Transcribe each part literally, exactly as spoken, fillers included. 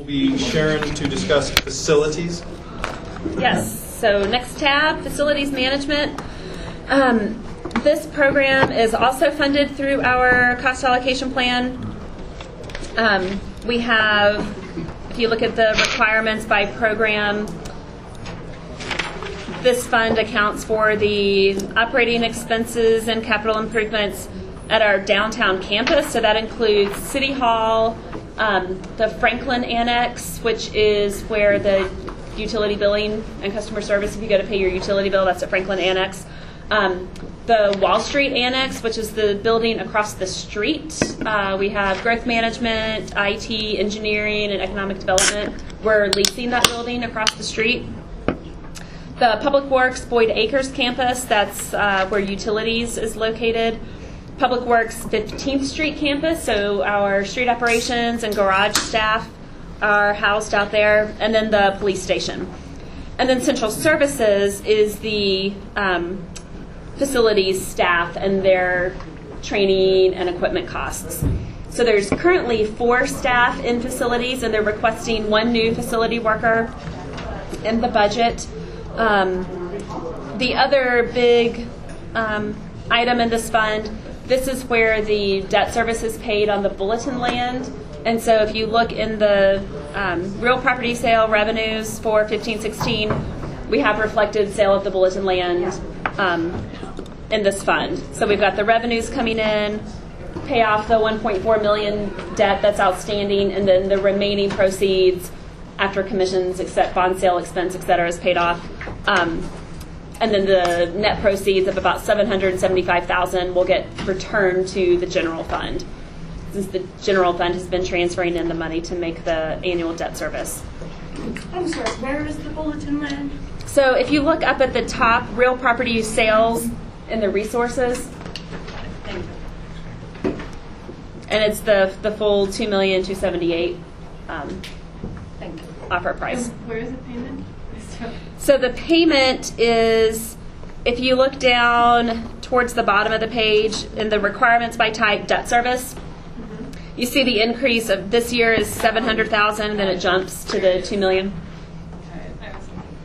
be Sharon to discuss facilities. Yes, so next tab, facilities management. Um, this program is also funded through our cost allocation plan. Um, we have, if you look at the requirements by program, this fund accounts for the operating expenses and capital improvements at our downtown campus. So that includes City Hall, um, the Franklin Annex, which is where the utility billing and customer service, if you go to pay your utility bill, that's at Franklin Annex. Um, the Wall Street Annex, which is the building across the street. Uh, we have growth management, I T, engineering, and economic development. We're leasing that building across the street. The Public Works Boyd Acres campus, that's uh, where utilities is located. Public Works fifteenth Street campus, so our street operations and garage staff are housed out there, and then the police station. And then Central Services is the um, facilities staff and their training and equipment costs. So there's currently four staff in facilities, and they're requesting one new facility worker in the budget. Um, the other big um, item in this fund, this is where the debt service is paid on the bulletin land. And so if you look in the um, real property sale revenues for fifteen sixteen, we have reflected sale of the bulletin land um, in this fund. So we've got the revenues coming in, pay off the one point four million dollars debt that's outstanding, and then the remaining proceeds after commissions, except bond sale expense, et cetera, is paid off. Um, and then the net proceeds of about seven hundred seventy-five thousand dollars will get returned to the general fund, since the general fund has been transferring in the money to make the annual debt service. I'm sorry, where is the bulletin land? So if you look up at the top, real property sales in the resources, Thank you. and it's the the full two million two hundred seventy-eight thousand dollars um, Thank you. offer price. And where is the payment? So the payment is, if you look down towards the bottom of the page in the requirements by type debt service, mm-hmm. you see the increase of this year is seven hundred thousand dollars, and then it jumps to the two million dollars.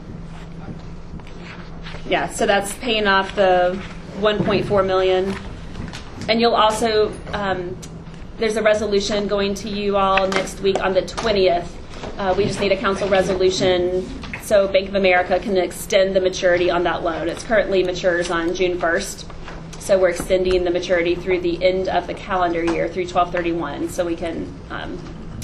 Yeah, so that's paying off the one point four million dollars. And you'll also, um, there's a resolution going to you all next week on the twentieth. Uh, we just need a council resolution so Bank of America can extend the maturity on that loan. It's currently matures on June first. So we're extending the maturity through the end of the calendar year, through twelve thirty-one, so we can um,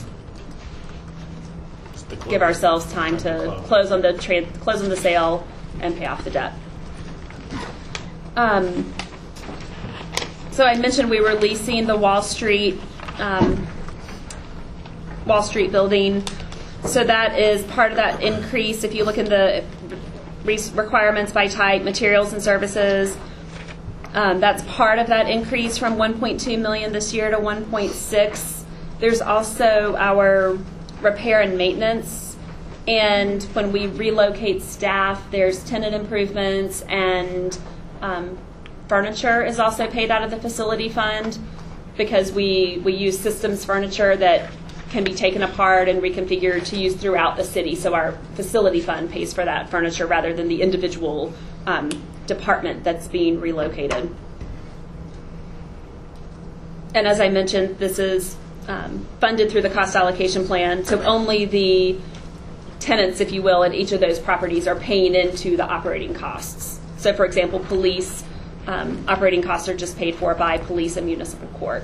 give ourselves time to close on the tra- close on the sale and pay off the debt. Um, so I mentioned we were leasing the Wall Street um, Wall Street building. So that is part of that increase. If you look in the requirements by type, materials and services, um, that's part of that increase from one point two million dollars this year to one point six. There's also our repair and maintenance. And when we relocate staff, there's tenant improvements, and um, furniture is also paid out of the facility fund, because we, we use systems furniture that can be taken apart and reconfigured to use throughout the city. So our facility fund pays for that furniture rather than the individual um, department that's being relocated. And as I mentioned, this is um, funded through the cost allocation plan. So only the tenants, if you will, at each of those properties are paying into the operating costs. So for example, police um, operating costs are just paid for by police and municipal court.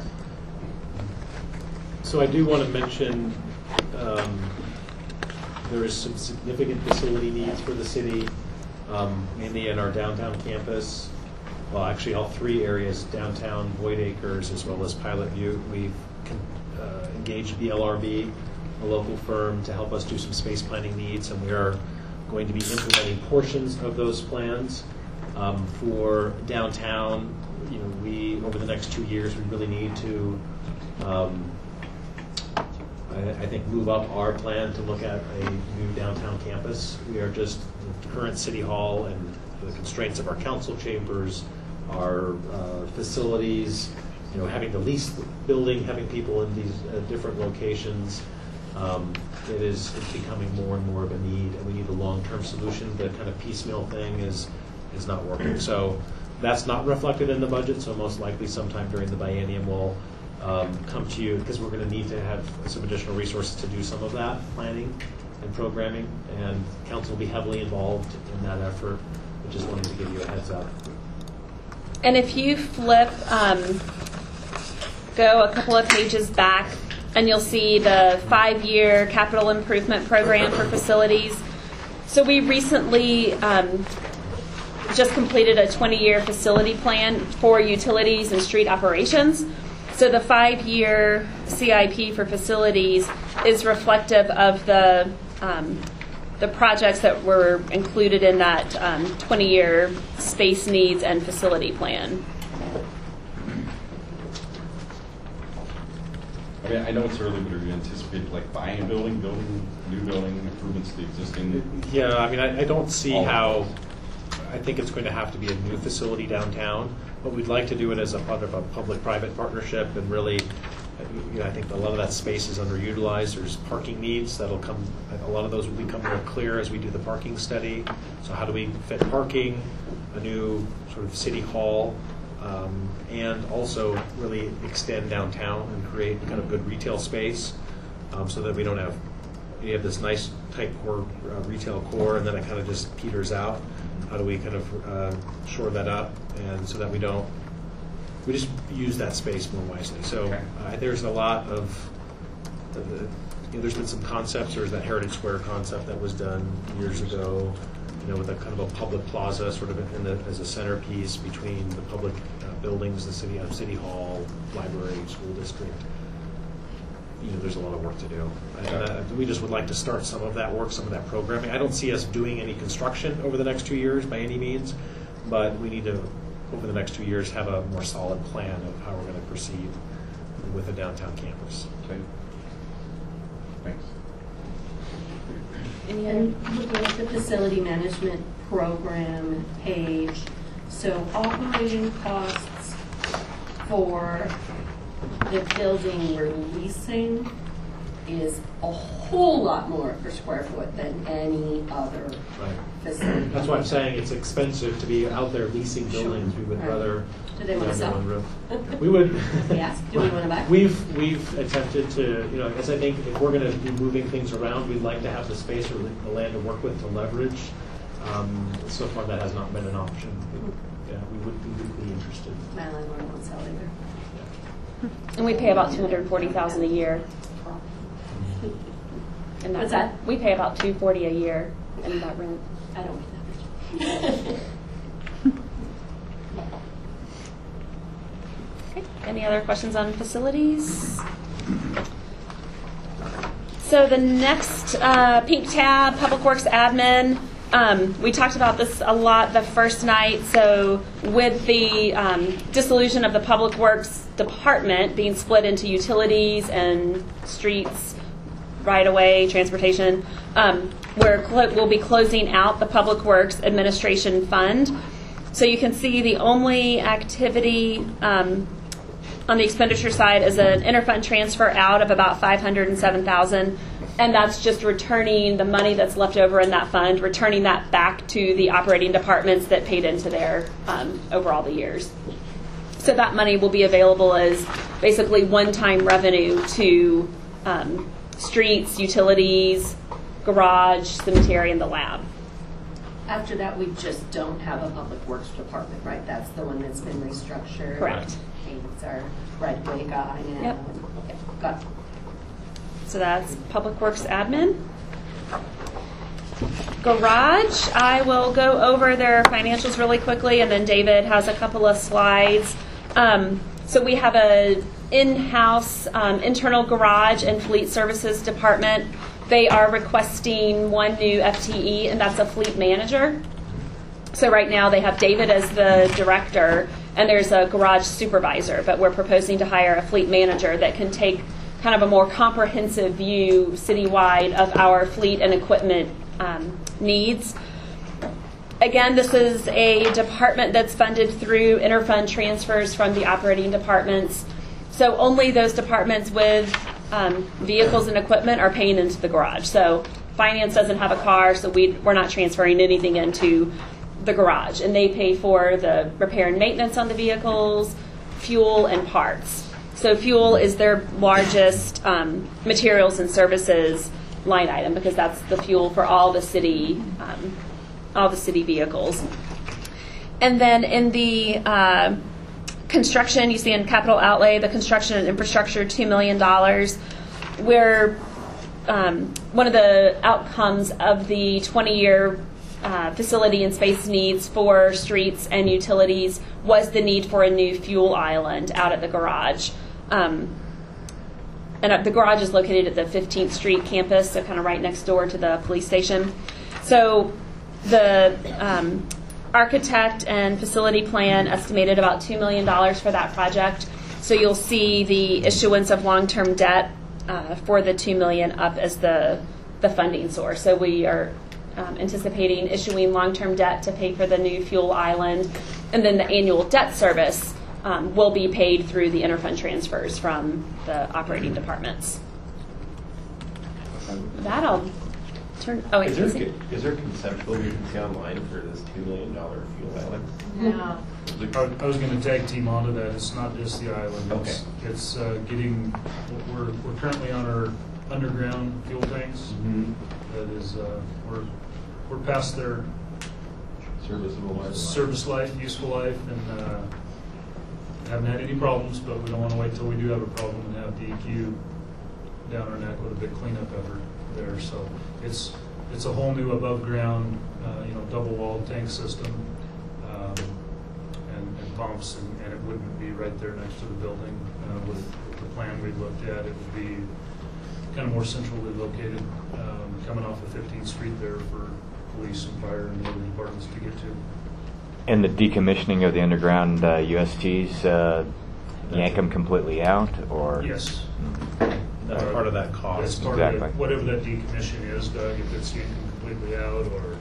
So I do want to mention um, there is some significant facility needs for the city, um, mainly in our downtown campus. Well, actually all three areas, downtown, Boyd Acres, as well as Pilot View. We've uh, engaged B L R B, a local firm, to help us do some space planning needs, and we are going to be implementing portions of those plans. Um, for downtown, you know, we, over the next two years, we really need to um, I think, move up our plan to look at a new downtown campus. We are just, the current City Hall and the constraints of our council chambers, our uh, facilities, you know, having to lease the building, having people in these uh, different locations, Um, it is it's becoming more and more of a need, and we need a long-term solution. The kind of piecemeal thing is is not working. So that's not reflected in the budget, so most likely sometime during the biennium we'll um, come to you, because we're going to need to have some additional resources to do some of that planning and programming, and council will be heavily involved in that effort. I just wanted to give you a heads up. And if you flip, um, go a couple of pages back, and you'll see the five-year capital improvement program for facilities. So we recently um, just completed a twenty-year facility plan for utilities and street operations. So the five-year C I P for facilities is reflective of the um, the projects that were included in that um, twenty-year space needs and facility plan. I mean, I know it's early, but are you anticipate like buying a building, building new building, improvements to the existing? Yeah, I mean, I, I don't see All how. I think it's going to have to be a new facility downtown, but we'd like to do it as a part of a public-private partnership, and really, you know, I think a lot of that space is underutilized. There's parking needs that'll come. A lot of those will become more clear as we do the parking study. So how do we fit parking, a new sort of city hall, um, and also really extend downtown and create kind of good retail space, um, so that we don't have you have this nice tight core uh, retail core, and then it kind of just peters out. How do we kind of uh, shore that up, and so that we don't we just use that space more wisely. So Okay. uh, there's a lot of uh, the, you know, there's been some concepts. There's that Heritage Square concept that was done years ago, you know, with a kind of a public plaza sort of in the, as a centerpiece between the public uh, buildings, the city uh, city hall, library, school district. You know, there's a lot of work to do. And uh, we just would like to start some of that work, some of that programming. I don't see us doing any construction over the next two years by any means, but we need to, over the next two years, have a more solid plan of how we're going to proceed with the downtown campus. Okay. Thanks. Any other? And looking at the facility management program page, so operating costs for the building we're leasing is a whole lot more per square foot than any other Right. facility. That's why I'm saying it's expensive to be out there leasing buildings. We would Right. rather Do they want to have sell? one roof. We would. Yes. Do we want to buy? We've we've attempted to, you know, I guess I think if we're going to be moving things around, we'd like to have the space or the land to work with to leverage. Um, so far, that has not been an option. But, yeah, we would, we would be interested. My landlord won't sell either. And we pay about two hundred forty thousand dollars a year. And What's that's- that? We pay about two hundred forty thousand dollars a year in that rent. I don't pay that much. Okay. Any other questions on facilities? So the next uh, pink tab, Public Works Admin. Um, we talked about this a lot the first night. So with the um, dissolution of the Public Works Department being split into utilities and streets, right-of-way, transportation, um, we're clo- we'll be closing out the Public Works Administration Fund. So you can see the only activity um, on the expenditure side is an interfund transfer out of about five hundred seven thousand dollars, and that's just returning the money that's left over in that fund, returning that back to the operating departments that paid into there um, over all the years. So that money will be available as basically one-time revenue to um, streets, utilities, garage, cemetery, and the lab. After that, we just don't have a public works department, right? That's the one that's been restructured. Correct. It's our right-of-way guy now. Yep. Okay, got it. So that's Public Works Admin. Garage, I will go over their financials really quickly, and then David has a couple of slides. Um, so we have a in-house um, internal garage and fleet services department. They are requesting one new F T E, and that's a fleet manager. So right now they have David as the director, and there's a garage supervisor, but we're proposing to hire a fleet manager that can take kind of a more comprehensive view citywide of our fleet and equipment um, needs. Again, this is a department that's funded through interfund transfers from the operating departments. So only those departments with um, vehicles and equipment are paying into the garage. So finance doesn't have a car, so we, we're not transferring anything into the garage. And they pay for the repair and maintenance on the vehicles, fuel, and parts. So fuel is their largest um, materials and services line item because that's the fuel for all the city, um, all the city vehicles. And then in the uh, construction, you see in capital outlay, the construction and infrastructure, two million dollars. Where um, one of the outcomes of the twenty-year uh, facility and space needs for streets and utilities was the need for a new fuel island out at the garage. Um, and the garage is located at the fifteenth Street campus, so kind of right next door to the police station. So the um, architect and facility plan estimated about two million dollars for that project. So you'll see the issuance of long-term debt uh, for the two million dollars up as the, the funding source. So we are um, anticipating issuing long-term debt to pay for the new fuel island, and then the annual debt service um, will be paid through the interfund transfers from the operating departments. That I'll turn. Oh, wait, Is there, Casey? is there conceptual you can see online for this two million dollar fuel island? No. I I was going to tag team onto that. It's not just the island. It's, Okay. it's uh, getting, we're, we're currently on our underground fuel tanks. Mm-hmm. That is, uh, we're, we're past their Serviceable life. service life, useful life, and uh, haven't had any problems, but we don't want to wait till we do have a problem and have D E Q down our neck with a big cleanup effort there. So it's it's a whole new above ground, uh, you know, double walled tank system, um, and, and pumps, and, and it wouldn't be right there next to the building. Uh, with, with the plan we looked at, it would be kind of more centrally located, um, coming off of fifteenth Street there for police and fire and the other departments to get to. And the decommissioning of the underground uh, U S Ts, uh, yank them completely out, or? Yes. That's Uh, part of that That's cost. part of Exactly. it. Whatever that decommission is, Doug, if it's yanking completely out or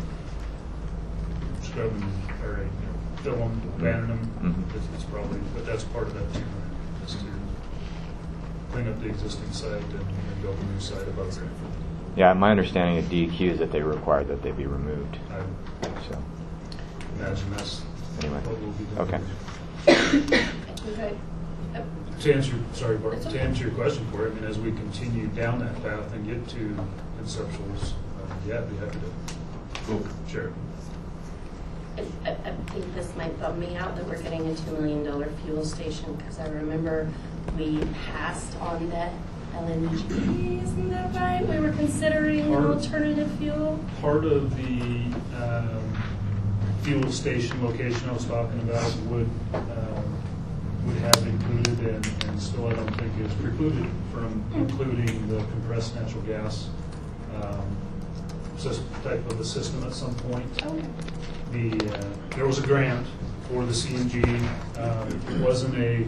scrubbing or, you know, fill them, abandon them, Mhm. it's, it's probably, but that's part of that too, right? Is to clean up the existing site and, and build a new site above ground. Yeah, my understanding of D E Q is that they require that they be removed. I So, imagine that's Anyway. what will be done. okay. Okay. To answer, sorry, Bart, It's to okay. answer your question for it, I mean, as we continue down that path and get to conceptuals, uh, yeah, I'd be happy to Cool. share. I, I I think this might bum me out that we're getting a two million dollar fuel station, because I remember we passed on that L N G, isn't that right? We were considering an Part- alternative fuel. Part of the um, fuel station location I was talking about would um, would have included, and, and still I don't think is precluded from including the compressed natural gas um, sys- type of a system at some point. Okay. The uh, there was a grant for the C N G. Um, it wasn't a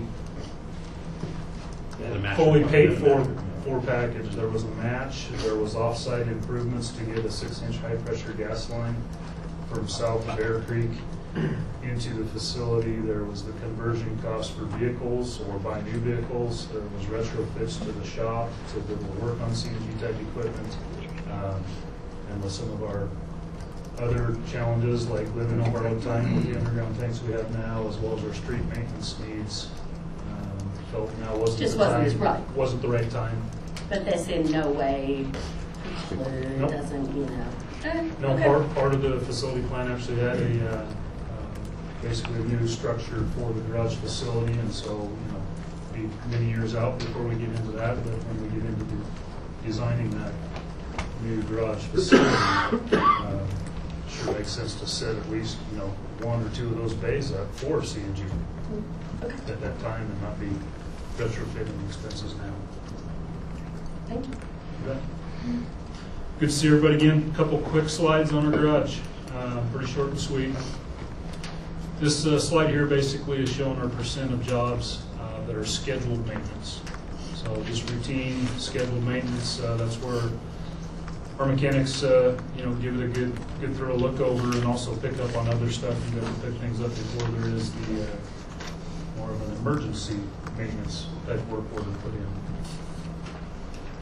And a match. fully paid for for package. There was a match. There was off-site improvements to get a six-inch high-pressure gas line from south of Bear Creek into the facility. There was the conversion cost for vehicles or buy new vehicles. There was retrofits to the shop to be able to work on C N G type equipment. Um, and with some of our other challenges like living on borrowed time with the underground tanks we have now, as well as our street maintenance needs, um, felt now wasn't Just the wasn't time, right. wasn't the right time. But this in no way preclude, Nope. doesn't, you know. Eh, No, okay. part, part of the facility plan actually had a, uh, uh, basically a new structure for the garage facility, and so, you know, be many years out before we get into that, but when we get into de- designing that new garage facility, uh, sure makes sense to set at least, you know, one or two of those bays up for C N G Okay. at that time and not be retrofitting expenses now. Thank you. You bet. Good to see everybody again. A couple quick slides on our garage. Uh, pretty short and sweet. This uh, slide here basically is showing our percent of jobs uh, that are scheduled maintenance. So just routine scheduled maintenance. Uh, that's where our mechanics, uh, you know, give it a good, good thorough look over and also pick up on other stuff. You got to pick things up before there is the uh, more of an emergency maintenance type work order put in.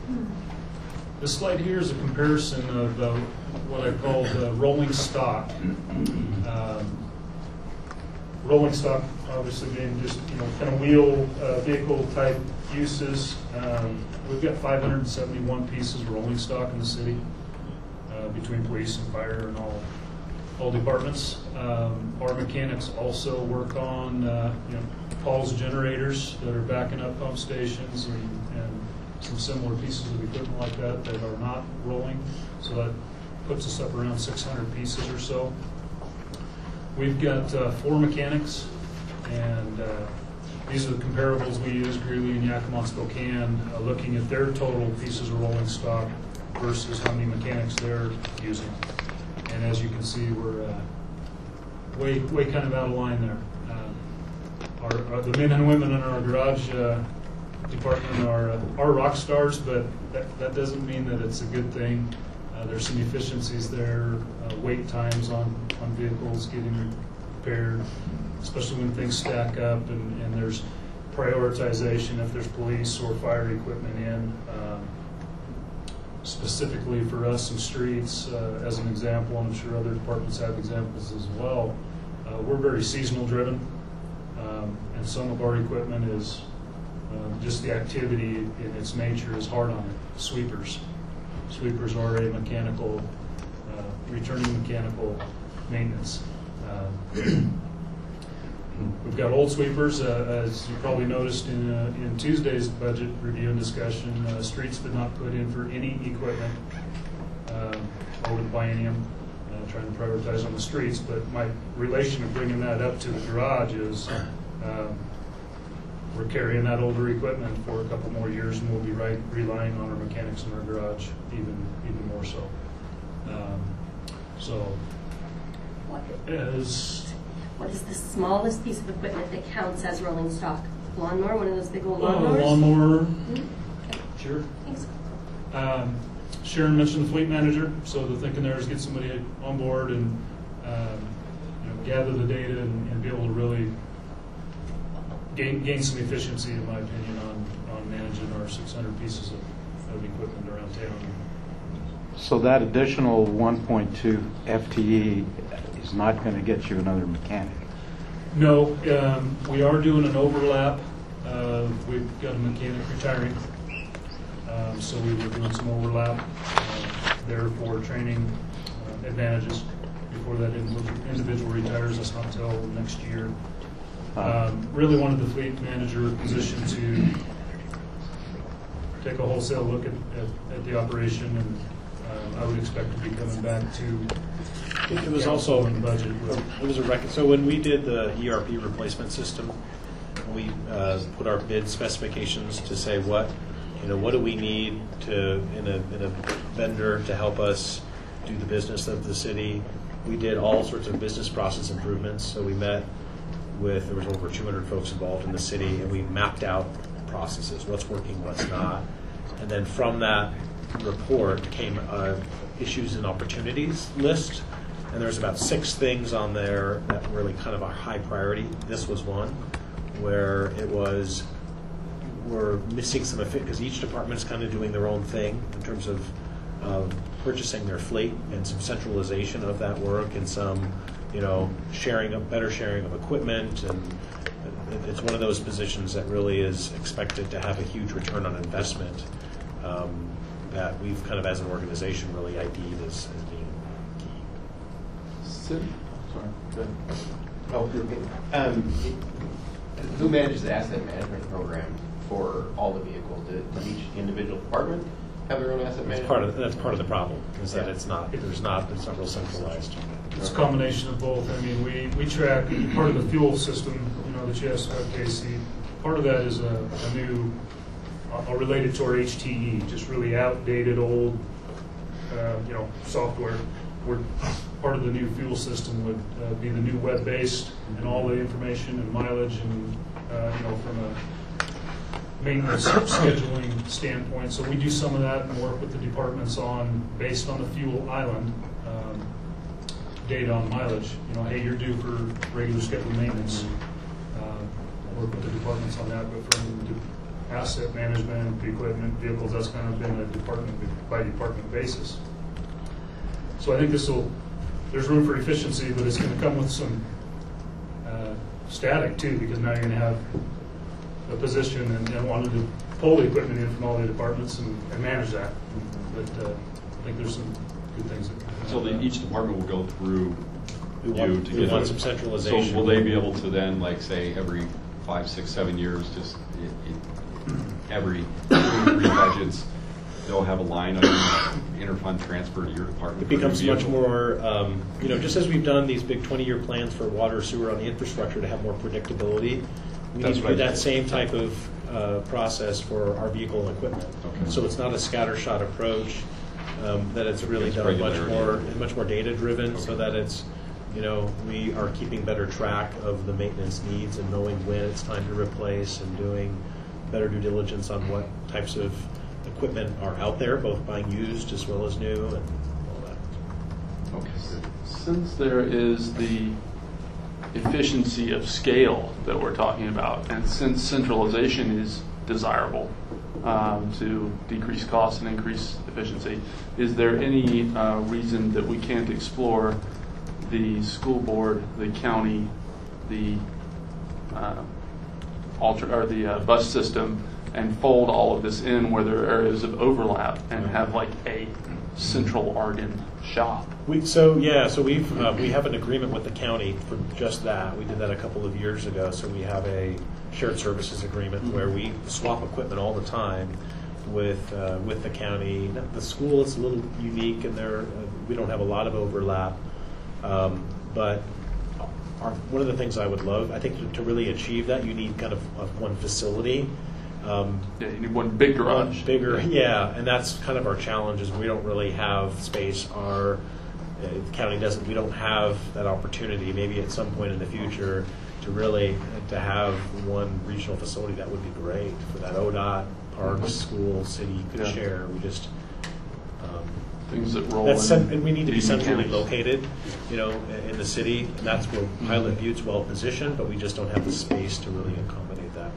This slide here is a comparison of uh, what I call the rolling stock. Um, rolling stock, obviously being just, you know, kind of wheel uh, vehicle type uses. Um, we've got five hundred seventy-one pieces of rolling stock in the city uh, between police and fire and all all departments. Um, our mechanics also work on uh, you know, Paul's generators that are backing up pump stations and, and some similar pieces of equipment like that that are not rolling. So that puts us up around six hundred pieces or so. We've got uh, four mechanics, and uh, these are the comparables we use, Greeley and Yakima, Spokane, uh, looking at their total pieces of rolling stock versus how many mechanics they're using. And as you can see, we're uh, way, way kind of out of line there. Uh, our, our, the men and women in our garage uh, department are, uh, are rock stars, but that, that doesn't mean that it's a good thing. Uh, there's some efficiencies there, uh, wait times on, on vehicles getting repaired, especially when things stack up, and, and there's prioritization if there's police or fire equipment in. Um, specifically for us in streets, uh, as an example, and I'm sure other departments have examples as well, uh, we're very seasonal driven, um, and some of our equipment is uh, just the activity in its nature is hard on it. Sweepers. Sweepers are a mechanical, uh, returning mechanical maintenance. Uh, we've got old sweepers, uh, as you probably noticed in, uh, in Tuesday's budget review and discussion, uh, streets did not put in for any equipment uh, over the biennium, uh, trying to prioritize on the streets, but my relation of bringing that up to the garage is um, we're carrying that older equipment for a couple more years, and we'll be right, relying on our mechanics in our garage even even more so. Um, so, What, as what is the smallest piece of equipment that counts as rolling stock? Lawnmower, one of those big old oh, lawnmowers? lawnmower, Mhm. sure. Thanks. Um, Sharon mentioned the fleet manager, so the thinking there is get somebody on board and um, you know, gather the data and, and be able to really gain, gain some efficiency, in my opinion, on, on managing our six hundred pieces of, of equipment around town. So that additional one point two F T E is not going to get you another mechanic? No, um, we are doing an overlap. Uh, we've got a mechanic retiring, um, so we were doing some overlap uh, there for training uh, advantages before that individual retires. That's not until next year. Um, really wanted the fleet manager position to take a wholesale look at, at, at the operation, and um, I would expect to be coming back to It was also, in the budget. it was a record, so when we did the E R P replacement system, we uh, put our bid specifications to say what, you know, what do we need to, in a, in a vendor to help us do the business of the city. We did all sorts of business process improvements, so we met with, there was over two hundred folks involved in the city, and we mapped out processes, what's working, what's not. And then from that report came a issues and opportunities list, and there's about six things on there that were really kind of a high priority. This was one where it was, we're missing some of it because each department is kind of doing their own thing in terms of um, purchasing their fleet, and some centralization of that work, and some, you know, sharing of better sharing of equipment, and it- it's one of those positions that really is expected to have a huge return on investment um, that we've kind of, as an organization, really I D'd as, as being key. Sid? Sorry, go ahead. Oh, okay. Um, who manages the asset management program for all the vehicles? Does each individual department have their own asset management? That's part of that's part of the problem, is that Yeah. it's not there's not it's not real centralized. It's a combination of both. I mean, we, we track part of the fuel system, you know, the G S F K C. Part of that is a, a new, uh, related to our H T E, just really outdated, old, uh, you know, software. We're, part of the new fuel system would uh, be the new web-based, and all the information and mileage and, uh, you know, from a maintenance scheduling standpoint. So we do some of that and work with the departments on, based on the fuel island, um, data on mileage. You know, hey, you're due for regular scheduled maintenance. Uh, work with the departments on that, but from the asset management, equipment, vehicles, that's kind of been a department by department basis. So I think this will, there's room for efficiency, but it's going to come with some uh, static too, because now you're going to have a position and, and wanting to pull the equipment in from all the departments and, and manage that. But uh, I think there's some good things that can happen. So the, each department will go through We you want, to we get want a- some centralization. So will they be able to then, like, say, every five, six, seven years, just it, it, every three budgets, they'll have a line on interfund transfer to your department? It for your becomes much vehicle? more, um, you know, just as we've done these big twenty-year plans for water, sewer on the infrastructure to have more predictability, we That's need to what do I- that same type of uh, process for our vehicle and equipment. Okay. So it's not a scattershot approach, um, that it's really It's done much regularity. more, much more data-driven, so Okay. that it's, you know, we are keeping better track of the maintenance needs and knowing when it's time to replace and doing better due diligence on what types of equipment are out there, both buying used as well as new and all that. Okay, good. Since there is the efficiency of scale that we're talking about, and since centralization is desirable um, to decrease costs and increase efficiency, is there any uh, reason that we can't explore the school board, the county, the uh, alter, or the uh, bus system, and fold all of this in where there are areas of overlap and have like a central Oregon shop? We, so yeah, so we've uh, we have an agreement with the county for just that. We did that a couple of years ago. So we have a shared services agreement where we swap equipment all the time with uh, with the county. The school is a little unique, and there uh, we don't have a lot of overlap. Um, but our, one of the things I would love, I think, to, to really achieve that, you need kind of, of one facility. Um, Yeah, you need one big garage. One bigger, yeah, and that's kind of our challenge is we don't really have space. Our uh, county doesn't. We don't have that opportunity. Maybe at some point in the future, to really to have one regional facility, that would be great for that O D O T, parks, school, city could Yeah. share. We just um, Things that roll that's in. cent- and we need to be these centrally counties. located, you know, in in the city, and that's where Pilot Butte's well positioned, but we just don't have the space to really accommodate that.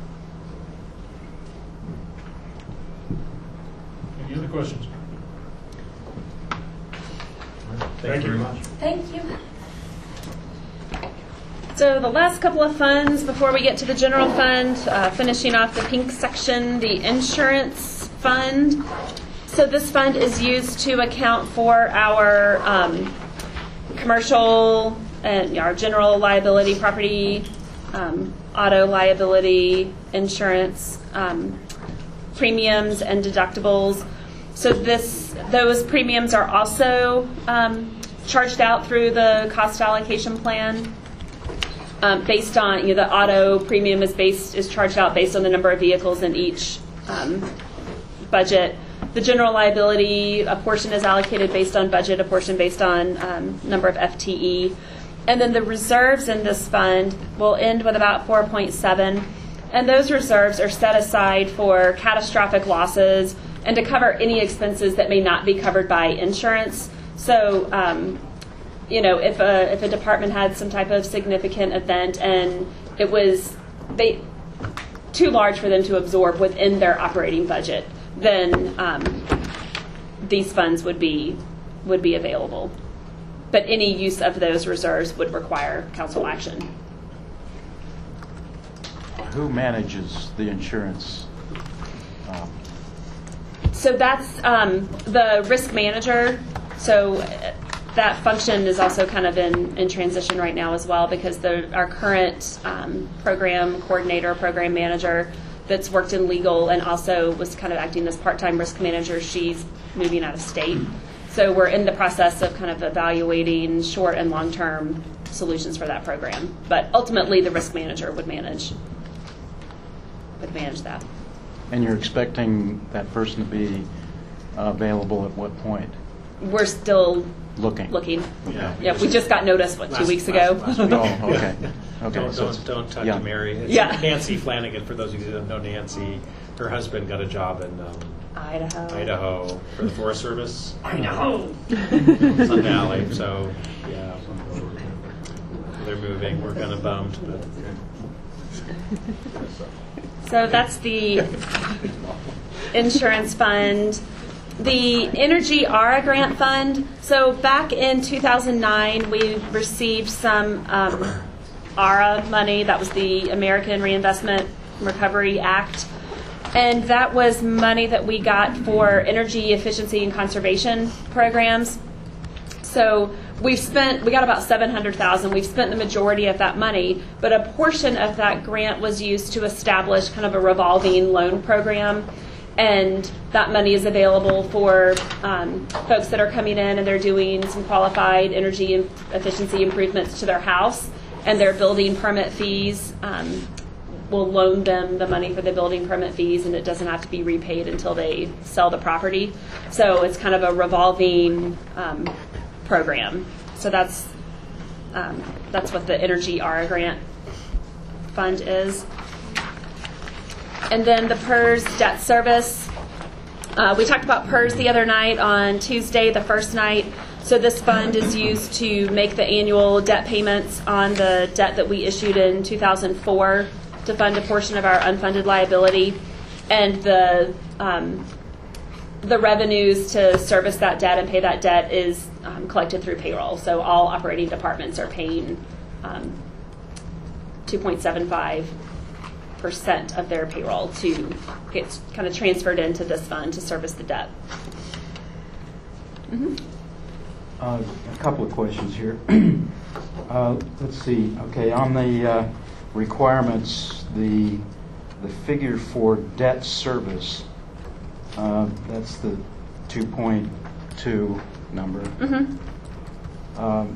Any other questions? Thank you very much. Thank you. So the last couple of funds before we get to the general fund, uh, finishing off the pink section, the insurance fund. So this fund is used to account for our um, commercial and our general liability, property, um, auto liability, insurance, um, premiums and deductibles. So this, those premiums are also um, charged out through the cost allocation plan. Um, based on, you know, the auto premium is based is charged out based on the number of vehicles in each um, budget. The general liability, a portion is allocated based on budget, a portion based on um, number of F T E. And then the reserves in this fund will end with about four point seven. And those reserves are set aside for catastrophic losses and to cover any expenses that may not be covered by insurance. So, um, you know, if a if a department had some type of significant event and it was they too large for them to absorb within their operating budget, then um, these funds would be would be available. But any use of those reserves would require council action. Who manages the insurance? Um, So that's um, the risk manager. So uh, that function is also kind of in, in transition right now as well, because the, our current um, program coordinator, program manager that's worked in legal and also was kind of acting as part-time risk manager, she's moving out of state. So we're in the process of kind of evaluating short and long-term solutions for that program. But ultimately, the risk manager would manage would manage that. And you're expecting that person to be uh, available at what point? We're still Looking. looking. Yeah. Yeah, we just got notice, what, two Last- weeks last- ago? last week. Oh, okay. Okay. Don't, so don't, it's- don't talk yeah. to Mary. It's Yeah. Nancy Flanagan, for those of you who don't know Nancy, her husband got a job in um, Idaho. Idaho for the Forest Service. Idaho. Sun Valley, so, yeah. They're moving. We're kind of bummed, but. So that's the insurance fund. The Energy ARA grant fund. So back in two thousand nine, we received some um, ARA money. That was the American Reinvestment Recovery Act. And that was money that we got for energy efficiency and conservation programs. So we've spent, we got about seven hundred thousand dollars. We've spent the majority of that money, but a portion of that grant was used to establish kind of a revolving loan program. And that money is available for um, folks that are coming in and they're doing some qualified energy and efficiency improvements to their house, and their building permit fees. Um, we'll loan them the money for the building permit fees, and it doesn't have to be repaid until they sell the property. So it's kind of a revolving um, program. So that's um, that's what the Energy ARA grant fund is. And then the PERS debt service. Uh, we talked about PERS the other night on Tuesday, the first night. So this fund is used to make the annual debt payments on the debt that we issued in two thousand four to fund a portion of our unfunded liability. And the um, the revenues to service that debt and pay that debt is um, collected through payroll. So all operating departments are paying um, two point seven five percent of their payroll to get kind of transferred into this fund to service the debt. Mm-hmm. Uh, a couple of questions here. uh, let's see. Okay, on the uh, requirements, the the figure for debt service, uh, that's the two point two number. Mm-hmm. Um,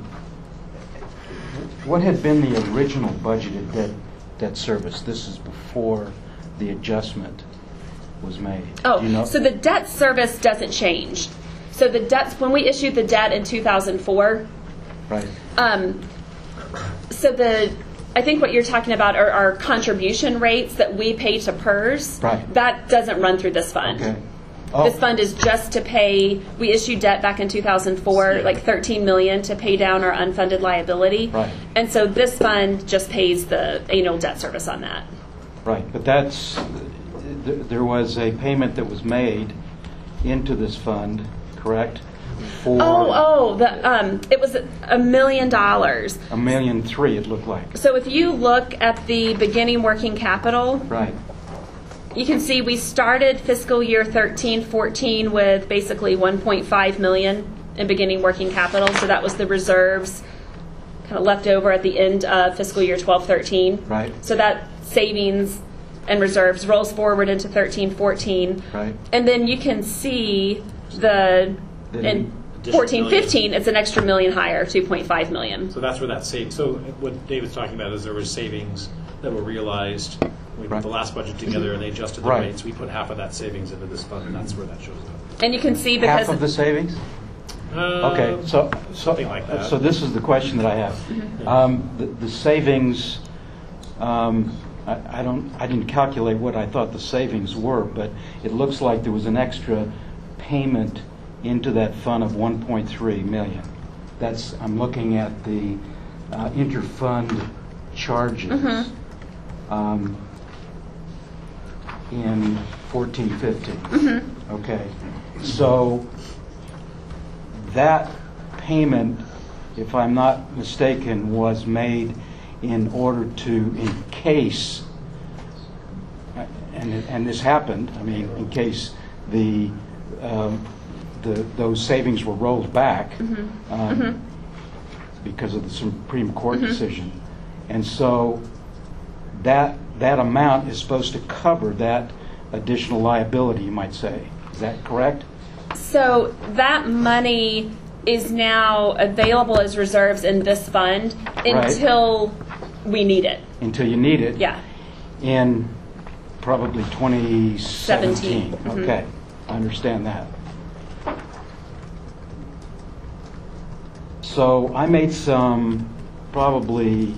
what had been the original budgeted debt debt service? This is before the adjustment was made. Oh, Do you know? So the debt service doesn't change. So the debts, when we issued the debt in two thousand four, Right. um, so the, I think what you're talking about are our contribution rates that we pay to PERS. Right. That doesn't run through this fund. Okay. Oh. This fund is just to pay, we issued debt back in two thousand four, Yeah. like thirteen million dollars to pay down our unfunded liability. Right. And so this fund just pays the annual debt service on that. Right, but that's, th- there was a payment that was made into this fund, correct? For Oh, oh, the um, it was a million dollars. a million three, it looked like. So if you look at the beginning working capital, Right, you can see we started fiscal year thirteen fourteen with basically one point five million in beginning working capital. So that was the reserves kind of left over at the end of fiscal year twelve thirteen. right, So that savings and reserves rolls forward into thirteen fourteen. right. And then you can see the Then in additional fourteen million. fifteen, it's an extra million higher, two point five million. So that's where that save. So what David's talking about is there were savings that were realized. We put Right. the last budget together and they adjusted the Right. rates. We put half of that savings into this fund, and that's where that shows up. And you can see because Half of the savings? Uh, Okay, so, so, something like that. so this is the question that I have. Mm-hmm. Um, the, the savings, um, I, I don't, I didn't calculate what I thought the savings were, but it looks like there was an extra payment into that fund of one point three million. That's, I'm looking at the uh, interfund charges. Mm-hmm. Um, in fourteen fifteen. Mm-hmm. Okay, so that payment, if I'm not mistaken, was made in order to, in case, and and this happened, I mean, in case the um, the those savings were rolled back Mm-hmm. um, Mhm. because of the Supreme Court Mhm. decision, and so that that amount is supposed to cover that additional liability, you might say. Is that correct? So that money is now available as reserves in this fund until we need it. Until you need it? Yeah. In probably twenty seventeen? Seventeen. Mhm. Okay, I understand that. So I made some probably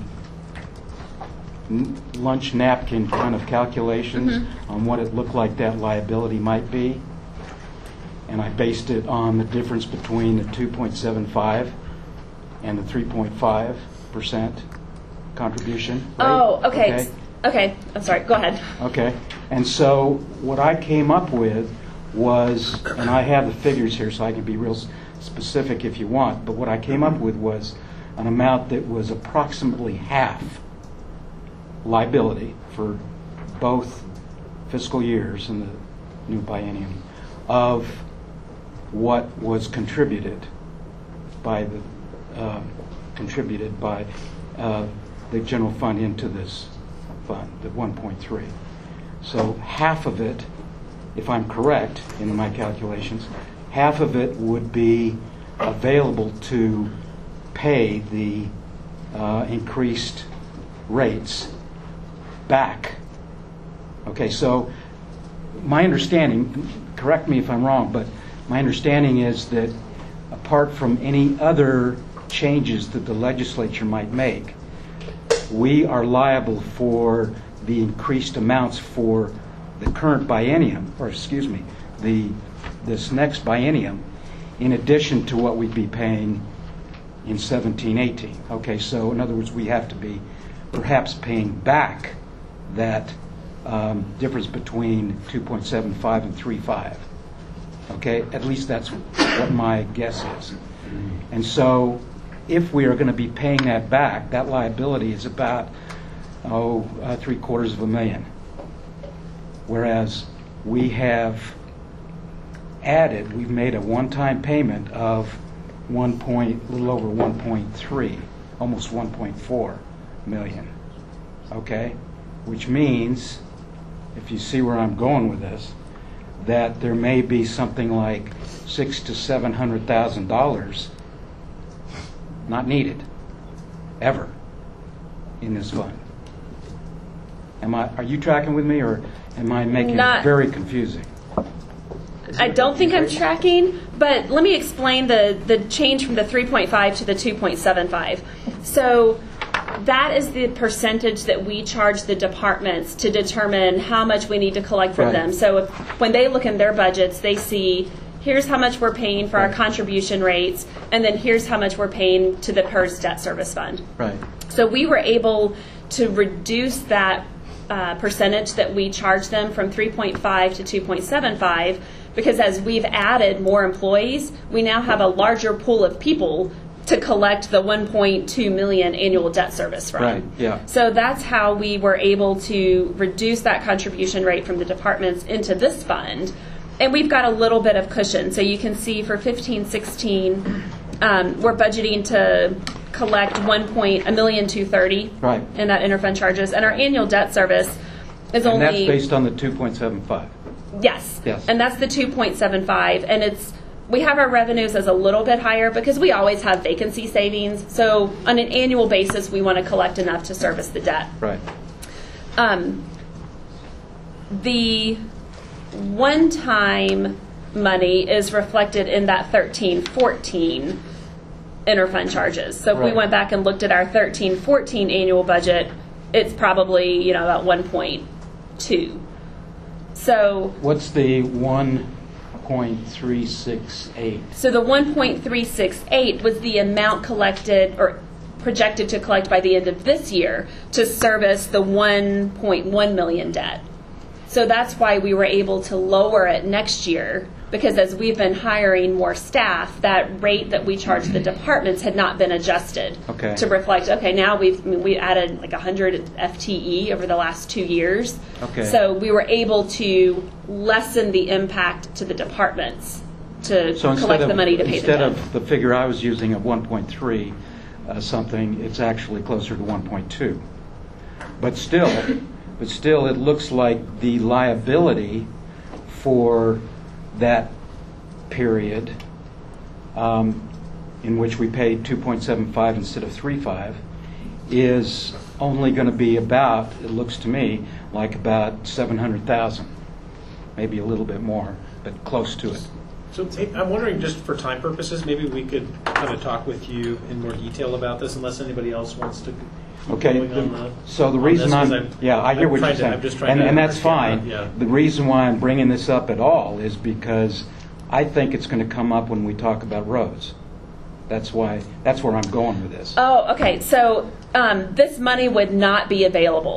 n- lunch napkin kind of calculations Mhm. on what it looked like that liability might be. And I based it on the difference between the two point seven five and the three point five percent contribution rate. Oh, okay. Okay, I'm sorry, go ahead. Okay, and so what I came up with was, and I have the figures here so I can be real s- specific if you want, but what I came up with was an amount that was approximately half liability for both fiscal years in the new biennium of what was contributed by the uh, contributed by uh, the general fund into this fund, the one point three. So half of it, if I'm correct in my calculations, half of it would be available to pay the uh, increased rates back. Okay, so my understanding, correct me if I'm wrong, but my understanding is that apart from any other changes that the legislature might make, we are liable for the increased amounts for the current biennium, or excuse me, the this next biennium, in addition to what we'd be paying in seventeen eighteen. Okay, so in other words, we have to be perhaps paying back that um, difference between two point seven five and three point five. Okay, at least that's what my guess is. And so if we are going to be paying that back, that liability is about, oh, uh, three quarters of a million. Whereas we have added, we've made a one-time payment of one point, a little over one point three, almost one point four million. Okay? Which means, if you see where I'm going with this, that there may be something like six to seven hundred thousand dollars not needed ever in this fund. Am I? Are you tracking with me, or am I making Not- it very confusing? I don't think I'm tracking, but let me explain the, the change from the three point five to the two point seven five. So that is the percentage that we charge the departments to determine how much we need to collect from Right. them. So if, when they look in their budgets, they see, here's how much we're paying for our Right. contribution rates, and then here's how much we're paying to the P E R S debt service fund. Right. So we were able to reduce that uh, percentage that we charge them from three point five to two point seven five, because as we've added more employees, we now have a larger pool of people to collect the one point two million annual debt service from. Right, yeah. So that's how we were able to reduce that contribution rate from the departments into this fund. And we've got a little bit of cushion. So you can see for fifteen sixteen, um, we're budgeting to collect one point a million two thirty Right. in that interfund charges, and our annual debt service is And only that's based on the two point seven five. yes, Yes. and that's the two point seven five, and it's we have our revenues as a little bit higher because we always have vacancy savings. So on an annual basis, we want to collect enough to service the debt. Right. Um, the one-time money is reflected in that thirteen fourteen interfund charges. So if we Right. went back and looked at our thirteen fourteen annual budget, it's probably, you know, about one point two. So What's the one point three six eight? So the one point three six eight was the amount collected or projected to collect by the end of this year to service the one point one million debt. So that's why we were able to lower it next year, because as we've been hiring more staff, that rate that we charge the departments had not been adjusted Okay. to reflect, okay, now we've I mean, we added like one hundred F T E over the last two years. Okay. So we were able to lessen the impact to the departments to So instead collect of, the money to pay the instead debt. of the figure I was using of one point three uh, something, it's actually closer to one point two. But still, but still, it looks like the liability for that period um, in which we paid two point seven five instead of three point five is only going to be about, it looks to me, like about seven hundred thousand, maybe a little bit more, but close to it. So hey, I'm wondering, just for time purposes, maybe we could kind of talk with you in more detail about this, unless anybody else wants to. keep Okay, going the- on the- so the on reason this, 'cause I'm, yeah, I hear I'm what you're trying to- saying. I'm just trying And, to and that's understand, fine. yeah. The reason why I'm bringing this up at all is because I think it's going to come up when we talk about roads. That's why, that's where I'm going with this. Oh, okay. So um, this money would not be available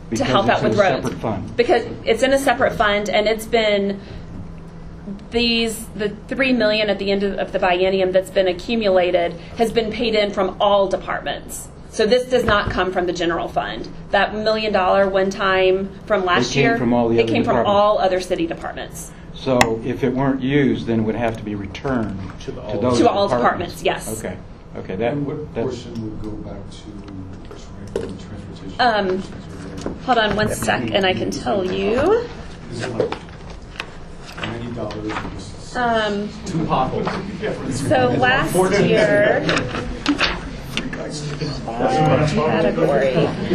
Because to help it's out in with a roads. separate fund. Because it's in a separate fund, and it's been these the three million at the end of, of the biennium that's been accumulated has been paid in from all departments. So this does not come from the general fund. That million dollar one time from last came year, from all the it other came from departments. all other city departments. So if it weren't used, then it would have to be returned To the- to those To all departments. departments, yes. Okay, okay, that, And what that's, portion would go back to Franklin Transportation? Um, Services? Hold on one sec, and I can tell you. Is it like ninety dollars or just Um, two potholes? so last year, uh, category.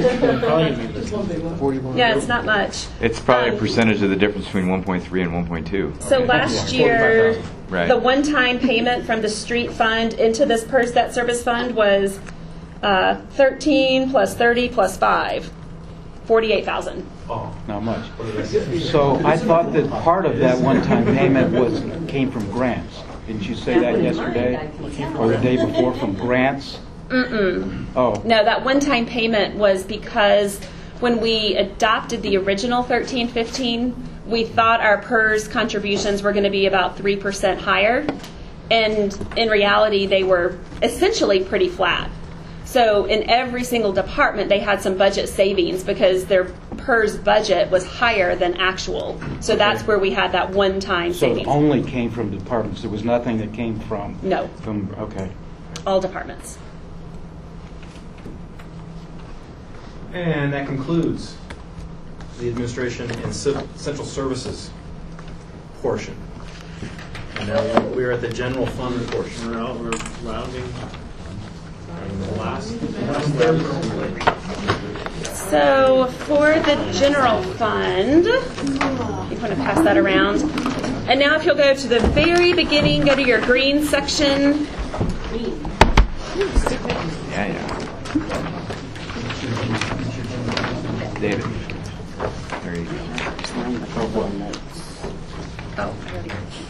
Yeah, it's not much. It's probably a Um, percentage of the difference between one point three and one point two. So last year, Right. the one-time payment from the street fund into this PERS debt service fund was uh, thirteen plus thirty plus five, forty-eight thousand. not much. So I thought that part of that one-time payment was, came from grants. Didn't you say that yesterday? Or the day before, from grants? Mm-mm. Oh, No, that one-time payment was because when we adopted the original thirteen fifteen, we thought our PERS contributions were going to be about three percent higher. And in reality, they were essentially pretty flat. So in every single department, they had some budget savings because their PERS budget was higher than actual. So that's where we had that one-time so it savings. only came from departments. There was nothing that came from? No. From, okay. All departments. And that concludes the administration and civ- central services portion. And now we're at the general fund portion. We're out, we're rounding the last. So for the general fund, you want to pass that around. And now if you'll go to the very beginning, go to your green section. Yeah, yeah. David. There you go. Oh, I already.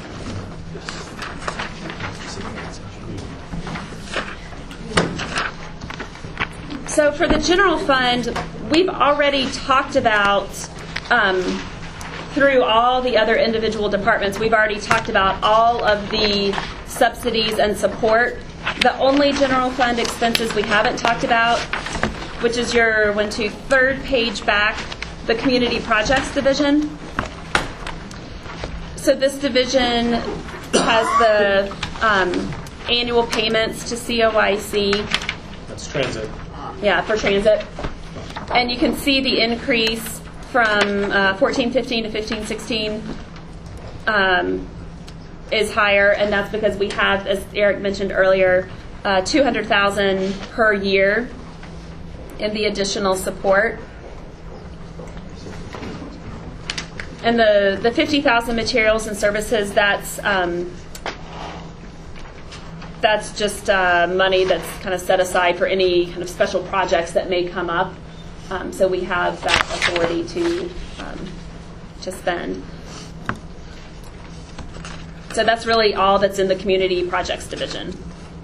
So for the general fund, we've already talked about, um, through all the other individual departments, we've already talked about all of the subsidies and support. The only general fund expenses we haven't talked about, which is your one, two, third page back, the community projects division. So this division has the um, annual payments to C O I C. That's transit. Yeah, for transit. And you can see the increase from uh, fourteen fifteen to fifteen sixteen um, is higher, and that's because we have, as Eric mentioned earlier, uh, two hundred thousand dollars per year in the additional support. And the, the fifty thousand dollars materials and services, that's um, that's just uh, money that's kind of set aside for any kind of special projects that may come up. Um, so we have that authority to um, to spend. So that's really all that's in the community projects division.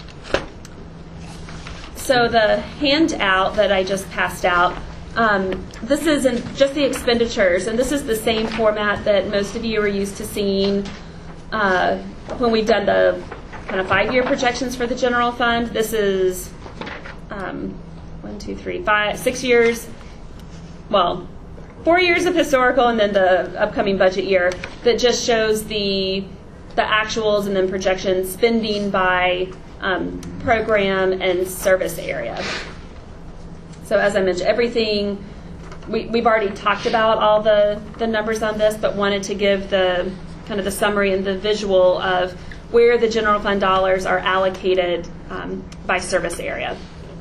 So the handout that I just passed out, um, this is in just the expenditures, and this is the same format that most of you are used to seeing uh, when we've done the kind of five-year projections for the general fund. This is um, one, two, three, five, six years. Well, four years of historical, and then the upcoming budget year that just shows the the actuals and then projections spending by um, program and service area. So as I mentioned, everything we, we've already talked about all the the numbers on this, but wanted to give the kind of the summary and the visual of where the general fund dollars are allocated um, by service area.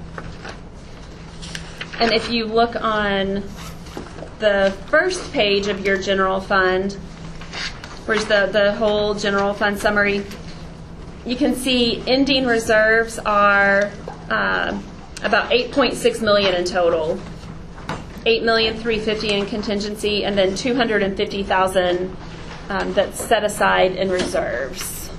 And if you look on the first page of your general fund, where's the, the whole general fund summary, you can see ending reserves are uh, about eight point six million dollars in total, eight million three hundred fifty thousand dollars in contingency, and then two hundred fifty thousand dollars um, that's set aside in reserves.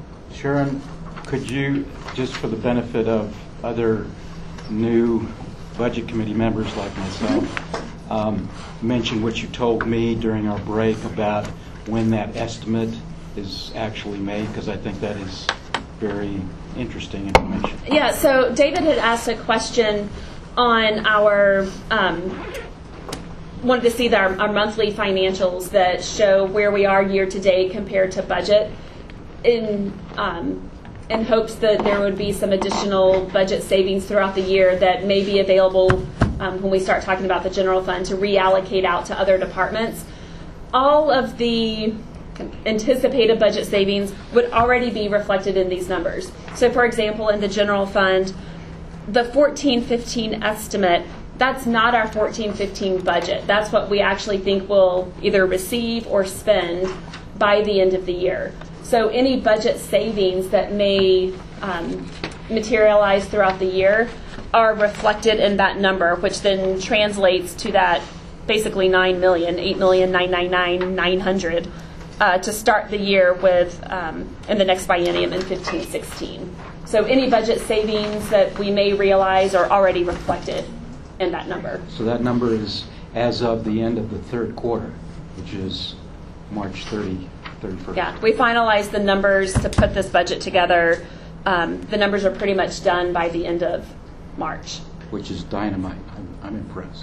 Sharon, could you, just for the benefit of other new budget committee members like myself um, mention what you told me during our break about when that estimate is actually made, because I think that is very interesting information. Yeah, so David had asked a question on our, um, wanted to see the, our, our monthly financials that show where we are year to date compared to budget, in um, in hopes that there would be some additional budget savings throughout the year that may be available um, when we start talking about the general fund to reallocate out to other departments. All of the anticipated budget savings would already be reflected in these numbers. So, for example, in the general fund, the fourteen fifteen estimate, that's not our fourteen fifteen budget. That's what we actually think we'll either receive or spend by the end of the year. So any budget savings that may um, materialize throughout the year are reflected in that number, which then translates to that basically nine million dollars, eight million nine hundred ninety-nine thousand nine hundred dollars uh, to start the year with um, in the next biennium in fifteen sixteen. So any budget savings that we may realize are already reflected in that number. So that number is as of the end of the third quarter, which is March thirtieth, thirty-first. Yeah, we finalized the numbers to put this budget together. Um, the numbers are pretty much done by the end of March. Which is dynamite. I'm, I'm impressed.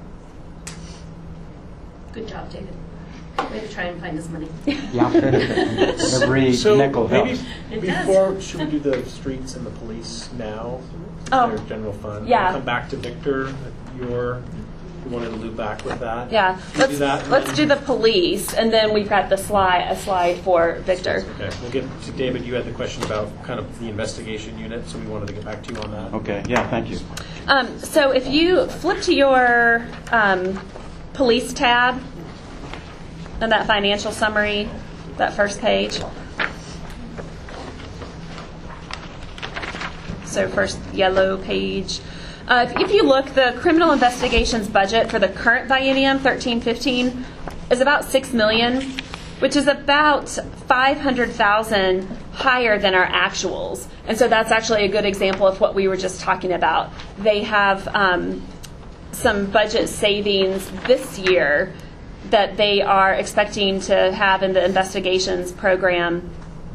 Good job, David. Way to try and find us money. Yeah. Every So nickel maybe helps. It does. before, should we do the streets and the police now? Oh. Their general fund. Yeah. We'll come back to Victor. Your, you wanted to loop back with that. Yeah, Should we let's do that? let's do the police, and then we've got the slide a slide for Victor. Okay, we'll get to David. You had the question about kind of the investigation unit, so we wanted to get back to you on that. Okay, yeah, thank you. Um, so if you flip to your um, police tab and that financial summary, that first page. So first yellow page. Uh, if, if you look, the criminal investigations budget for the current biennium, thirteen fifteen, is about six million dollars, which is about five hundred thousand dollars higher than our actuals. And so that's actually a good example of what we were just talking about. They have um, some budget savings this year that they are expecting to have in the investigations program.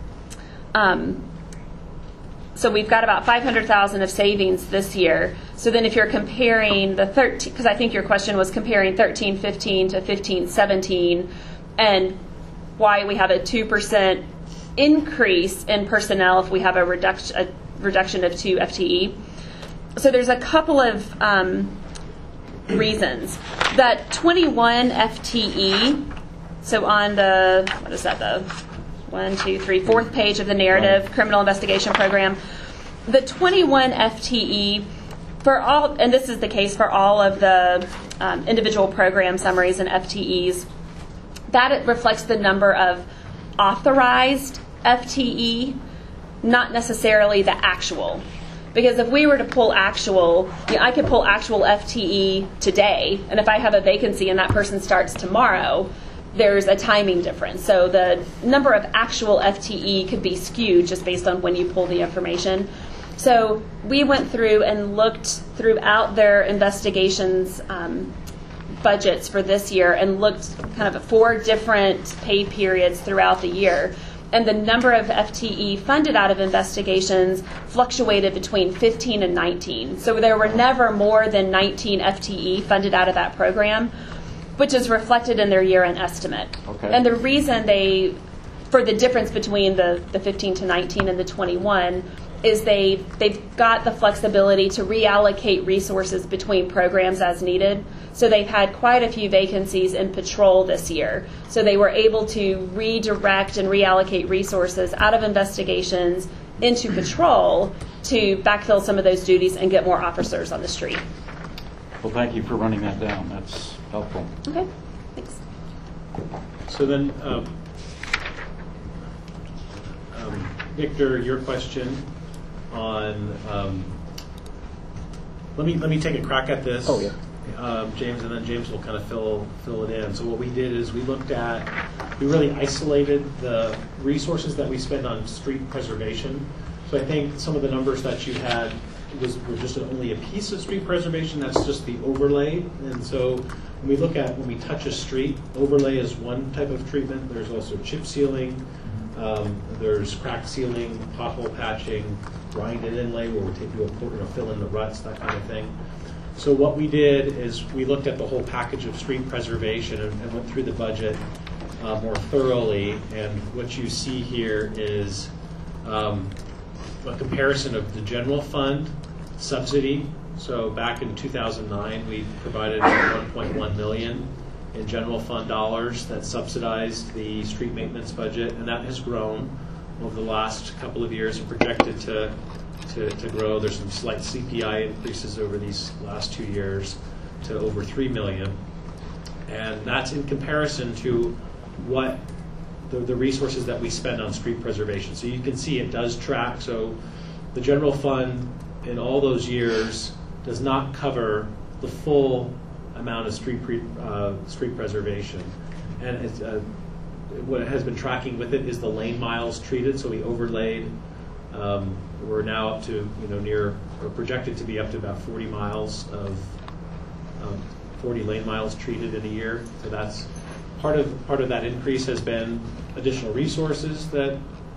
Um, so we've got about five hundred thousand dollars of savings this year. So then if you're comparing the thirteen, because I think your question was comparing thirteen fifteen to fifteen seventeen, and why we have a two percent increase in personnel if we have a reduction, a reduction of two F T E. So there's a couple of um, reasons. That twenty-one F T E, so on the, what is that, the one, two, three, fourth page of the narrative, criminal investigation program, the twenty-one F T E, for all, and this is the case for all of the um, individual program summaries and F T Es, that it reflects the number of authorized F T E, not necessarily the actual. Because if we were to pull actual, you know, I could pull actual F T E today, and if I have a vacancy and that person starts tomorrow, there's a timing difference. So the number of actual F T E could be skewed just based on when you pull the information. So we went through and looked throughout their investigations um, budgets for this year and looked kind of at four different pay periods throughout the year. And the number of F T E funded out of investigations fluctuated between fifteen and nineteen. So there were never more than nineteen F T E funded out of that program, which is reflected in their year-end estimate. Okay. And the reason they, for the difference between the, the fifteen to nineteen and the twenty-one, is they, they've got the flexibility to reallocate resources between programs as needed. So they've had quite a few vacancies in patrol this year. So they were able to redirect and reallocate resources out of investigations into patrol to backfill some of those duties and get more officers on the street. Well, thank you for running that down. That's helpful. Okay, thanks. So then, um, um, Victor, your question on, um, let me let me take a crack at this. Oh, yeah. Um, James, and then James will kind of fill fill it in. So what we did is we looked at, we really isolated the resources that we spend on street preservation. So I think some of the numbers that you had was, was just only a piece of street preservation. That's just the overlay. And so when we look at, when we touch a street, overlay is one type of treatment. There's also chip sealing. Um, there's crack sealing, pothole patching, grind and inlay, where we take you a you know, fill in the ruts, that kind of thing. So what we did is we looked at the whole package of street preservation and, and went through the budget uh, more thoroughly. And what you see here is um, a comparison of the general fund subsidy. So back in two thousand nine, we provided one point one million dollars in general fund dollars that subsidized the street maintenance budget, and that has grown over the last couple of years and projected to, to, to grow. There's some slight C P I increases over these last two years to over three million dollars. And that's in comparison to what the, the resources that we spend on street preservation. So you can see it does track. So the general fund in all those years does not cover the full amount of street pre, uh, street preservation, and it's, uh, what it has been tracking with it is the lane miles treated. So we overlaid. Um, we're now up to you know near or projected to be up to about forty miles of um, forty lane miles treated in a year. So that's part of part of that increase has been additional resources that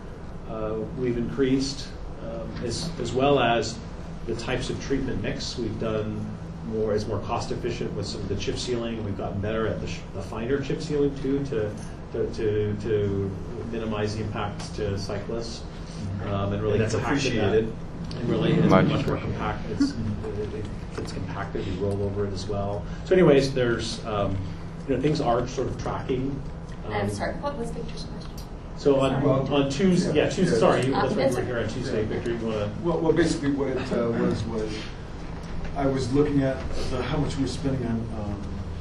uh, we've increased, um, as as well as the types of treatment mix. We've done more is more cost efficient with some of the chip sealing. We've gotten better at the, sh the finer chip sealing too to to, to to minimize the impacts to cyclists, um, and really and that's appreciated. That. And really, it's much, much more compact. It's it, it, it's compacted. We roll over it as well. So, anyways, there's um, you know things are sort of tracking. Um, I'm sorry. What was Victor's question? So on Sorry. on Tuesday, yeah, Tuesday. Yeah. Sorry, Uh, that's why that's we're here on Tuesday. Victor, you want to? Well, well, basically what it uh, was was I was looking at the, how much we were spending on um,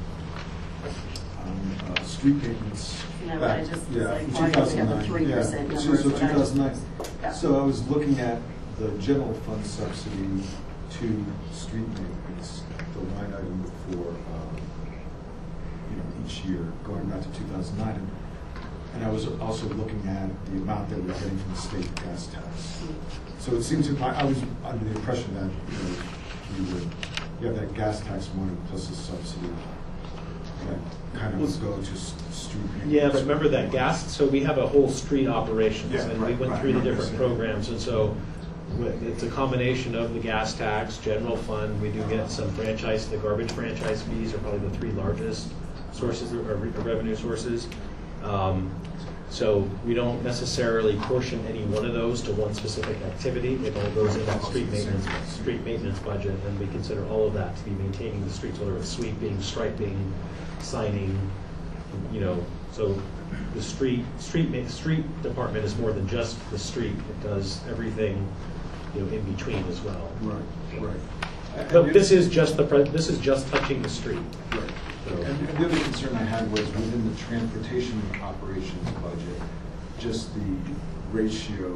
on uh, street maintenance. No, back, I just was yeah, like, in why don't we have the two thousand nine. three percent Yeah, number? so, so two thousand nine. Yeah. So I was looking at the general fund subsidy to street maintenance, the line item for um, you know each year going back to two thousand nine. And, And I was also looking at the amount that we're getting from the state gas tax. So it seemed to, I was under the impression that you know, you would, you have that gas tax money plus a subsidy that kind of would go to s- street maintenance. Yeah, but remember that gas, so we have a whole street operations, Yeah, and we right, went right, through the right, different yes, programs, and so it's a combination of the gas tax, general fund, we do get some franchise, the garbage franchise fees are probably the three largest sources, or re- revenue sources. Um, So we don't necessarily portion any one of those to one specific activity. It all goes in that street maintenance, street maintenance budget, and we consider all of that to be maintaining the streets, whether it's sweeping, striping, signing, you know. So the street street ma- street department is more than just the street. It does everything, you know, in between as well. Right, right. But this is just the pre- this is just touching the street. Right. So, And the other concern I had was within the transportation operations budget, just the ratio,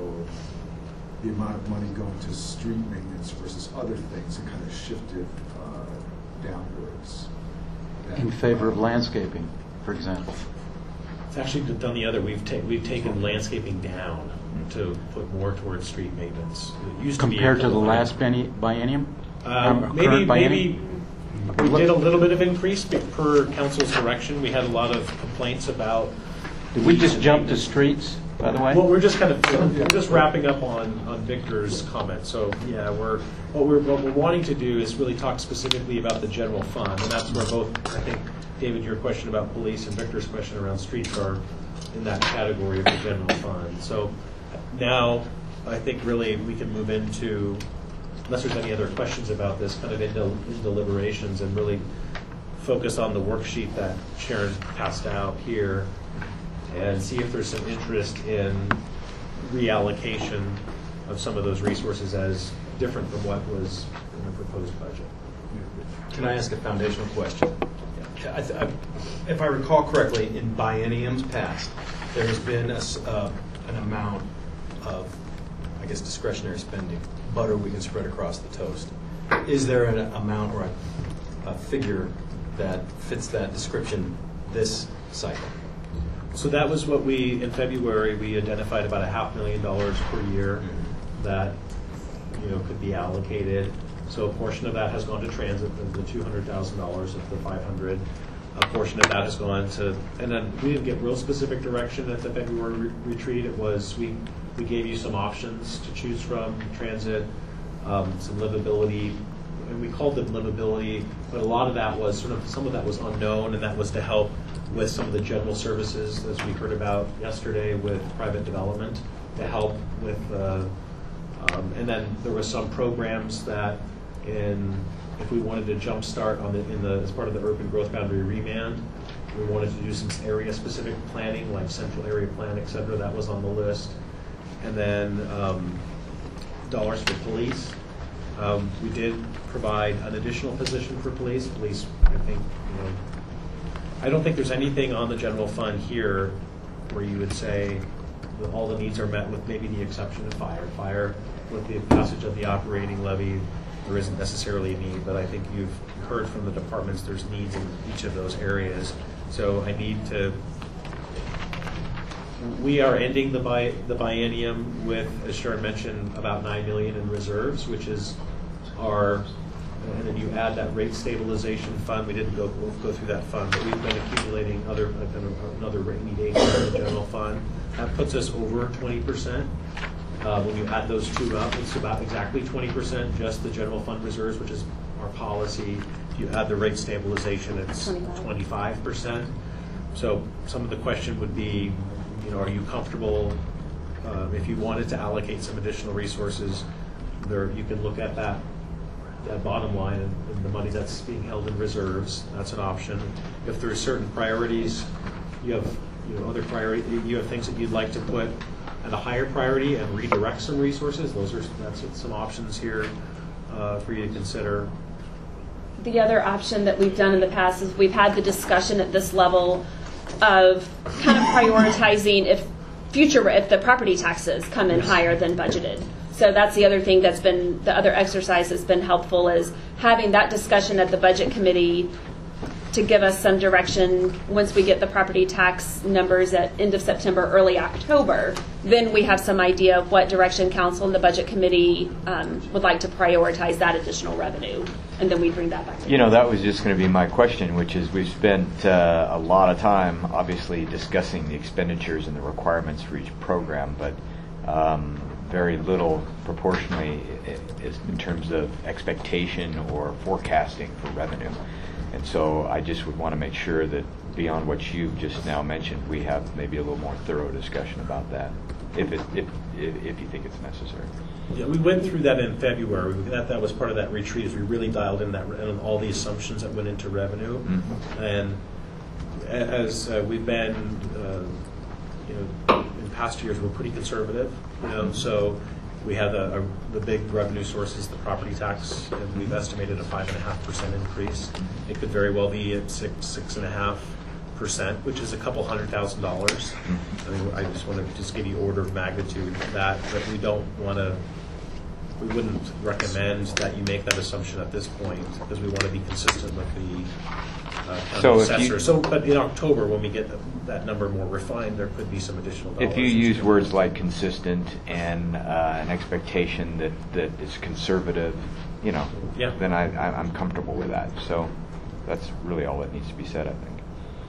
the amount of money going to street maintenance versus other things, it kind of shifted uh, downwards. In favor of landscaping, for example. It's actually done the other. We've ta- we've taken landscaping down to put more towards street maintenance. It used to be Compared to the equal- last bienni- biennium? Um, Um, maybe current biennium? maybe we did a little bit of increase but per council's direction. We had a lot of complaints about. Did we just jump to streets, by the way? Well, we're just kind of we're just wrapping up on, on Victor's comment. So yeah, we're what we're what we're wanting to do is really talk specifically about the general fund, and that's where both I think David, your question about police and Victor's question around streets are in that category of the general fund. So now I think really we can move into, unless there's any other questions about this, kind of into, into deliberations and really focus on the worksheet that Sharon passed out here and see if there's some interest in reallocation of some of those resources as different from what was in the proposed budget. Can I ask a foundational question? I th- I, if I recall correctly, in bienniums past, there has been a s uh, an amount of, I guess, discretionary spending, butter we can spread across the toast. Is there an amount or a, a figure that fits that description this cycle? So that was what we, in February, we identified about a half million dollars per year that you know, could be allocated. So a portion of that has gone to transit, the, the two hundred thousand dollars of the five hundred. A portion of that has gone to, and then we didn't get real specific direction at the February re retreat. It was, we, we gave you some options to choose from, transit, um, some livability, and we called them livability, but a lot of that was sort of, some of that was unknown, and that was to help with some of the general services, as we heard about yesterday with private development, to help with, uh, um, and then there were some programs that in, if we wanted to jumpstart on the, in the, as part of the urban growth boundary remand, we wanted to do some area-specific planning, like central area plan, et cetera, that was on the list. And then um, dollars for police. Um, we did provide an additional position for police. Police, I think, you know, I don't think there's anything on the general fund here where you would say that all the needs are met, with maybe the exception of fire. Fire, with the passage of the operating levy, there isn't necessarily a need, but I think you've heard from the departments there's needs in each of those areas. So I need to, we are ending the bi the biennium with, as Sharon mentioned, about nine million in reserves, which is our, and then you add that rate stabilization fund. We didn't go we'll go through that fund, but we've been accumulating other uh, another rainy day in the general fund. That puts us over twenty percent. Uh, when you add those two up, it's about exactly twenty percent, just the general fund reserves, which is our policy. If you add the rate stabilization, it's twenty-five percent. So some of the question would be, you know, are you comfortable, uh, if you wanted to allocate some additional resources, there you can look at that, that bottom line and, and the money that's being held in reserves. That's an option. If there are certain priorities, you have, you know, other priority, you have things that you'd like to put at a higher priority and redirect some resources. Those are, that's some options here uh, for you to consider. The other option that we've done in the past is we've had the discussion at this level of kind of prioritizing if future, if the property taxes come in Yes. higher than budgeted. So that's the other thing that's been, the other exercise that's been helpful, is having that discussion at the budget committee to give us some direction. Once we get the property tax numbers at end of September, early October, then we have some idea of what direction council and the budget committee um, would like to prioritize that additional revenue, and then we bring that back to You know, that was just going to be my question, which is we've spent uh, a lot of time, obviously, discussing the expenditures and the requirements for each program, but um, very little proportionally is in terms of expectation or forecasting for revenue. And so I just would want to make sure that beyond what you've just now mentioned, we have maybe a little more thorough discussion about that, if it, if, if, if you think it's necessary. Yeah, we went through that in February. That, that was part of that retreat, is we really dialed in that and all the assumptions that went into revenue. Mm-hmm. And as uh, we've been, uh, you know, in past years, we're pretty conservative. You know, mm-hmm. so we have a, a, the big revenue source is the property tax, and we've estimated a five and a half percent increase. It could very well be at six, six and a half percent, which is a couple hundred thousand dollars. I mean, I just want to just give you order of magnitude of that, but we don't want to. We wouldn't recommend that you make that assumption at this point, because we want to be consistent with the uh, county So if assessor. you- So, but in October, when we get the, that number more refined, there could be some additional dollars. If you use words like consistent and uh, an expectation that, that is conservative, you know, Yeah. then I, I- I'm comfortable with that. So that's really all that needs to be said, I think.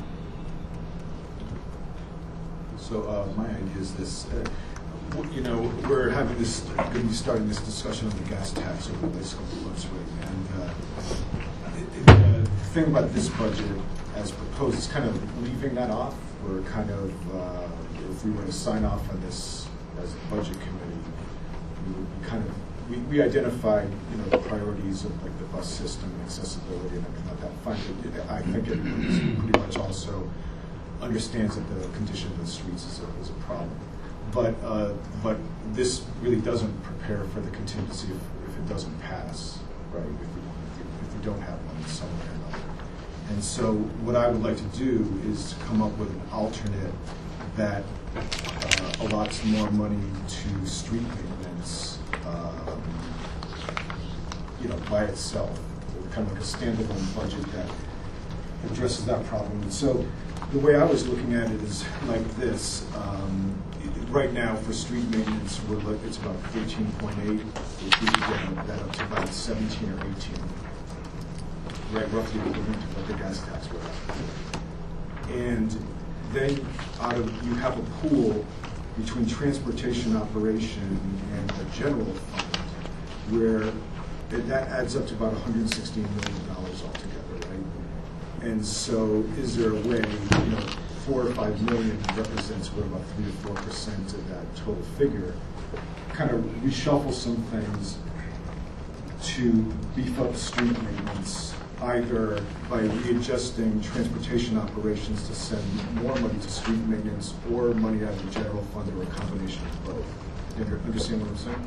So uh, my idea is this, uh, w- you know, we're having this, going to be starting this discussion on the gas tax over the next couple of months, right? And uh, it, it, uh, the thing about this budget as proposed is kind of leaving that off. We're kind of, uh, if we were to sign off on this as a budget committee, we would be kind of, we, we identified, you know, the priorities of like the bus system, accessibility, and everything like that. Fine, but I think it pretty much also understands that the condition of the streets is a, is a problem. But uh, but this really doesn't prepare for the contingency if, if it doesn't pass, right? If we, if we don't have one somewhere or another. And so what I would like to do is to come up with an alternate that uh, allots more money to street maintenance, um, you know, by itself, kind of like a standalone budget that addresses that problem. And so the way I was looking at it is like this. Um, right now for street maintenance, we're look, it's about thirteen point eight. If we could get that up to about seventeen or eighteen, right, roughly equivalent to what the gas tax was. And then out of, you have a pool between transportation operation and the general fund, where it, that adds up to about one hundred sixteen million dollars altogether, right? And so is there a way, you know, four or five million represents what, about three to four percent of that total figure, kind of reshuffle some things to beef up street maintenance, either by readjusting transportation operations to send more money to street maintenance or money out of the general fund, or a combination of both. You under- understand what I'm saying?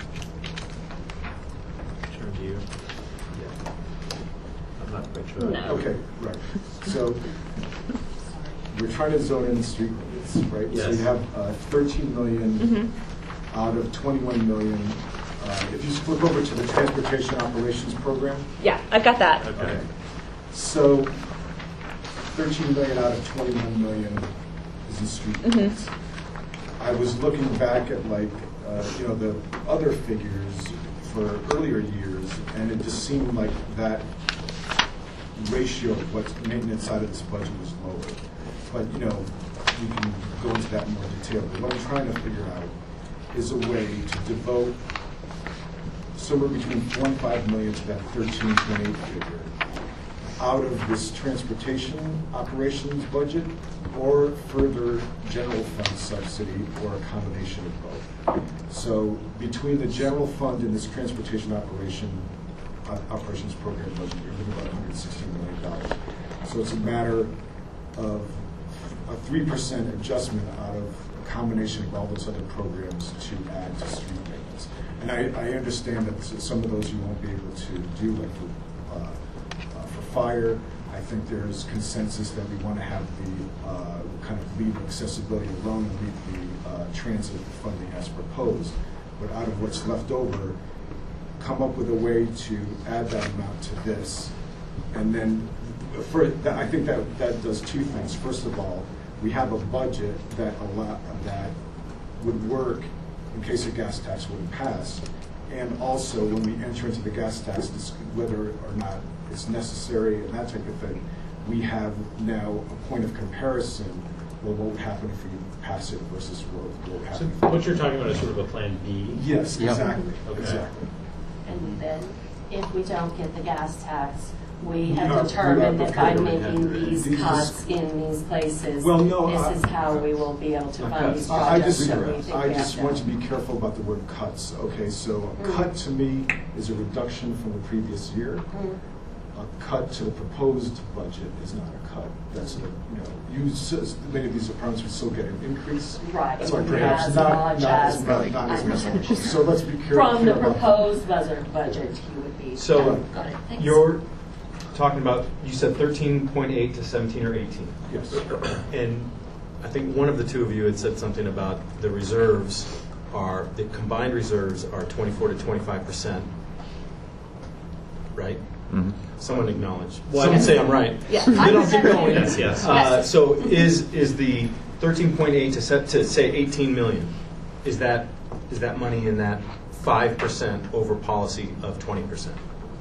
Sure, do you? Yeah. I'm not quite sure. No. Okay, right. So we're trying to zone in the street maintenance, right? So Yes. you have uh, thirteen million Mm-hmm. out of twenty-one million. Uh, if you flip over to the transportation operations program, Yeah, I've got that. Okay. so thirteen million out of twenty-one million is in street Mhm. maintenance. I was looking back at like, uh, you know, the other figures for earlier years, and it just seemed like that ratio of what's maintenance side of this budget was lower. But, you know, we can go into that in more detail. But what I'm trying to figure out is a way to devote somewhere between four and five million to that thirteen point eight figure out of this transportation operations budget, or further general fund subsidy, or a combination of both. So between the general fund and this transportation operation uh, operations program budget, you're looking at about one hundred sixteen million dollars. So it's a matter of a three percent adjustment out of a combination of all those other programs to add to street maintenance. And I, I understand that some of those you won't be able to do, like for, uh, uh, for fire. I think there's consensus that we want to have the uh, kind of leave accessibility alone and leave the uh, transit funding as proposed. But out of what's left over, come up with a way to add that amount to this. And then for that, I think that that does two things. First of all, we have a budget that allow, that would work in case a gas tax wouldn't pass. And also, when we enter into the gas tax, whether or not it's necessary and that type of thing, we have now a point of comparison. Well, what would happen if we pass it versus what what would So happen? if we what you're talking about is sort of a plan B? Yes, Yep. exactly, Okay. exactly. And then if we don't get the gas tax, we We are- have determined we are that by prepared. making these These- cuts in these places, Well, no, I- this is how we will be able to fund these I I projects just, that we think we I have just to. want to be careful about the word cuts. Okay, so a Mm. cut to me is a reduction from the previous year. Mm. A cut to the proposed budget is not a cut. That's a, you know, you, s- many of these departments would still get an increase. Right, So and perhaps as not, large not as, as- not not as much. Right. So let's be careful. From the about- proposed budget, budget, you would be. So Got it, thanks. you're talking about, you said thirteen point eight to seventeen or eighteen. Yes. And I think one of the two of you had said something about the reserves are, the combined reserves are twenty-four to twenty-five percent, right? Mhm. Someone acknowledge. Someone say I'm right. Yeah. You don't keep going. Yes, yes. Uh, So is, is the thirteen point eight to set, to say eighteen million, is that, is that money in that five percent over policy of twenty percent?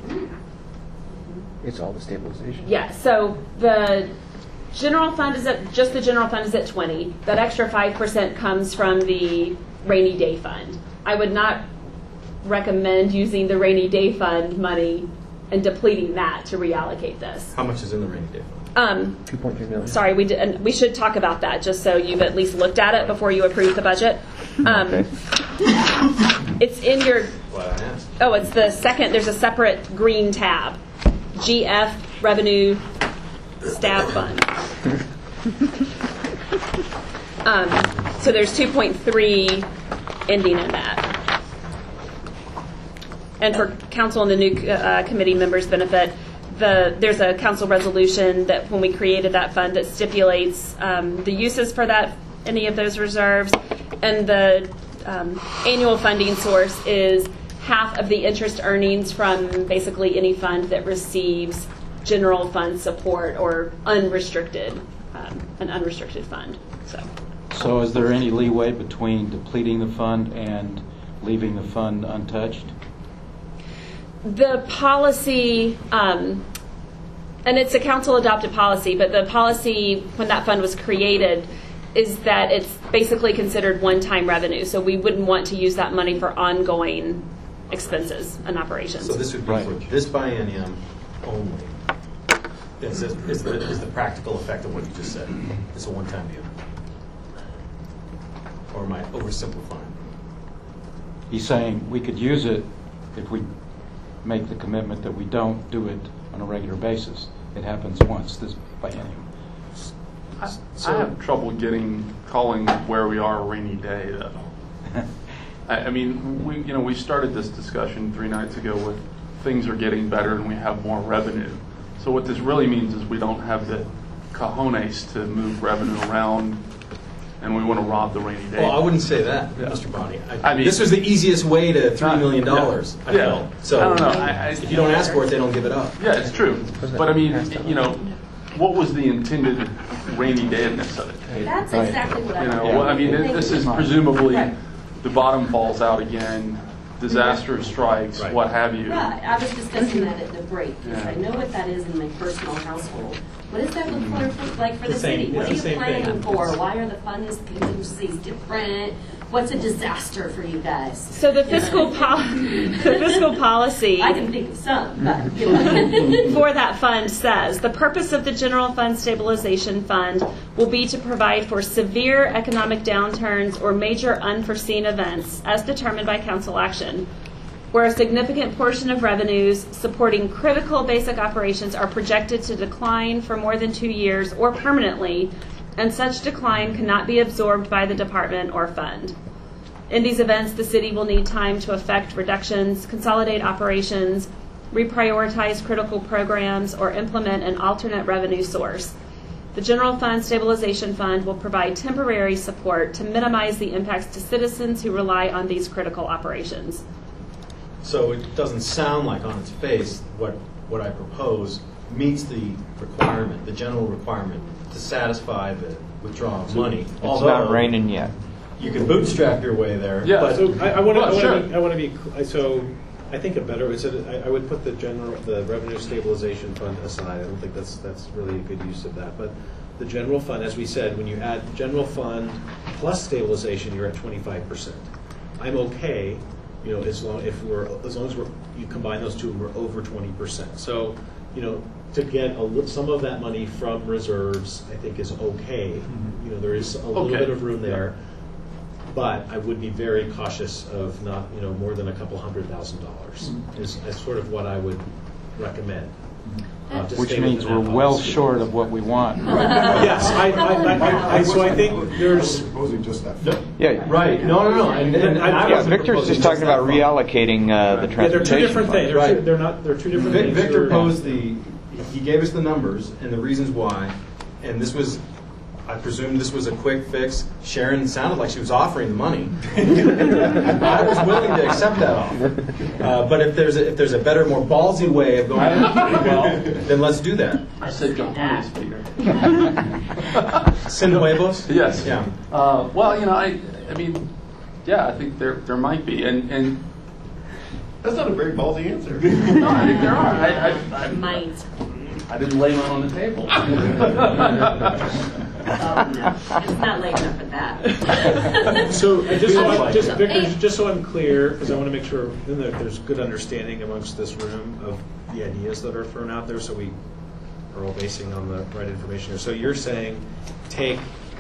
It's all the stabilization. Yeah, so the general fund is at, just the general fund is at twenty. That extra five percent comes from the rainy day fund. I would not recommend using the rainy day fund money and depleting that to reallocate this. How much is in the rainy day fund? Um, two point three million. sorry, we did, and we should talk about that just so you've at least looked at it before you approve the budget. Um, Okay. It's in your, What I asked. oh, it's the second, there's a separate green tab. G F Revenue Stab Fund. Um, so there's two point three ending in that. And for council and the new uh, committee members' benefit, the, there's a council resolution that when we created that fund that stipulates um, the uses for that, any of those reserves, and the um, annual funding source is half of the interest earnings from basically any fund that receives general fund support or unrestricted, um, an unrestricted fund. So So is there any leeway between depleting the fund and leaving the fund untouched? The policy, um, and it's a council-adopted policy, but the policy, when that fund was created, is that it's basically considered one-time revenue. So we wouldn't want to use that money for ongoing expenses and operations. So this would be Right. for this biennium only. Is, it, is, the, is the practical effect of what you just said? It's a one-time deal. Or am I oversimplifying? He's saying we could use it if we make the commitment that we don't do it on a regular basis. It happens once this biennium. I, I have trouble getting calling where we are a rainy day, though. I, I mean, we you know we started this discussion three nights ago with things are getting better and we have more revenue. So what this really means is we don't have the cojones to move revenue around, and we want to rob the rainy day. Well, I wouldn't say that, Yeah. Mister Bonney. I, I mean- this was the easiest way to three million dollars. Yeah. I Yeah. felt. So I don't know. I- I- if you don't ask for it, they don't give it up. Yeah, it's true. But I mean, you know, what was the intended rainy dayness of it? That's Right. exactly what I You know, want. well, I mean, it- this is presumably Right. the bottom falls out again, disaster strikes, Right. what have you. Right, I was discussing that at the break, because Yeah. I know what that is in my personal household. What does that look for, like for the The same- city? What it's are the you same thing. planning for? Why are the funds contingencies different? What's a disaster for you guys? So the fiscal pol- the fiscal policy I can think of some, but, you know. for that fund says the purpose of the General Fund Stabilization Fund will be to provide for severe economic downturns or major unforeseen events as determined by council action, where a significant portion of revenues supporting critical basic operations are projected to decline for more than two years or permanently, and such decline cannot be absorbed by the department or fund. In these events, the city will need time to effect reductions, consolidate operations, reprioritize critical programs, or implement an alternate revenue source. The General Fund Stabilization Fund will provide temporary support to minimize the impacts to citizens who rely on these critical operations. So it doesn't sound like on its face what, what I propose meets the requirement, the general requirement to satisfy the withdrawal of money. It's Although not raining yet. you can bootstrap your way there. Yeah. But So I, I want to. Well, I sure. want to. I want to be. cl- So I think a better. Is it, I, I would put the general, the revenue stabilization fund aside. I don't think that's that's really a good use of that. But the general fund, as we said, when you add general fund plus stabilization, you're at twenty-five percent. I'm okay. You know, as long if we're as long as we're you combine those two, we're over twenty percent. So, you know, to get a li- some of that money from reserves, I think is okay. You know, there is a little Okay. bit of room there. But I would be very cautious of not, you know, more than a couple hundred thousand dollars is, is sort of what I would recommend. Uh, to Which stay means within we're that well policy. short of what we want. Yes, I, I, I, I, I, so I think there's, Proposing just that. Yeah. Right. No, no, no. And, and, and I Yeah, Yeah, wasn't Victor's proposing just talking about that fund. reallocating uh, the yeah, they're two transportation different fund. things. They're, Right. two, they're not, they're two different Vic- things. Victor They're- posed the, he gave us the numbers and the reasons why, and this was, I presume this was a quick fix. Sharon sounded like she was offering the money. I was willing to accept that offer. Uh, but if there's a, if there's a better, more ballsy way of going, well, then let's do that. I said cojones, Peter. Sin huevos? Yes. Yeah. Uh, well, you know, I, I mean, yeah, I think there there might be, and and That's not a very ballsy answer. no, I think there are. I I, I, Might. I didn't lay one on the table. Oh, no. It's not late enough at that. So uh, just so I'm, Like just, that. Victor, just so I'm clear, because I want to make sure then that there's good understanding amongst this room of the ideas that are thrown out there, so we are all basing on the right information here. So you're saying take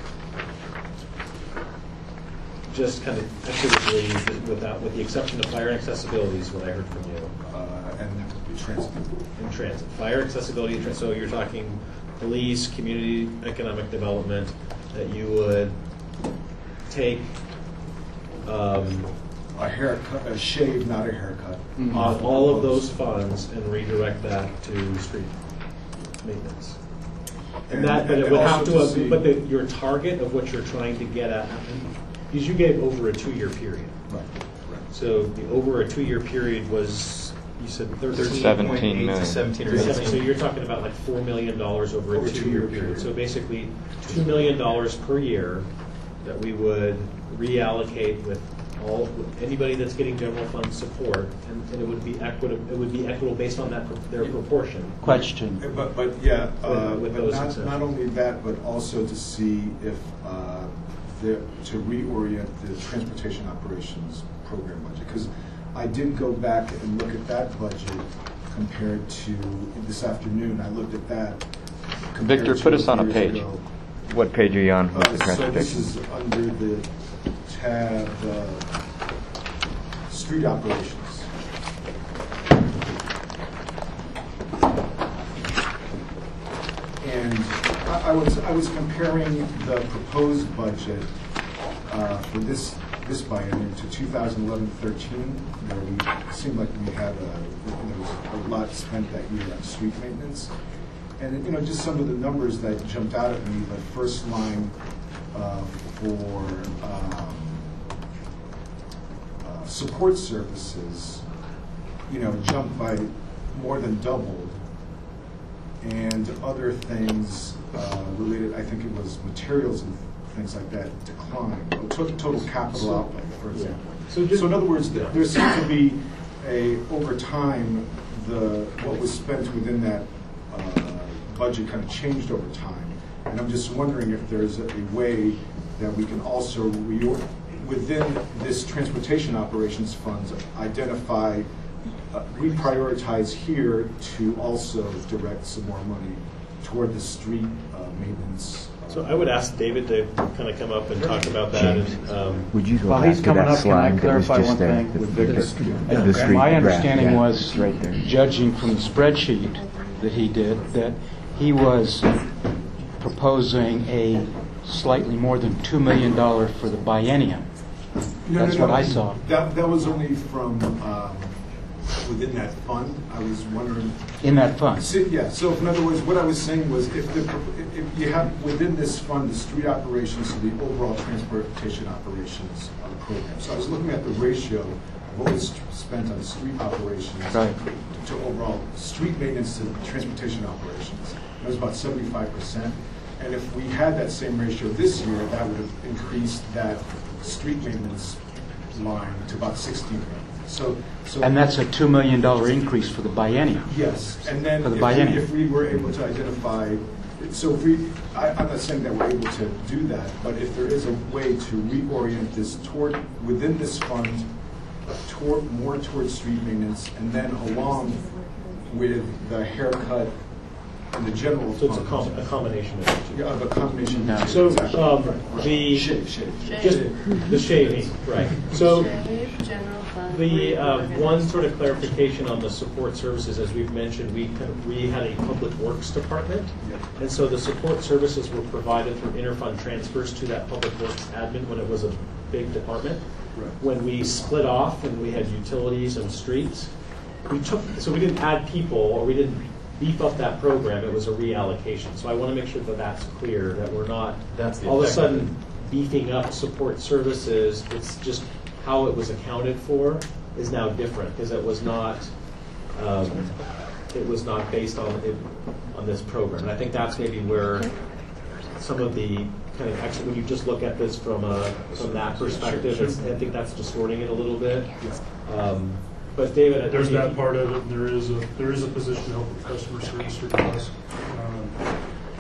just kind of equitably, without, with the exception of fire and accessibility is what I heard from you. Uh, and transit. In transit, fire accessibility, and trans- so you're talking police, community economic development, that you would take um, A haircut, a shave, not a haircut. Mhm. off all of those funds and redirect that to street maintenance. And that, but it would have also to, see- but the, your target of what you're trying to get at, because you gave over a two-year period. Right, right. So the over a two-year period was, you said thirteen. Seventeen million. To seventeen or Seven- So eighteen. you're talking about like four million dollars over a Over a two-year two-year period. period. So basically, two million dollars per year that we would reallocate with all, anybody that's getting general fund support, and, and it would be equitable, it would be equitable based on that, pro- their proportion. Question. But, but yeah, uh, With- with but those not, exceptions. not only that, but also to see if, uh, the, to reorient the transportation operations program budget. Because I did go back and look at that budget compared to, this afternoon, I looked at that. compared Victor, to put us on a years page. ago. What page are you on with Uh, the So this transportation? is under the tab, uh, street operations. And I I was, I was comparing the proposed budget uh, for this, this biennium to two thousand eleven thirteen, where we, it seemed like we had a, there was a lot spent that year on street maintenance. And, you know, just some of the numbers that jumped out at me, the first line uh, for um, uh, support services, you know, jumped by more than doubled. And other things uh, related, I think it was materials and things like that, declined. Well, to- Total capital outlay, for example. So just- So in other words, th- there seemed to be a, over time, the, what was spent within that uh, budget kind of changed over time. And I'm just wondering if there's a a way that we can also, reor- within this transportation operations funds, identify, uh, reprioritize here to also direct some more money toward the street uh, maintenance. So I would ask David to kind of come up and talk about that. And, um, Would you go While back he's to coming that up, can I slide that was clarify just one there? thing The- with the- Victor? the- the street My graph, understanding yeah, was, it's right there. judging from the spreadsheet that he did, that he was proposing a slightly more than two million dollars for the biennium. No, no, That's no. what I saw. That, that was only from, um, within that fund. I was wondering, In that fund. so, yeah, so in other words, what I was saying was if the, if you have within this fund, the street operations to the overall transportation operations uh, program. So I was looking at the ratio of what was spent on street operations Right. to overall street maintenance to transportation operations. It was about seventy-five percent. And if we had that same ratio this year, that would have increased that street maintenance line to about sixteen million. So, so. And that's a two million dollars increase for the biennium. Yes, and then For the if we, biennium. if we were able to identify, so if we, I, I'm not saying that we're able to do that, but if there is a way to reorient this toward, within this fund, toward, more towards street maintenance, and then along with the haircut in the general so it's a, fund. com- a combination of the two. Yeah, of a combination. No. So Exactly. um, Right. the Shave, shave. just the shaving, right? So General fund. the uh, one sort of clarification on the support services, as we've mentioned, we kind of, we had a public works department, and so the support services were provided through interfund transfers to that public works admin when it was a big department. Right. When we split off and we had utilities and streets, we took so we didn't add people or we didn't beef up that program. It was a reallocation. So I want to make sure that that's clear, that we're not That's the all of a effect of sudden beefing up support services. It's just how it was accounted for is now different because it was not um, it was not based on it, on this program. And I think that's maybe where some of the kind of actually when you just look at this from a from that perspective, it's, I think that's distorting it a little bit. Um, but David, I There's think that part of it, there is a, there is a position to help with customer service requests. Um,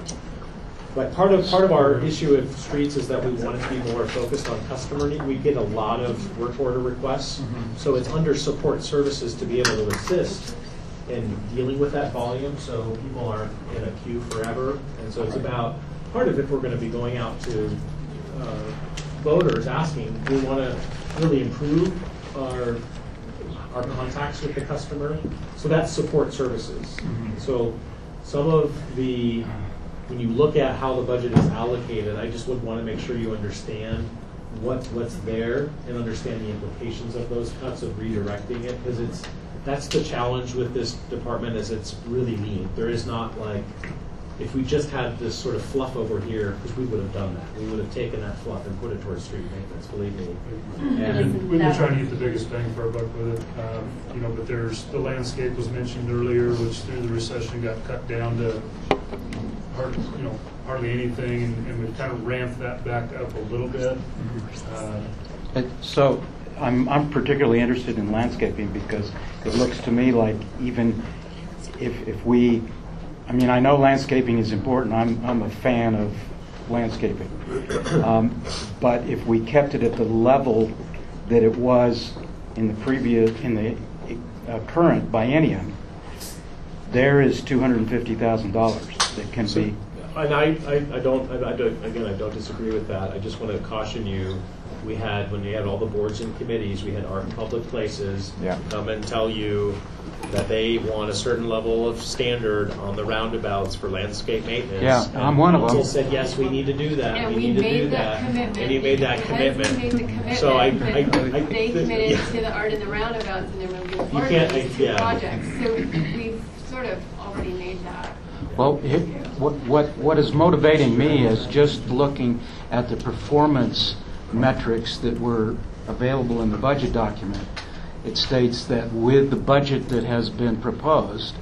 But part of part of our issue with streets is that we want to be more focused on customer need. We get a lot of work order requests, so it's under support services to be able to assist in dealing with that volume, so people aren't in a queue forever. And so it's about part of if we're going to be going out to uh, voters asking, we want to really improve our our contacts with the customer. So that's support services. So some of the when you look at how the budget is allocated, I just would want to make sure you understand what, what's there and understand the implications of those cuts of redirecting it, because it's that's the challenge with this department is it's really lean. There is not like, if we just had this sort of fluff over here, because we would have done that. We would have taken that fluff and put it towards street maintenance, believe me. We've And been, we've been trying to get the biggest bang for our buck with it. Um, you know, but there's, the landscape was mentioned earlier, which through the recession got cut down to hardly, you know, hardly anything, and, and we've kind of ramped that back up a little bit. Uh, It- So I'm, I'm particularly interested in landscaping because it looks to me like even if, if we, I mean, I know landscaping is important. I'm, I'm a fan of landscaping. Um, but if we kept it at the level that it was in the previous, in the uh, current biennium, there is two hundred fifty thousand dollars that can be. And I, I, I don't, I, I don't, again, I don't disagree with that. I just want to caution you. We had, when we had all the boards and committees, we had Art in Public Places Yeah. come and tell you that they want a certain level of standard on the roundabouts for landscape maintenance. Yeah, I'm one of them. Council said, yes, we need to do that. And we we need to made do that that. commitment. And you made that Because commitment. we made the commitment, So I, but I, I, they committed yeah. to the art and the roundabouts, and they're moving You forward can't- with these two yeah. projects. So we've sort of already made that. Well, it, what, what, what is motivating me is just looking at the performance metrics that were available in the budget document. It states that with the budget that has been proposed,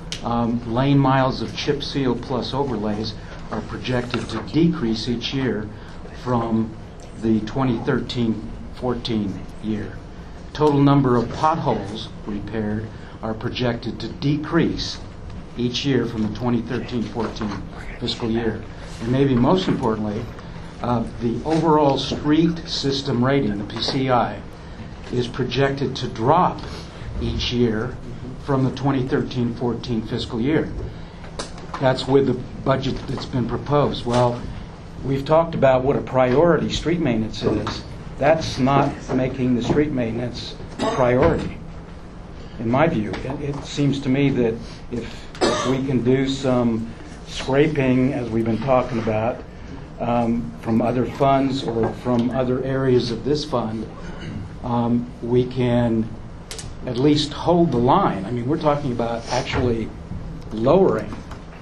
um, lane miles of chip seal plus overlays are projected to decrease each year from the twenty thirteen fourteen year. Total number of potholes repaired are projected to decrease each year from the twenty thirteen fourteen fiscal year. And maybe most importantly, uh, the overall street system rating, the P C I, is projected to drop each year from the twenty thirteen fourteen fiscal year. That's with the budget that's been proposed. Well, we've talked about what a priority street maintenance is. That's not making the street maintenance a priority, in my view. It, it seems to me that if, if we can do some scraping, as we've been talking about, um, from other funds or from other areas of this fund, um, we can at least hold the line. I mean, we're talking about actually lowering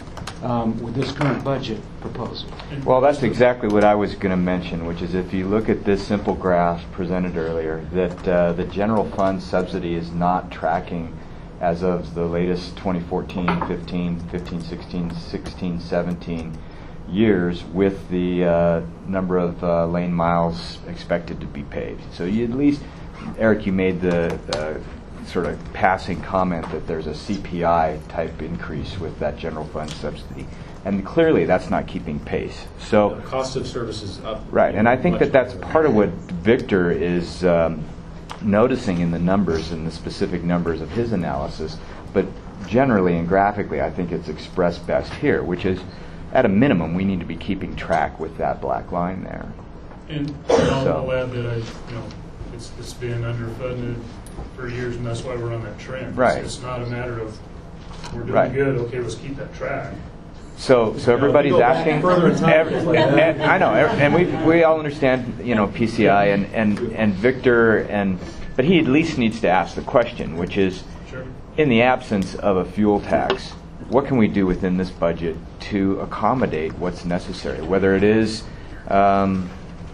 um, with this current budget proposal. Well, that's exactly what I was going to mention, which is if you look at this simple graph presented earlier, that uh, the general fund subsidy is not tracking as of the latest twenty fourteen, fifteen, fifteen, sixteen, sixteen, seventeen years with the uh, number of uh, lane miles expected to be paved. So you at least, Eric, you made the, the sort of passing comment that there's a C P I type increase with that general fund subsidy. And clearly that's not keeping pace. So The cost of service is up. right, and I think much that that's more. part of what Victor is um, noticing in the numbers and the specific numbers of his analysis, but generally and graphically I think it's expressed best here, which is at a minimum we need to be keeping track with that black line there. And I'll, So- I'll add that I, you know, it's, it's been underfunded for years, and that's why we're on that trend. Right. It's, it's not a matter of we're doing Right. good, okay, let's keep that track. So, so everybody's go back asking. further in time, ev- it's like- and- and- I know, ev- and we we all understand, you know, P C I and, and, and Victor, and but he at least needs to ask the question, which is, Sure. in the absence of a fuel tax, what can we do within this budget to accommodate what's necessary? Whether it is, um,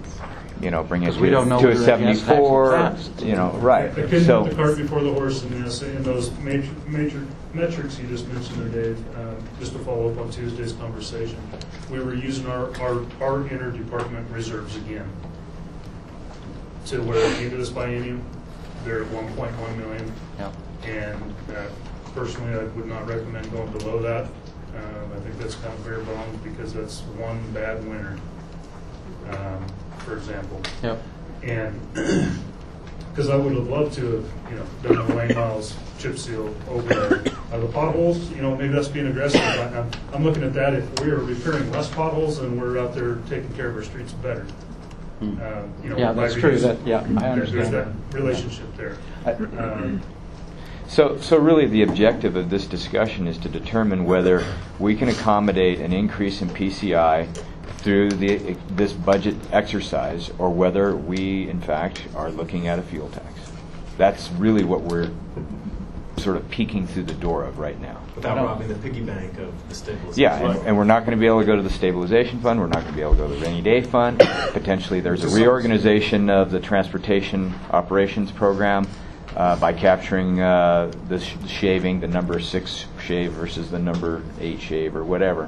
you know, bring it 'Cause we don't know to a whether it has tax seventy-four, exempt. you know, right? I couldn't So. put the cart before the horse in this, in those major, major metrics you just mentioned there, Dave, uh, just to follow up on Tuesday's conversation. We were using our, our, our interdepartment reserves again. To where at the end of this biennium, they're at one point one million. Yeah. And uh, personally, I would not recommend going below that. Um, I think that's kind of bare bones because that's one bad winter, um, for example. Yep. And because I would have loved to have, you know, done the lane miles, chip seal over there. Uh, the potholes, you know, maybe that's being aggressive. But I'm, I'm looking at that. If we are repairing less potholes and we're out there taking care of our streets better. Hmm. Uh, you know, Yeah, by that's true. reducing- That- yeah, I there- understand There's that that. relationship there. Um, So, so really the objective of this discussion is to determine whether we can accommodate an increase in P C I through the, this budget exercise, or whether we, in fact, are looking at a fuel tax. That's really what we're sort of peeking through the door of right now. Without robbing the piggy bank of the stabilization. Yeah, and, and we're not going to be able to go to the stabilization fund. We're not going to be able to go to the rainy day fund. Potentially, there's a reorganization of the transportation operations program uh, by capturing uh, the sh- shaving, the number six shave versus the number eight shave, or whatever.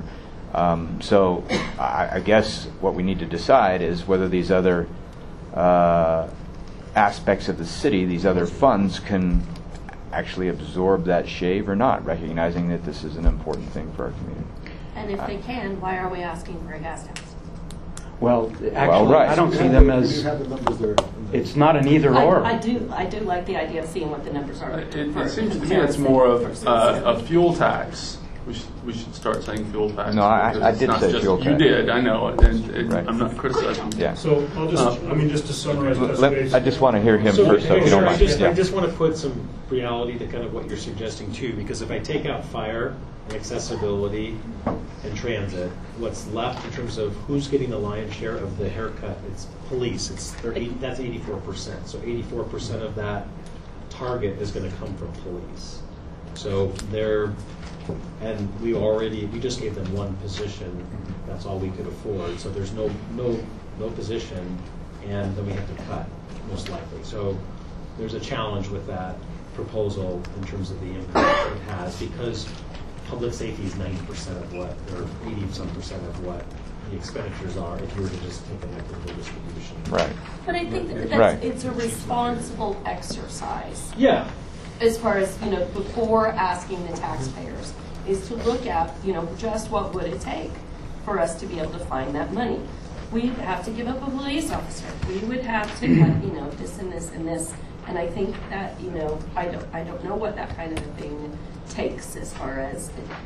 Um, so I, I guess what we need to decide is whether these other uh, aspects of the city, these other funds, can actually absorb that shave or not, recognizing that this is an important thing for our community. And if they can, why are we asking for a gas tax? Well, actually, Well, right. I don't see them We as, do have the numbers there. it's not an either or. I, I do, I do like the idea of seeing what the numbers are. It, it for seems to me comparison it's more of versus- uh, a fuel tax. We should, we should start saying fuel tax. No, I- because I it's did not say just- fuel You tax. did, I know, and, and Right. I'm not criticizing. Yeah. So I'll just, Uh, I mean, just to summarize, touch Let- base. I just want to hear him So, first, so if you don't sure, I mind. just, I Yeah. just want to put some reality to kind of what you're suggesting too, because if I take out fire and accessibility and transit, what's left in terms of who's getting the lion's share of the haircut, it's police. It's they're eighty, that's eighty-four percent. So eighty-four percent of that target is going to come from police. So they're, and we already, we just gave them one position. That's all we could afford. So there's no, no, no position, and then we have to cut, most likely. So there's a challenge with that proposal in terms of the impact it has, because public safety is ninety percent of what, or eighty some percent of what the expenditures are if you were to just take an equitable distribution. Right. But I think that that's, Right. it's a responsible exercise. Yeah. As far as, you know, before asking the taxpayers, is to look at, you know, just what would it take for us to be able to find that money. We'd have to give up a police officer. We would have to, cut, you know, this and this and this. And I think that, you know, I don't, I don't know what that kind of a thing takes as far as.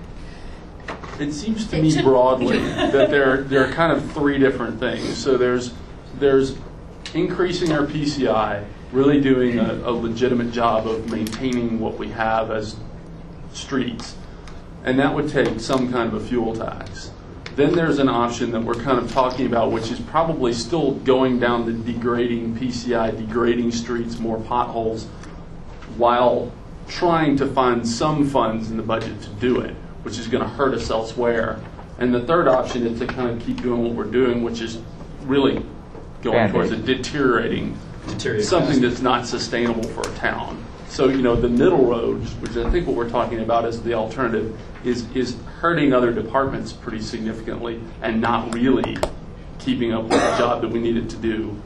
It seems to It me should- broadly that there there are kind of three different things. So there's there's increasing our P C I, really doing a, a legitimate job of maintaining what we have as streets, and that would take some kind of a fuel tax. Then there's an option that we're kind of talking about, which is probably still going down the degrading P C I, degrading streets, more potholes, while trying to find some funds in the budget to do it, which is going to hurt us elsewhere. And the third option is to kind of keep doing what we're doing, which is really going Band-Aid. towards a deteriorating, Deteriorating. something that's not sustainable for a town. So, you know, the middle road, which I think what we're talking about is the alternative, is is hurting other departments pretty significantly and not really keeping up with the job that we needed to do,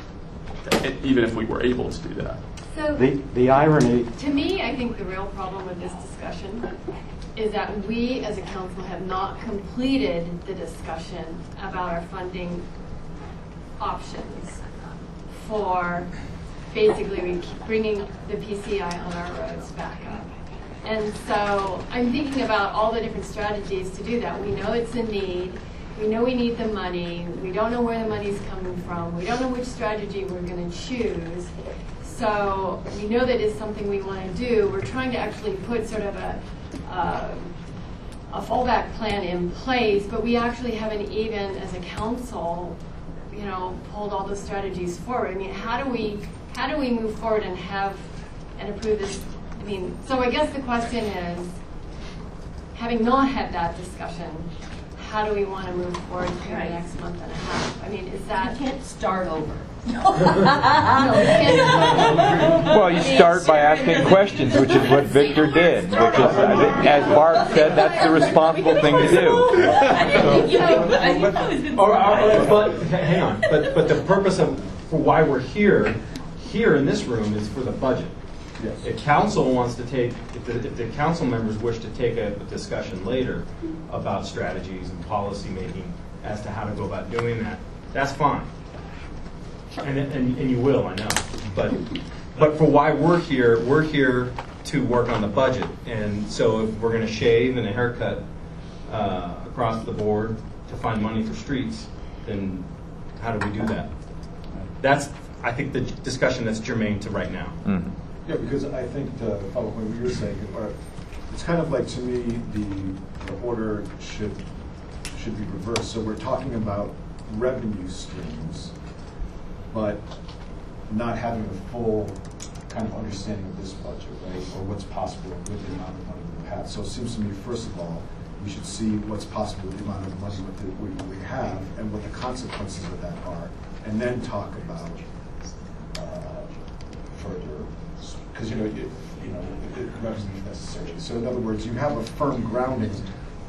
even if we were able to do that. So, The, the irony, to me, I think the real problem with this discussion is that we as a council have not completed the discussion about our funding options for basically bringing the P C I on our roads back up. And so I'm thinking about all the different strategies to do that. We know it's a need. We know we need the money. We don't know where the money's coming from. We don't know which strategy we're going to choose. So we know that it's something we want to do. We're trying to actually put sort of a, uh, a fallback plan in place, but we actually haven't even, as a council, you know, pulled all those strategies forward. I mean, how do we, how do we move forward and have and approve this? I mean, so I guess the question is, having not had that discussion, how do we want to move forward through Right. the next month and a half? I mean, is You that can't start over. no? You can't. Well, you start by asking questions, which is what Victor did, which is, I think, as Barb said, that's the responsible thing to do. Or, or, but hang on, but but the purpose of for why we're here, here in this room is for the budget. Yes. If council wants to take, if the, if the council members wish to take a, a discussion later about strategies and policy making as to how to go about doing that, that's fine. And, and, and you will, I know. But but for why we're here, we're here to work on the budget. And so if we're going to shave and a haircut uh, across the board to find money for streets, then how do we do that? That's, I think, the discussion that's germane to right now. Mhm. Yeah, because I think to follow up on what you were saying, or it's kind of like, to me, the, the order should should be reversed. So we're talking about revenue streams, but not having a full kind of understanding of this budget, right, or what's possible with the amount of money we have. So it seems to me, first of all, we should see what's possible with the amount of money with the, we, we have and what the consequences of that are, and then talk about uh, further, because you know, it, you know, it, it revenue is necessary. So in other words, you have a firm grounding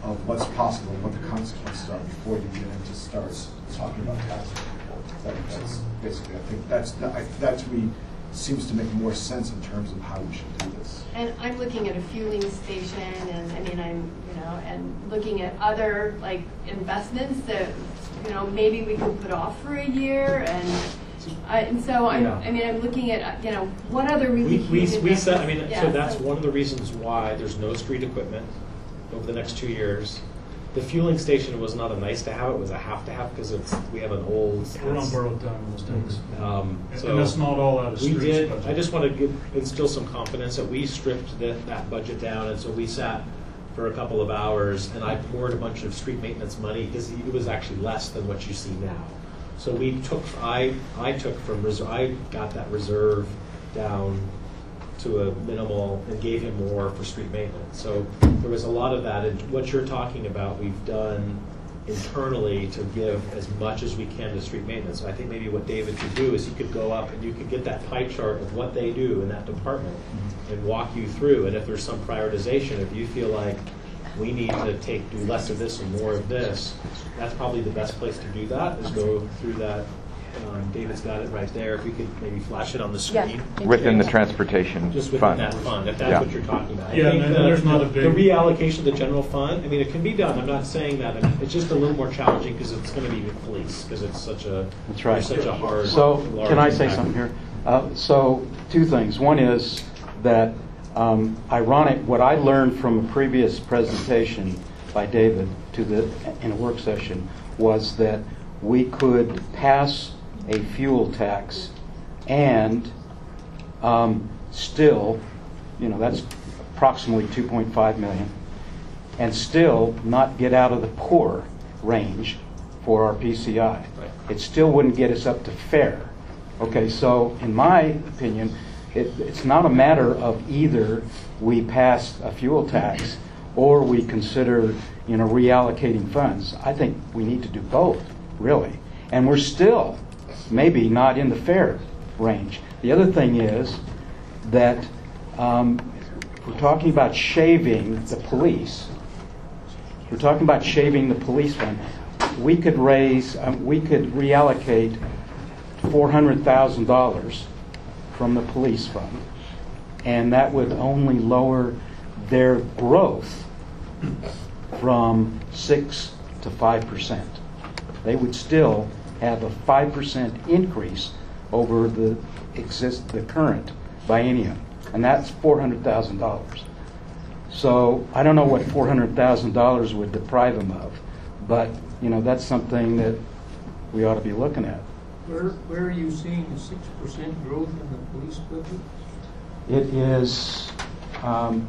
of what's possible and what the consequences are before you get into starts talking about taxes. That, that's basically, I think that's, I, that to me seems to make more sense in terms of how we should do this. And I'm looking at a fueling station, and I mean, I'm, you know, and looking at other like investments that, you know, maybe we could put off for a year, and uh, and so I'm, Yeah. I mean, I'm looking at, you know, what other really We, we, huge we said, I mean, investments- so yeah, that's one of the reasons why there's no street equipment over the next two years. The fueling station was not a nice to have, it was a have to have, because it's, we have an old. We're on borrowed time in those days. Um, And- so and that's not all out of we streets did. budget. I just want to give, instill some confidence that we stripped that, that budget down, and so we sat for a couple of hours, and I poured a bunch of street maintenance money, because it was actually less than what you see now. So we took, I, I took from reserve, I got that reserve down to a minimal and gave him more for street maintenance. So there was a lot of that, and what you're talking about, we've done internally to give as much as we can to street maintenance. So I think maybe what David could do is he could go up and you could get that pie chart of what they do in that department and walk you through. And if there's some prioritization, if you feel like we need to take do less of this and more of this, that's probably the best place to do that, is go through that. Um, David's got it right there. If we could maybe flash it on the screen. Yeah. Within the transportation Just within fund. that fund, if that's Yeah. what you're talking about. I Yeah, think and the- there's not a The big- reallocation of the general fund, I mean, it can be done, I'm not saying that, I mean, it's just a little more challenging because it's going to be with police, because it's such a, That's right. there's such a hard. So, large can I say impact. something here? Uh, So, two things. One is that, um, ironic, what I learned from a previous presentation by David to the, in a work session, was that we could pass a fuel tax and um, still, you know, that's approximately two point five million, and still not get out of the poor range for our P C I. It still wouldn't get us up to fair. Okay, so in my opinion, it, it's not a matter of either we pass a fuel tax or we consider, you know, reallocating funds. I think we need to do both, really. And we're still maybe not in the fair range. The other thing is that um, we're talking about shaving the police. We're talking about shaving the police fund. We could raise, um, we could reallocate four hundred thousand dollars from the police fund, and that would only lower their growth from six to five percent. They would still have a five percent increase over the exist the current biennium, and that's four hundred thousand dollars. So I don't know what four hundred thousand dollars would deprive them of, but you know that's something that we ought to be looking at. Where, where are you seeing a six percent growth in the police budget? It is, um,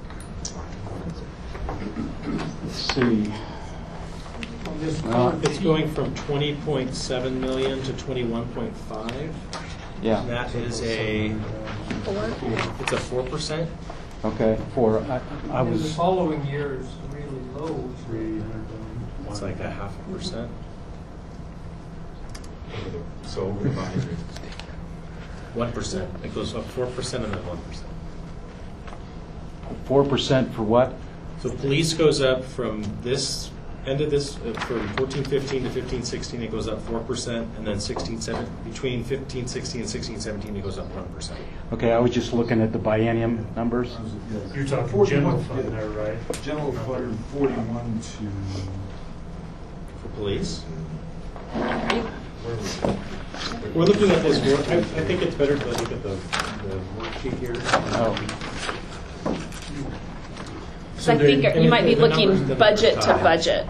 let's see. On this Uh, column It's sheet? going from twenty point seven million to twenty-one point five. Yeah. And that is a, it's a four percent. Okay. For I, I And the was. following year is really low. Three hundred. It's like a half a percent. So revised. One percent. It goes up four percent and then one percent. Four percent for what? So police goes up from this end of this, uh, from fourteen fifteen to fifteen sixteen, it goes up four percent, and then sixteen seventeen, between fifteen sixteen and sixteen seventeen, it goes up one percent. Okay, I was just looking at the biennium numbers. You're talking Forty-one, general fund yeah. there, right? General fund forty-one to, For police? We're looking at this work, I, I think it's better to look at the, the worksheet here. Oh. So I think there- you might be the numbers looking that are budget to tied. budget.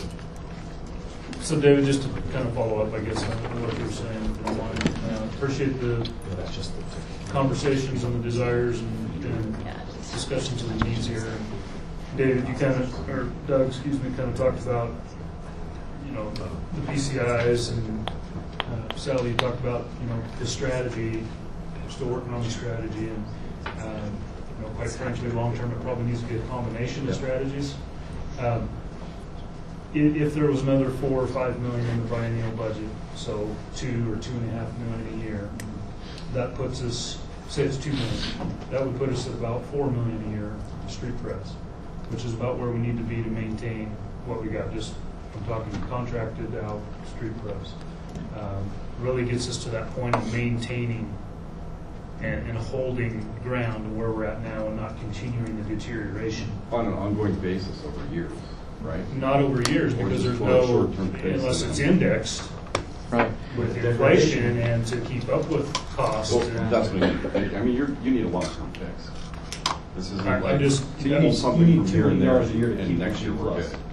So David, just to kind of follow up, I guess, on what you were saying, if you don't mind. Uh, appreciate the Yeah, that's just the. conversations and the desires and, and discussions of the needs here. David, you kind of, or Doug, excuse me, kind of talked about, you know, the P C Is, and uh, Sally, you talked about, you know, the strategy. We're still working on the strategy, and um, you know, quite frankly, long term, it probably needs to be a combination of strategies. Um, i- if there was another four or five million in the biennial budget, so two or two and a half million a year, that puts us, say it's two million, that would put us at about four million a year in street press. which is about where we need to be to maintain what we got. Just, I'm talking contracted out street pros. Um, really gets us to that point of maintaining and, and holding ground to where we're at now and not continuing the deterioration. On an ongoing basis over years, right? Not over years, Or because just there's for a no, short-term basis. unless it's indexed Right. with inflation and to keep up with costs. Well, and- that's what you need. I mean, you're, you need a long-term fix. This isn't I- I'm like, just- you you need need- something you from need here and two there, million dollars a year to and keep next it year we're plus. good.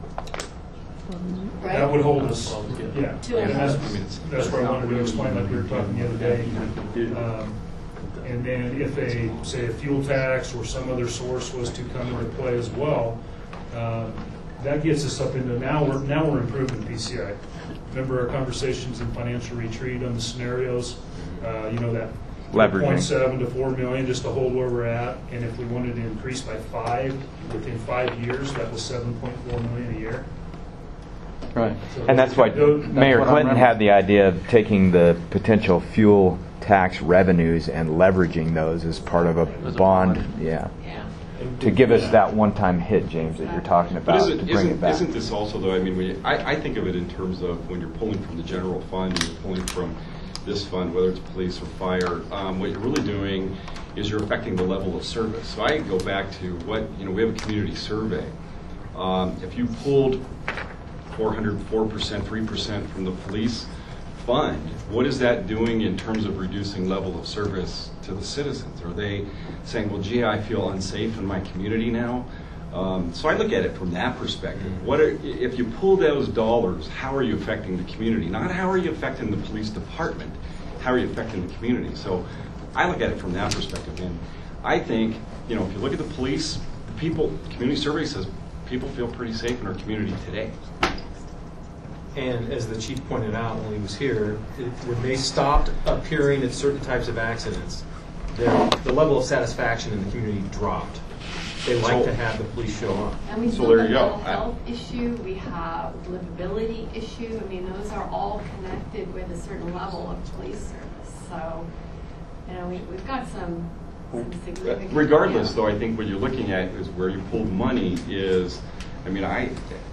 Right? That would hold us, yeah. Two And and a that's, half. I mean, it's- that's what I wanted to explain, like we were talking the other day. Um, And then if a, say, a fuel tax or some other source was to come into play as well, um, that gets us up into, now we're, now we're improving P C I. Remember our conversations in financial retreat on the scenarios? Uh, You know, that Leveraging. zero point seven to four million, just to hold where we're at. And if we wanted to increase by five, within five years, that was seven point four million a year. Right. So And that's why those- Mayor what I'm Clinton remembering. had the idea of taking the potential fuel tax revenues and leveraging those as part of a As a bond, bond. yeah, Yeah. to give us that one-time hit, James, that you're talking But about, to isn't, bring it isn't, back. isn't this also though, I mean, when you, I, I think of it in terms of when you're pulling from the general fund, and you're pulling from this fund, whether it's police or fire, um, what you're really doing is you're affecting the level of service. So I go back to what, you know, we have a community survey. Um, if you pulled four hundred four percent, three percent from the police fund, what is that doing in terms of reducing level of service to the citizens? Are they saying, well, gee, I feel unsafe in my community now? Um, so I look at it from that perspective. What are, if you pull those dollars, how are you affecting the community? Not how are you affecting the police department, how are you affecting the community? So I look at it from that perspective. And I think, you know, if you look at the police, the people, community survey says people feel pretty safe in our community today. And as the chief pointed out when he was here, it, when they stopped appearing at certain types of accidents, their, the level of satisfaction in the community dropped. They like So- to have the police show up. And we So still there have a you go. mental health issue, we have livability issue, I mean, those are all connected with a certain level of police service, so, you know, we, we've got some, some significant. Regardless, yeah. though, I think what you're looking at is where you pull money is, I mean, I,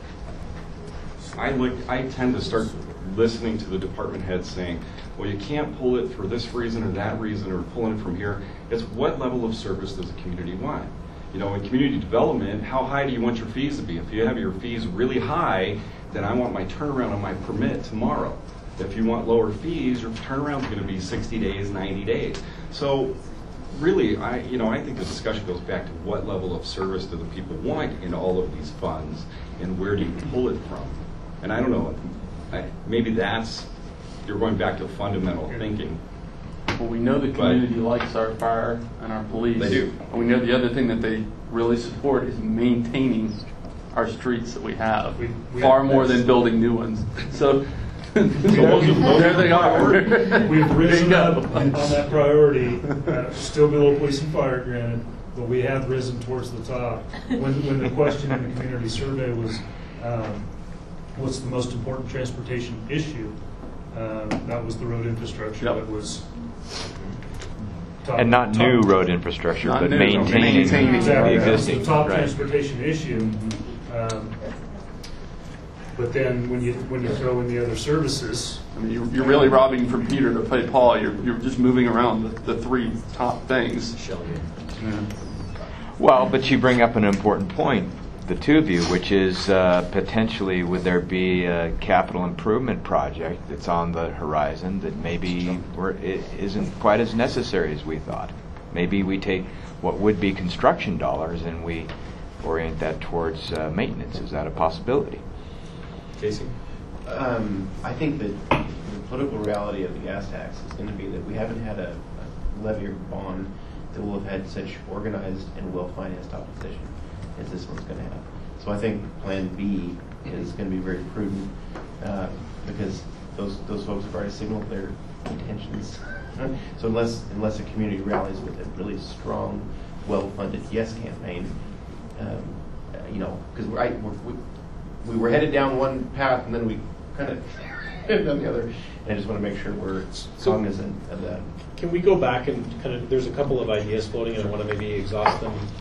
I look, I tend to start listening to the department heads saying, well, you can't pull it for this reason or that reason or pulling it from here. It's what level of service does the community want? You know, in community development, how high do you want your fees to be? If you have your fees really high, then I want my turnaround on my permit tomorrow. If you want lower fees, your turnaround is going to be sixty days, ninety days. So really, I, you know, I think the discussion goes back to what level of service do the people want in all of these funds, and where do you pull it from? And I don't know, I, maybe that's, you're going back to fundamental thinking. Well, we know the But- community likes our fire and our police. They do. And we know the other thing that they really support is maintaining our streets that we have, We- we far have- more than building new ones. So, have- there they are. We've risen There you up go. on that priority, uh, still below police and fire, granted, but we have risen towards the top. When, when the question in the community survey was, um, what's the most important transportation issue? Um, that was the road infrastructure Yep. that was top. And not top- new road infrastructure, Not but new, maintaining maintaining. Exactly, the that was existing. the top right. transportation issue. Um, But then when you, when you throw in the other services, I mean, you're, you're really robbing from Peter to pay Paul. You're, you're just moving around the, the three top things. Yeah. Well, but you bring up an important point, the two of you, which is uh, potentially would there be a capital improvement project that's on the horizon that maybe we're, it isn't quite as necessary as we thought? Maybe we take what would be construction dollars and we orient that towards uh, maintenance. Is that a possibility? Casey? Um, I think that the political reality of the gas tax is going to be that we haven't had a, a levy or bond that will have had such organized and well-financed opposition as this one's going to have. So I think Plan B is going to be very prudent uh, because those those folks have already signaled their intentions. So unless unless a community rallies with a really strong, well-funded yes campaign, um, uh, you know, because we're, I, we're, we we were headed down one path and then we kind of headed down the other. And I just want to make sure we're cognizant of that. Can we go back and kind of, there's a couple of ideas floating and I want to maybe exhaust them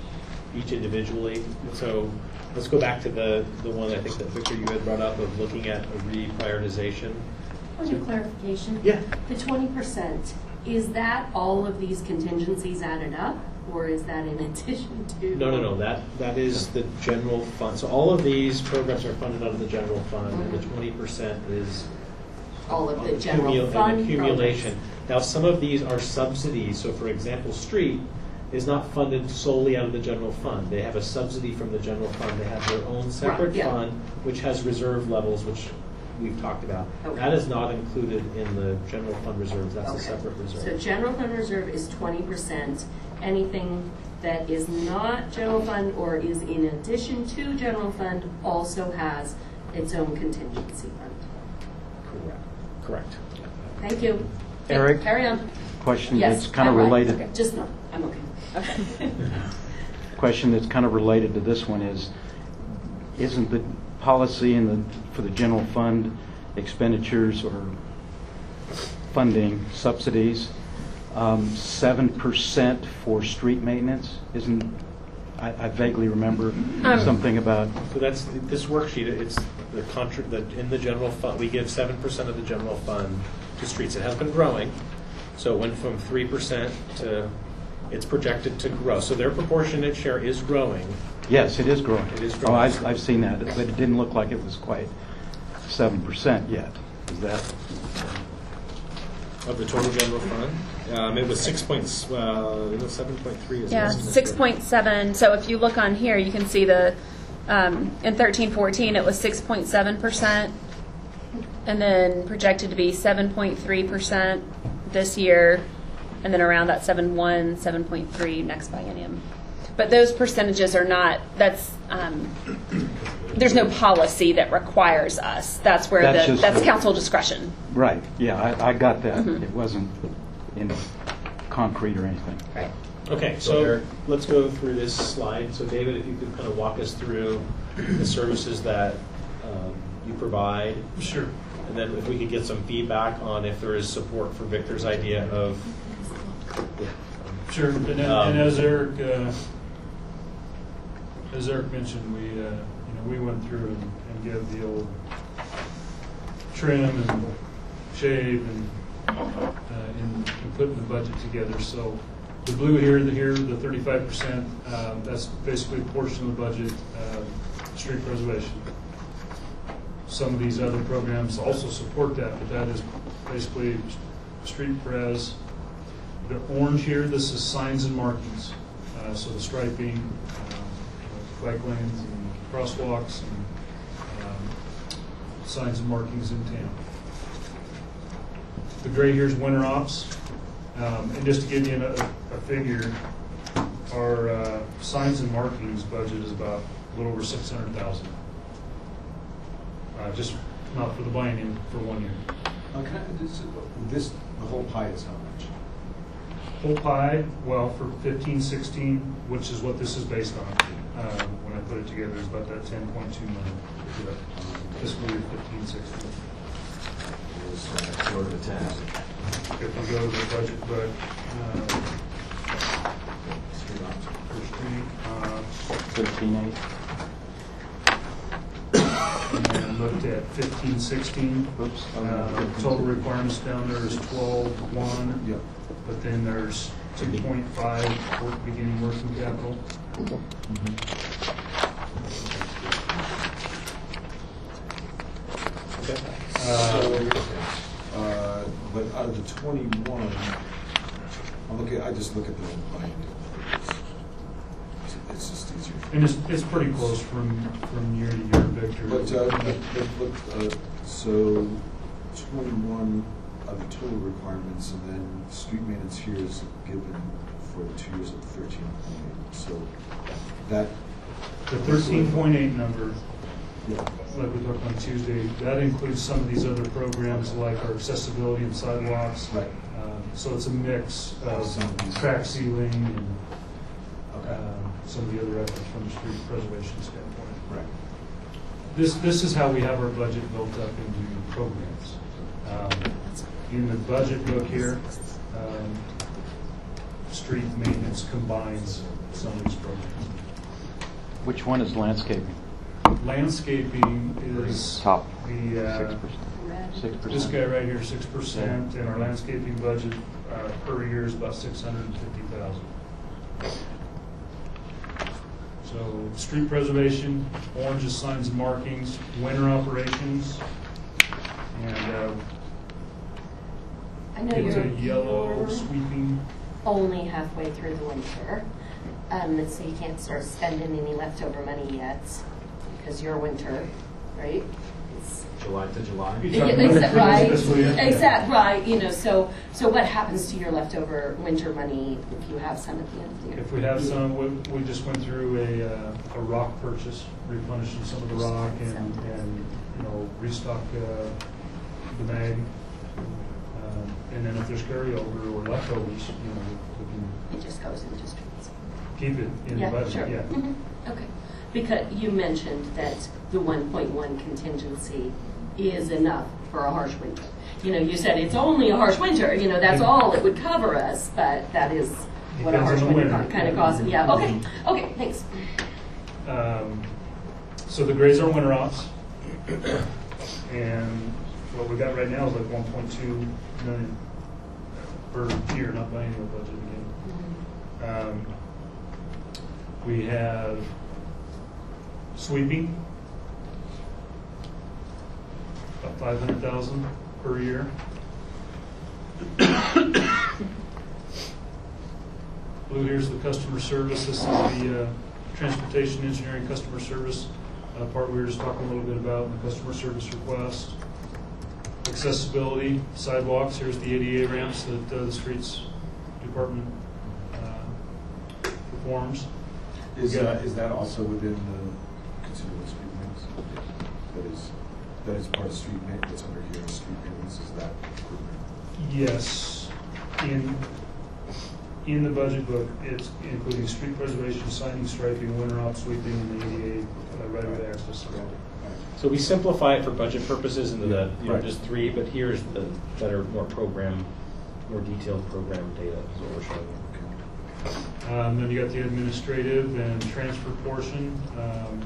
each individually. So let's go back to the, the one I think that Victor you had brought up of looking at a reprioritization. Point of clarification. Yeah. The twenty percent, is that all of these contingencies added up, or is that in addition to? No, no, no, that, that is the general fund. So all of these programs are funded out of the general fund, and the twenty percent is All of the an general accumu- fund an accumulation. programs. Now, some of these are subsidies. So, for example, street is not funded solely out of the general fund. They have a subsidy from the general fund. They have their own separate Right, yeah. fund, which has reserve levels, which we've talked about. Okay. That is not included in the general fund reserves. That's a Okay. separate reserve. So general fund reserve is twenty percent. Anything that is not general fund or is in addition to general fund also has its own contingency fund. Correct. Correct. Thank you. Eric? Carry on. Question Yes, that's kind of I'm right. related. Okay, just no, I'm okay. Okay. Question that's kind of related to this one is, isn't the policy in the, for the general fund expenditures or funding subsidies, um, seven percent for street maintenance? Isn't, I, I vaguely remember Um, something about, So that's this worksheet. It's the contra- the in the general fund. We give seven percent of the general fund to streets. It has been growing, so it went from three percent to it's projected to grow. So their proportionate share is growing. yes, it is growing. It is Oh, growing. I've, I've seen that, but it didn't look like it was quite seven percent yet. Is that? Of the total general fund, um, it was six points. Uh, it was seven point three. Yeah, six point seven. So if you look on here, you can see the, um, in thirteen fourteen, it was six point seven percent, and then projected to be seven point three percent this year, and then around that seven point one, seven point three next biennium. But those percentages are not, that's, um, there's no policy that requires us. That's where That's the, just- that's council discretion. Right, yeah, I, I got that. Mhm. It wasn't in concrete or anything. Right. Okay, so let's go through this slide. So David, if you could kind of walk us through the services that um, you provide. Sure. And then if we could get some feedback on if there is support for Victor's idea of. Sure, and, then- Um, and as Eric, uh, as Eric mentioned, we, uh, you know, we went through and, and gave the old trim and shave and, uh, in, in putting the budget together. So the blue here, the here, the thirty-five percent, um, that's basically a portion of the budget, um, street preservation. Some of these other programs also support that, but that is basically street pres. The orange here, this is signs and markings. Uh, so the striping, um, bike lanes and crosswalks and um, signs and markings in town. The gray here is winter ops. Um, and just to give you a, a figure, our uh, signs and markings budget is about a little over six hundred thousand. Uh, just not for the biennium, for one year. Uh, can I, this, this, the whole pie is how much? Whole pie, well, for fifteen, sixteen, which is what this is based on, uh, when I put it together, is about that ten point two million for that fiscal year fifteen, sixteen. Sort of a task. If we go to the budget book, uh, for street, uh, Thirteen eight. and looked at fifteen, sixteen. Oops. Uh, total requirements down there is twelve, one. Yep. But then there's two point five work beginning working capital. Okay. Uh, Uh, but out of the twenty-one, I'm looking, I just look at the bind. It's- It's just easier. And it's, it's pretty close from, from year to year, Victor. But, uh, but, but look, uh, so twenty-one are the total requirements, and then street maintenance here is given for the two years of thirteen point eight. So that. The thirteen point eight number, Yeah. like we talked on Tuesday, that includes some of these other programs like our accessibility and sidewalks. Right. Um, So it's a mix of Some of these. crack sealing and Okay. um, some of the other efforts from the street preservation standpoint. Right. This, this is how we have our budget built up into programs. Um, In the budget book here, um, street maintenance combines some of these programs. Which one is landscaping? Landscaping is Top the, uh, six percent. Six percent. this guy right here, six percent, and our landscaping budget uh, per year is about six hundred and fifty thousand. So, street preservation, oranges, signs and markings, winter operations, and uh, I know into you're, yellow you're sweeping. only halfway through the winter, um, so you can't start spending any leftover money yet because you're winter, right? It's, July to July. You Yeah, talking about except, the right, fiscal year? exact, right, you know, so, so what happens to your leftover winter money if you have some at the end of the year? If we have some, we, we just went through a, uh, a rock purchase, replenishing some of the rock and, and, you know, restock, uh, the mag. Um, and then if there's carryover or leftovers, you know, we It just goes into streets. can keep it in the Yeah, budget, sure. yeah. Mhm. Okay. Because you mentioned that the one point one contingency is enough for a harsh winter. You know, you said it's only a harsh winter, you know, that's all it would cover us, but that is what a Depends harsh on the winter winter. kind of costs. Yeah, okay, okay, thanks. Um, so the grays are winter ops. And what we got right now is like one point two million per year, not biennial budget again. Um, we have sweeping, about five hundred thousand per year. Blue here's the customer service. This is the uh, transportation engineering customer service uh, part we were just talking a little bit about in the customer service request. Accessibility, sidewalks. Here's the A D A ramps that uh, the streets department uh, performs. Is, Yeah. uh, is that also within the continual street maintenance? That is, that is part of street maintenance under here, street maintenance, is that included? Yes, in, in the budget book, it's including street preservation, signing, striping, winter ops, sweeping, and the A D A uh, right-of-way access. So we simplify it for budget purposes into the, you know, Right. just three, but here's the better, more program, more detailed program data is what we're showing you. Um, then you got the administrative and transfer portion. Um,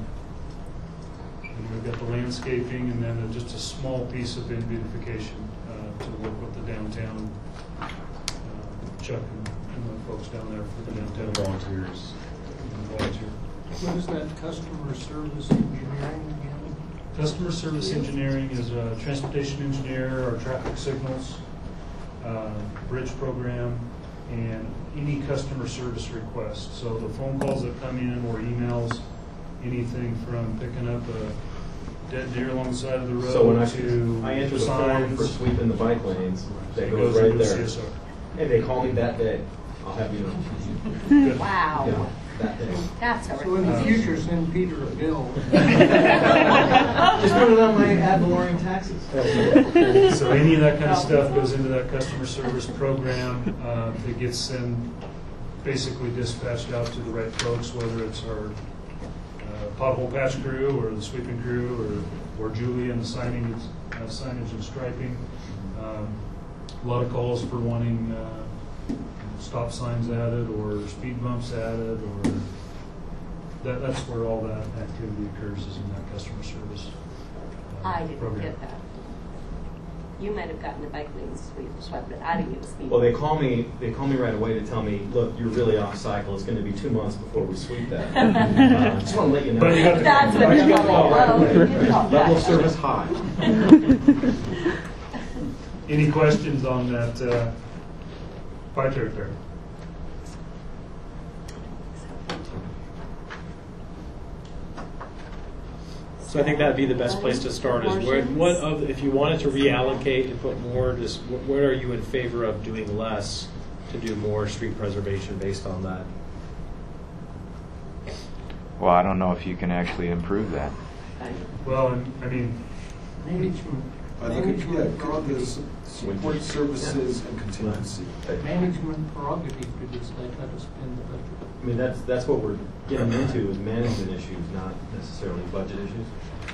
and we've got the landscaping, and then just a small piece of in beautification uh, to work with the downtown, uh, Chuck and, and the folks down there for the downtown volunteers. And volunteer. What is that customer service engineering again? Customer service engineering is a transportation engineer, our traffic signals, uh, bridge program, and any customer service request. So the phone calls that come in or emails, anything from picking up a dead deer along the side of the road So when I, to I enter the form signs. for sweeping the bike lanes, that It goes goes right into there. C S R. Hey, they call me that day, I'll have you know. Good. Wow, Yeah, that day. that's a So in the future, send Peter a bill. Just put it on my ad valorem taxes. So any of that kind of stuff goes into that customer service program. Uh, that gets then basically dispatched out to the right folks, whether it's our uh, pothole patch crew or the sweeping crew or, or Julie and the signing, uh, signage and striping. Um, a lot of calls for wanting uh, stop signs added or speed bumps added, or that, that's where all that activity occurs, is in that customer service uh, I didn't program. get that. You might have gotten a bike lane sweep, swept, but I didn't get a speed. Well, they call me, they call me right away to tell me, look, you're really off cycle, it's gonna be two months before we sweep that. Uh, Just wanna let you know. But you have to- That's what you're calling, oh, you did call Level of that. service high. Any questions on that uh, pie chart there? So I think that'd be the best place to start, is where, what of, if you wanted to reallocate and put more, just, wh- what are you in favor of doing less to do more street preservation based on that? Well, I don't know if you can actually improve that. Well, and, I mean, Management, I look at, yeah, management go to the prerogative, su- support services and contingency. management prerogative to decide how to spend the budget. I mean, that's, that's what we're getting into, is management issues, not necessarily budget issues.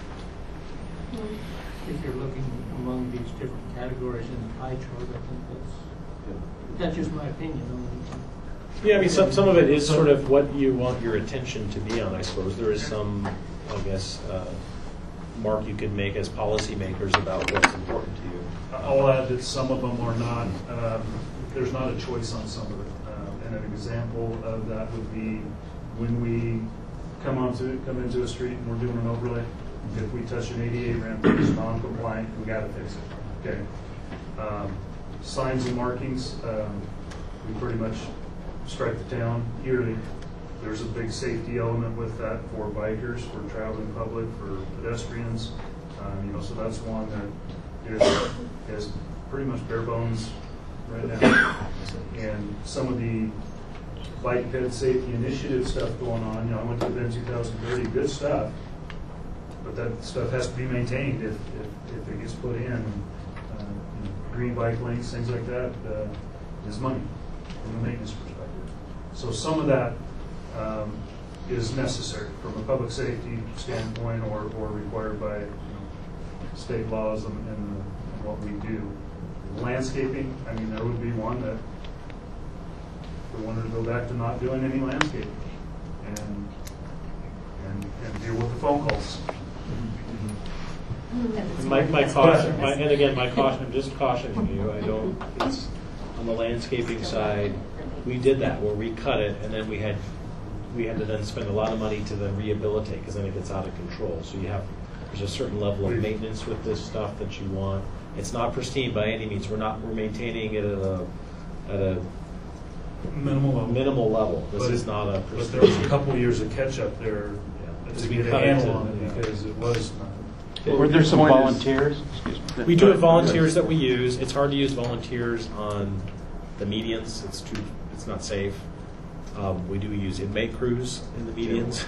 If you're looking among these different categories in the pie chart, I think that's, that's just my opinion on it. Yeah, I mean, some, some of it is sort of what you want your attention to be on, I suppose. There is some, I guess, uh, mark you could make as policymakers about what's important to you. I'll add that some of them are not, um, there's not a choice on some of it. Um, and an example of that would be when we come onto, come into a street and we're doing an overlay. If we touch an eighty-eight ramp that is non-compliant, we got to fix it. Okay. Um, signs and markings, um, we pretty much strike the town yearly. There's a big safety element with that for bikers, for traveling public, for pedestrians. Um, you know, so that's one that is, is pretty much bare bones right now. And some of the bike ped safety initiative stuff going on, you know, I went to the Bend two thousand thirty, good stuff, but that stuff has to be maintained if, if, if it gets put in. Uh, you know, green bike lanes, things like that, uh, is money from a maintenance perspective. So some of that um, is necessary from a public safety standpoint or, or required by you know, state laws and, and, and what we do. Landscaping, I mean, there would be one that we wanted to go back to not doing any landscaping and and, and deal with the phone calls. And my, my caution, my, and again, my caution, I'm just cautioning you, I don't, it's, on the landscaping side, we did that where we cut it and then we had, we had to then spend a lot of money to then rehabilitate because then it gets out of control. So you have, there's a certain level of maintenance with this stuff that you want. It's not pristine by any means. We're not, we're maintaining it at a, at a minimal level. Minimal level. This but is not a pristine. pristine. But there was a couple of years of catch up there yeah. to get a handle on it because it was not. Were there some volunteers? Excuse me. We do have volunteers that we use. It's hard to use volunteers on the medians. It's too. It's not safe. Um, we do use inmate crews in the medians,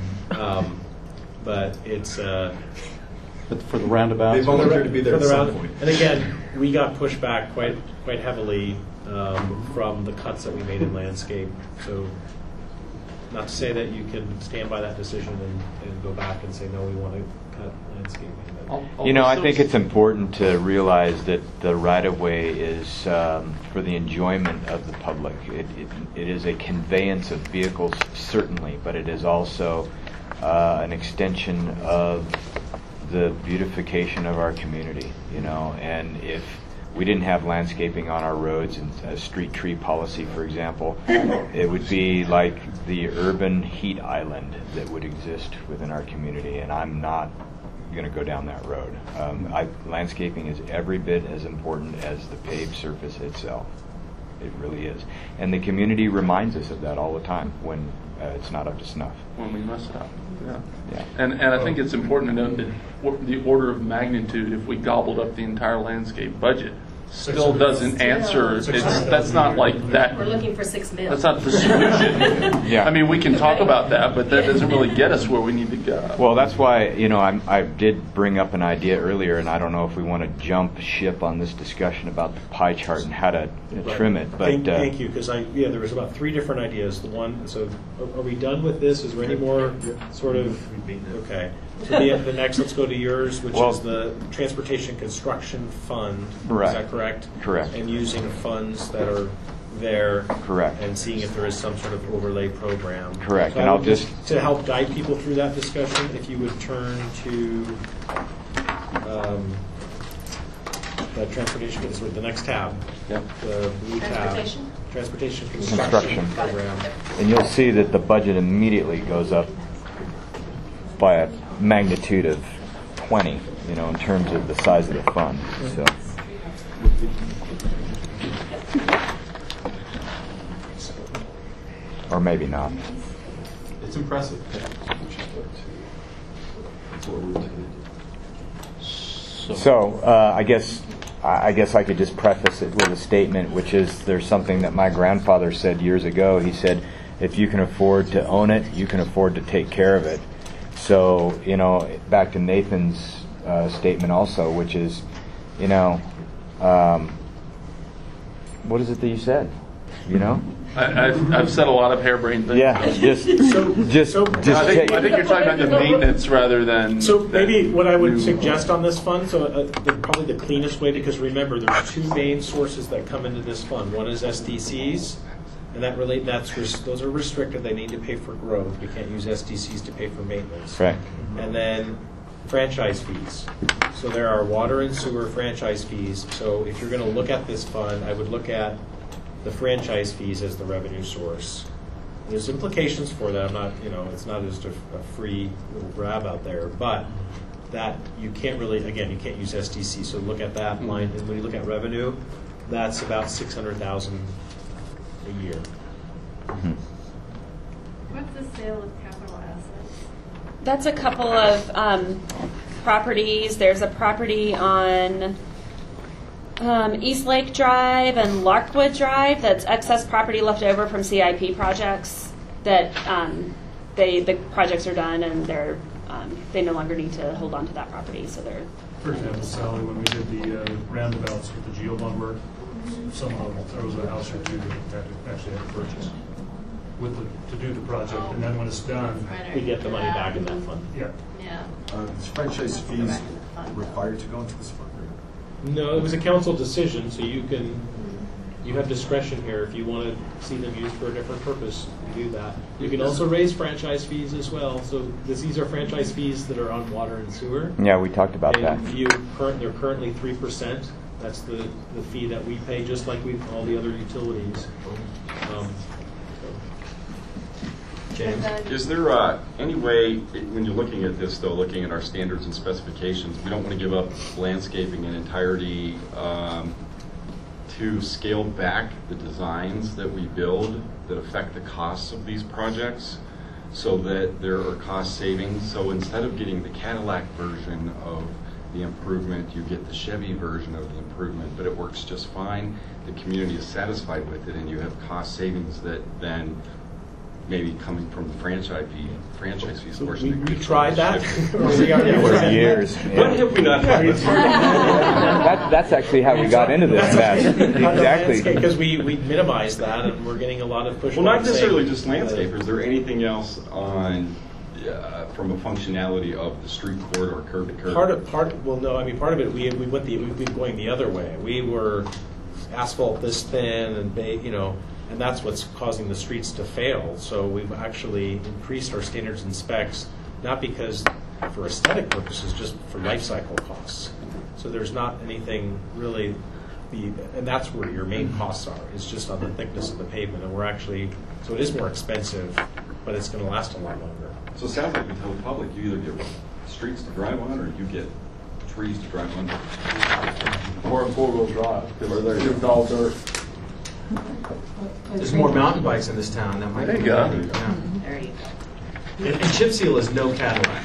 um, but it's. Uh, but for the roundabouts, they volunteer to be there for the at round, some point. And again, we got pushed back quite quite heavily um, from the cuts that we made in landscape. So, not to say that you can stand by that decision and, and go back and say no, we want to cut landscaping. You know, I think it's important to realize that the right-of-way is um, for the enjoyment of the public. It, it, it is a conveyance of vehicles, certainly, but it is also uh, an extension of the beautification of our community, you know. And if we didn't have landscaping on our roads and a street tree policy, for example, it would be like the urban heat island that would exist within our community, and I'm not going to go down that road. Um, I, landscaping is every bit as important as the paved surface itself. It really is. And the community reminds us of that all the time when uh, it's not up to snuff. When we mess it up. Yeah. Yeah. And and I think it's important to note that or, the order of magnitude, if we gobbled up the entire landscape budget, still doesn't answer. It's, that's not like that. We're looking for six mil. That's not the solution. Yeah. I mean, we can talk about that, but that doesn't really get us where we need to go. Well, that's why, you know, I'm, I did bring up an idea earlier, and I don't know if we want to jump ship on this discussion about the pie chart and how to uh, Right. trim it. But thank, uh, thank you, because I yeah, there was about three different ideas. The one, so are, are we done with this? Is there any more sort of okay? So the, the next, let's go to yours, which Well, is the Transportation Construction Fund. Right. Is that correct? Correct. And using funds that are there. Correct. And seeing if there is some sort of overlay program. Correct. So And I I'll would just to help guide people through that discussion, if you would turn to um, the transportation is with the next tab. Yep. The blue tab. Transportation? Transportation construction, Construction. program. And you'll see that the budget immediately goes up by a magnitude of twenty, you know, in terms of the size of the fund. So, or maybe not. It's impressive. That's what we're doing. So, uh, I guess I guess I could just preface it with a statement, which is there's something that my grandfather said years ago. He said, "If you can afford to own it, you can afford to take care of it." So, you know, back to Nathan's uh, statement also, which is, you know, um, what is it that you said? You know? I, I've, I've said a lot of harebrained things. Yeah, just, So- just, so- just I think, take. I think you're talking about the maintenance rather than. So maybe than what I would new- suggest on this fund, so uh, the, probably the cleanest way, because remember, there's two main sources that come into this fund. One is S D Cs, And that relate, that's, res- those are restricted, they need to pay for growth, we can't use S D Cs to pay for maintenance. Right. And then franchise fees. So there are water and sewer franchise fees, so if you're gonna look at this fund, I would look at the franchise fees as the revenue source. There's implications for that, I'm not, you know, it's not just a, a free little grab out there, but that, you can't really, again, you can't use S D C, so look at that line, and when you look at revenue, that's about six hundred thousand a year. Mhm. What's the sale of capital assets? That's a couple of um, properties. There's a property on um, East Lake Drive and Larkwood Drive that's excess property left over from C I P projects that um, they the projects are done and they're um, they no longer need to hold on to that property. So they're For example, Sally, when we did the uh, roundabouts with the geobond work, some of them, there was a house or two that had to, actually had to purchase with the, to do the project, and then when it's done, We get the money back in that fund. yeah. Yeah. Uh, Is franchise fees required to go into this fund? or- No, it was a council decision, so you can, you have discretion here. If you want to see them used for a different purpose, you do that. You can also raise franchise fees as well. So this, these are franchise fees that are on water and sewer. Yeah, we talked about that. And you current, they're currently three percent. That's the, the fee that we pay, just like we, all the other utilities. Um, James? Is there uh, any way, when you're looking at this, though, looking at our standards and specifications, we don't want to give up landscaping in entirety um, to scale back the designs that we build that affect the costs of these projects so that there are cost savings? So instead of getting the Cadillac version of the improvement, you get the Chevy version of the improvement, but it works just fine. The community is satisfied with it, and you have cost savings that then maybe coming from the franchise fee, franchise fees portion. We, we tried that. For years. What have we not tried? That, that's actually how we got into this mess. Exactly. Because we, we minimized that, and we're getting a lot of pushback. Well, not necessarily saying, just landscape. Is there anything else on, uh, from a functionality of the street corridor, curb to curb? Part of part. Well, no. I mean, part of it. We we went the we've been going the other way. We were asphalt this thin and ba- you know, and that's what's causing the streets to fail. So we've actually increased our standards and specs, not because for aesthetic purposes, just for life cycle costs. So there's not anything really. The, and that's where your main costs are, is just on the thickness of the pavement. And we're actually, so it is more expensive, but it's going to last a lot longer. So it sounds like we tell the public, you either get streets to drive on or you get trees to drive under. Or a four-wheel drive, because they're it's all dirt. There's more mountain bikes in this town. That might There be you go. handy. Yeah. There you go. And, and chip seal is no Cadillac.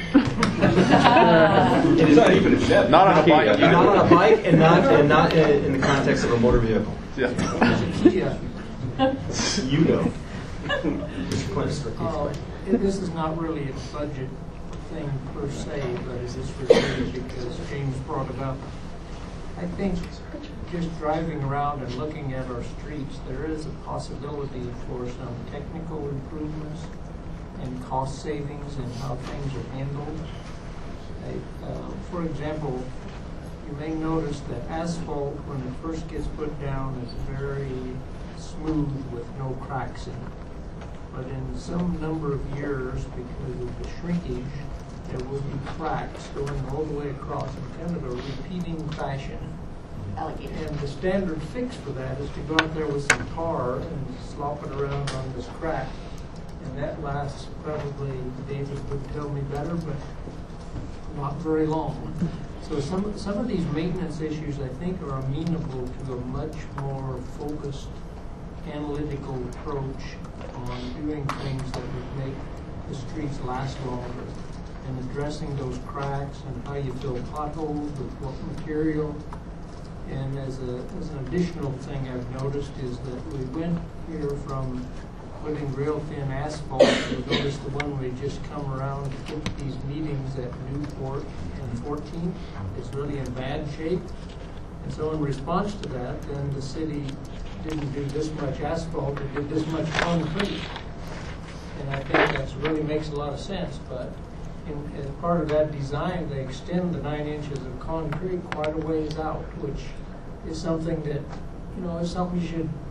It's not even a Chevy. Not on a bike. Not on a bike, and not and not in, in the context of a motor vehicle. Yeah. You know. Mister Clinton, for Uh, it- This is not really a budget thing per se, but it is strategic, as James brought it up. I think just driving around and looking at our streets, there is a possibility for some technical improvements and cost savings in how things are handled. I- uh, For example, you may notice that asphalt, when it first gets put down, is very smooth with no cracks in it. But in some number of years, because of the shrinkage, there will be cracks going all the way across in kind of a repeating fashion. Alligator. And the standard fix for that is to go out there with some tar and slop it around on this crack. And that lasts probably, David would tell me better, but not very long. So some, some of these maintenance issues, I think, are amenable to a much more focused analytical approach on doing things that would make the streets last longer and addressing those cracks and how you fill potholes with what material. And as a as an additional thing I've noticed is that we went here from putting real thin asphalt. You notice the one we just come around to put these meetings at Newport and fourteenth. It's really in bad shape. And so in response to that, then the city didn't do this much asphalt, it did this much concrete. And I think that really makes a lot of sense, but in, as part of that design, they extend the nine inches of concrete quite a ways out, which is something that, you know, is something you should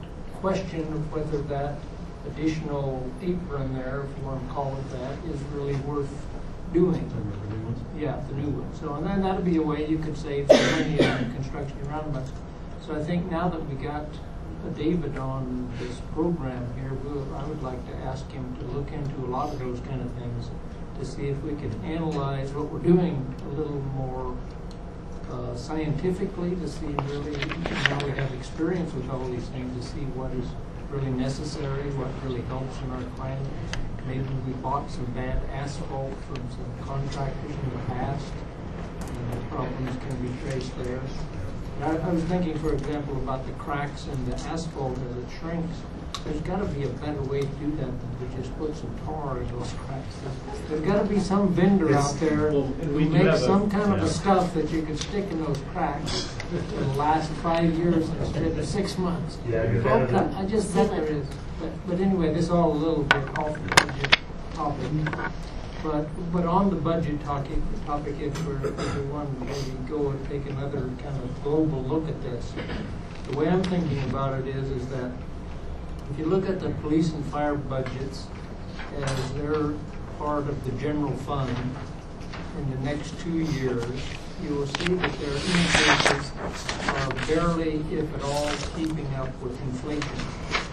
question of whether that additional apron there, if you want to call it that, is really worth doing. Yeah, the new one. So, and then that'd be a way you could save some money on construction of roundabouts. So I think now that we got David on this program here, we'll, I would like to ask him to look into a lot of those kind of things to see if we can analyze what we're doing a little more uh, scientifically, to see really, now we have experience with all these things, to see what is really necessary, what really helps in our climate. Maybe we bought some bad asphalt from some contractors in the past, and the problems can be traced there. I, I was thinking, for example, about the cracks in the asphalt as it shrinks. There's got to be a better way to do that than to just put some tar in those cracks. There's got to be some vendor It's- out there well, who we do makes have a- some kind of yeah. a stuff that you can stick in those cracks that'll last five years instead of six months. Yeah, you Well, can. I just think there is. But, but anyway, this is all a little bit off the budget topic. But, but on the budget topic, topic if we're, if we want to maybe go and take another kind of global look at this, the way I'm thinking about it is, is that if you look at the police and fire budgets as they're part of the general fund in the next two years, you will see that their increases are barely, if at all, keeping up with inflation.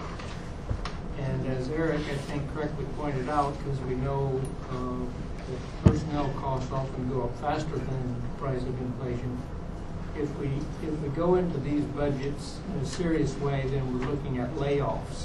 And as Eric, I think, correctly pointed out, because we know uh, that personnel costs often go up faster than the price of inflation, if we if we go into these budgets in a serious way, then we're looking at layoffs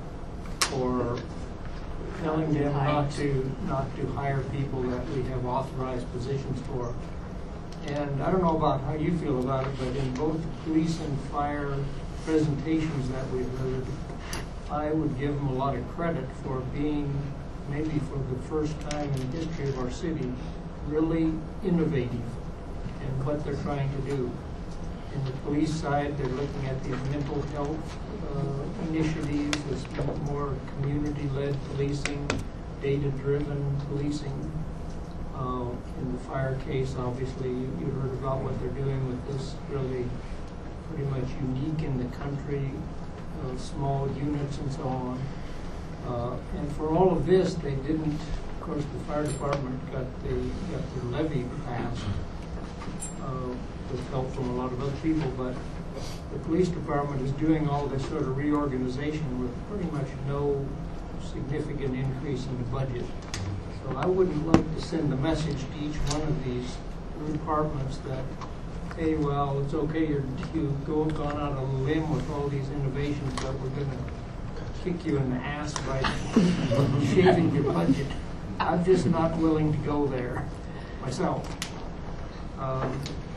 or telling them not to not to hire people that we have authorized positions for. And I don't know about how you feel about it, but in both the police and fire presentations that we've heard, I would give them a lot of credit for being, maybe for the first time in the history of our city, really innovative in what they're trying to do. In the police side, they're looking at these mental health uh, initiatives, this more community-led policing, data-driven policing. Uh, in the fire case, obviously, you, you heard about what they're doing with this really pretty much unique in the country, uh, small units and so on. Uh, and for all of this, they didn't, of course, the fire department got the got the levy passed uh, with help from a lot of other people, but the police department is doing all this sort of reorganization with pretty much no significant increase in the budget. So I wouldn't like to send a message to each one of these departments that, hey, well, it's okay, you're, you've go, gone out on a limb with all these innovations, but we're going to kick you in the ass by shaving your budget. I'm just not willing to go there myself. Um,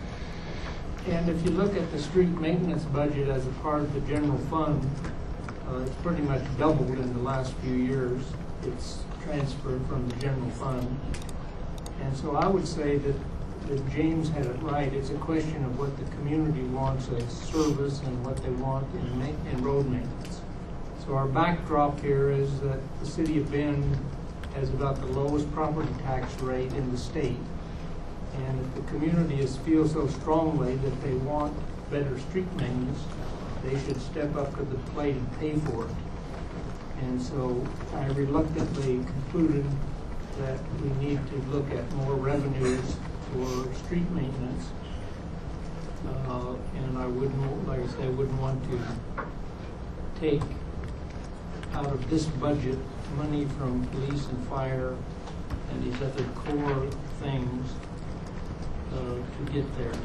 and if you look at the street maintenance budget as a part of the general fund, uh, it's pretty much doubled in the last few years. It's transferred from the general fund. And so I would say that, that James had it right. It's a question of what the community wants as service and what they want in, ma- in road maintenance. So our backdrop here is that the city of Bend has about the lowest property tax rate in the state. And if the community is, feels so strongly that they want better street maintenance, they should step up to the plate and pay for it. And so I reluctantly concluded that we need to look at more revenues for street maintenance. Uh, and I wouldn't, like I say, I wouldn't want to take out of this budget money from police and fire and these other core things uh, to get there.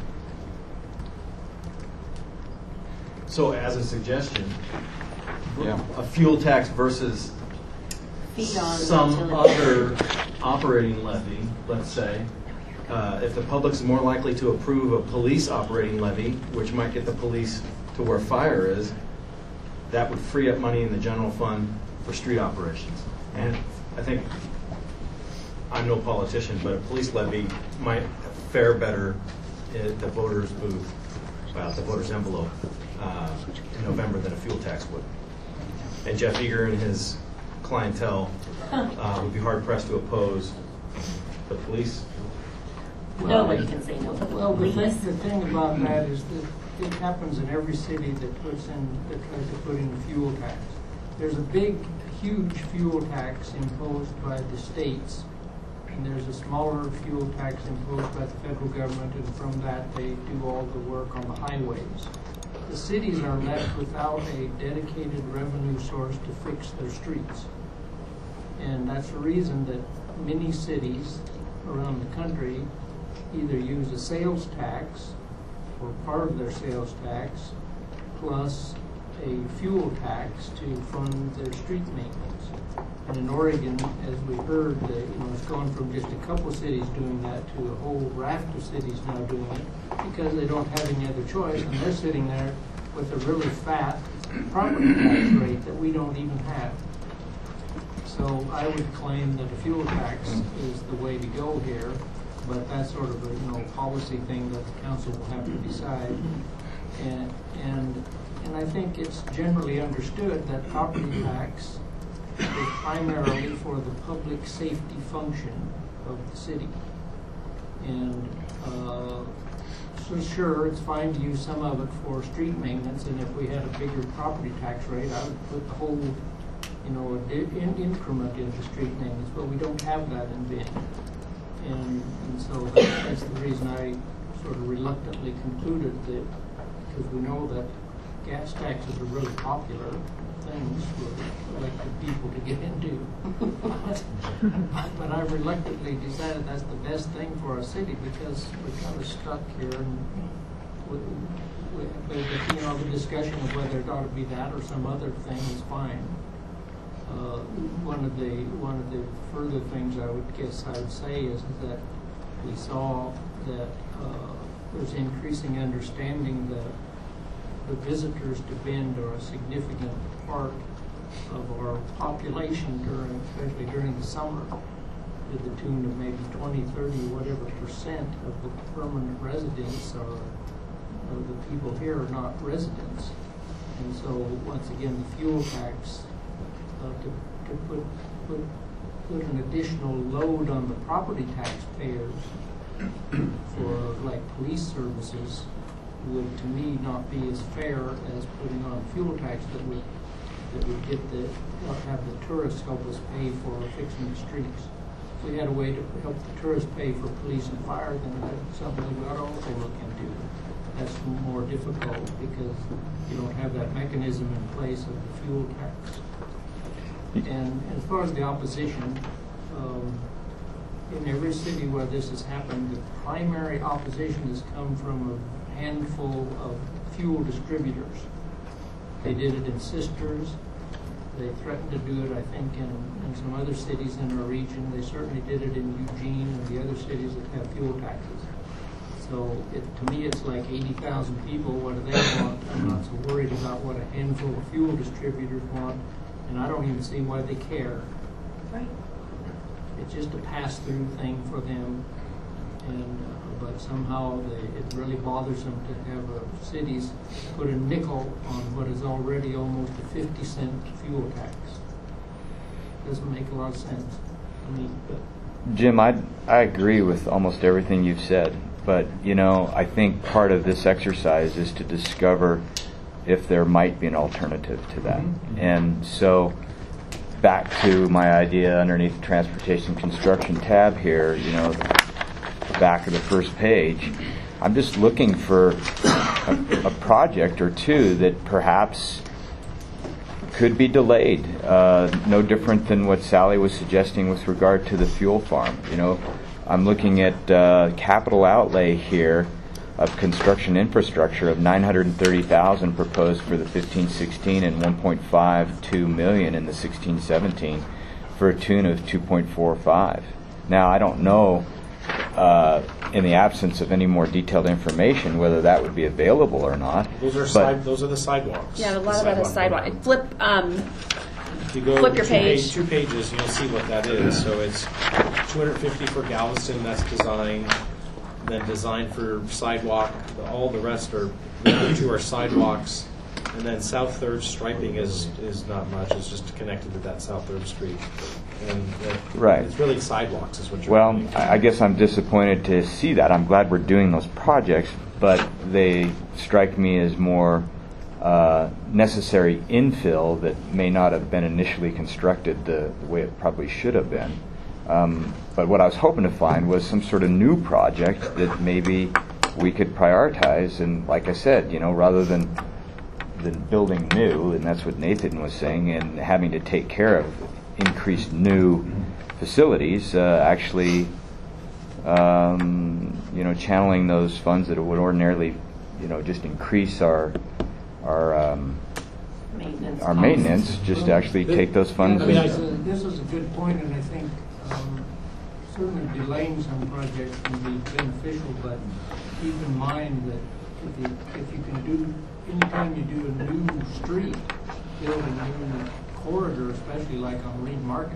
So as a suggestion, Yeah. a fuel tax versus Feed on some utility. other operating levy, let's say, uh, if the public's more likely to approve a police operating levy, which might get the police to where fire is, that would free up money in the general fund for street operations. And I think, I'm no politician, but a police levy might fare better at the voter's booth, well, the voter's envelope, uh, in November than a fuel tax would. And Jeff Eager and his clientele uh, would be hard pressed to oppose the police. Nobody can say no to Well, the police. thing, the thing about that is that it happens in every city that puts in, that tries to put in a fuel tax. There's a big, huge fuel tax imposed by the states, and there's a smaller fuel tax imposed by the federal government, and from that they do all the work on the highways. The cities are left without a dedicated revenue source to fix their streets. And that's the reason that many cities around the country either use a sales tax or part of their sales tax plus a fuel tax to fund their street maintenance. And in Oregon, as we heard, uh, you know, it's gone from just a couple cities doing that to a whole raft of cities now doing it because they don't have any other choice, and they're sitting there with a really fat property tax rate that we don't even have. So I would claim that a fuel tax is the way to go here, but that's sort of a, you know, policy thing that the council will have to decide. And and and I think it's generally understood that property tax is primarily for the public safety function of the city. And uh, so sure, it's fine to use some of it for street maintenance, and if we had a bigger property tax rate, I would put the whole, you know, in increment into street maintenance, but we don't have that in Bend. And, and so that, that's the reason I sort of reluctantly concluded that, because we know that gas taxes are really popular things for elected people to get into. but, but I reluctantly decided that's the best thing for our city because we're kind of stuck here. And with, with, with, you know, the discussion of whether it ought to be that or some other thing is fine. Uh, one of the one of the further things I would guess I would say is, is that we saw that uh, there's increasing understanding that the visitors to Bend are a significant part of our population during, especially during the summer, to the tune of maybe twenty, thirty, whatever percent of the permanent residents are, of the people here are not residents. And so once again, the fuel tax uh, to, to put, put, put an additional load on the property taxpayers for like police services would, to me, not be as fair as putting on a fuel tax that would that would get the uh, have the tourists help us pay for fixing the streets. If we had a way to help the tourists pay for police and fire, then that's something we ought to also look into. That's more difficult because you don't have that mechanism in place of the fuel tax. And as far as the opposition, um, in every city where this has happened, the primary opposition has come from a handful of fuel distributors. They did it in Sisters. They threatened to do it, I think, in, in some other cities in our region. They certainly did it in Eugene and the other cities that have fuel taxes. So it, to me, it's like eighty thousand people. What do they want? I'm not so worried about what a handful of fuel distributors want, and I don't even see why they care. Right. It's just a pass-through thing for them, and uh, but somehow they, it really bothers them to have uh, cities put a nickel on what is already almost a fifty cent fuel tax. Doesn't make a lot of sense to me. But Jim, I I agree with almost everything you've said, but you know, I think part of this exercise is to discover if there might be an alternative to that. Mm-hmm. And so back to my idea underneath the transportation construction tab here, you know, the back of the first page, I'm just looking for a, a project or two that perhaps could be delayed. Uh, no different than what Sally was suggesting with regard to the fuel farm. You know, I'm looking at uh, capital outlay here of construction infrastructure of nine hundred thirty thousand dollars proposed for the fifteen sixteen and one point five two million in the sixteen seventeen for a tune of two point four five. Now, I don't know, uh, in the absence of any more detailed information, whether that would be available or not. Those are but side, those are the sidewalks. Yeah, a lot The of that is sidewalk. program. Flip, um, If you go flip your two page. Two pages, you'll see what that is. So it's two hundred fifty for Galveston, that's design. Then design for sidewalk. All the rest are, the other two are sidewalks. And then South Third striping is is not much. It's just connected to that South Third Street. and uh, Right. it's really sidewalks is what you're. Well, doing. I I guess I'm disappointed to see that. I'm glad we're doing those projects, but they strike me as more uh, necessary infill that may not have been initially constructed the, the way it probably should have been. Um, but what I was hoping to find was some sort of new project that maybe we could prioritize. And like I said, you know, rather than than building new, and that's what Nathan was saying, and having to take care of increased new facilities, uh, actually, um, you know, channeling those funds that would ordinarily, you know, just increase our our um, Maintenance. our maintenance, just to actually take those funds. I mean, and- this is- this is a good point, and I think um, certainly delaying some projects can be beneficial, but keep in mind that if you, if you can do, anytime you do a new street, build a new corridor, especially like on Reed Market,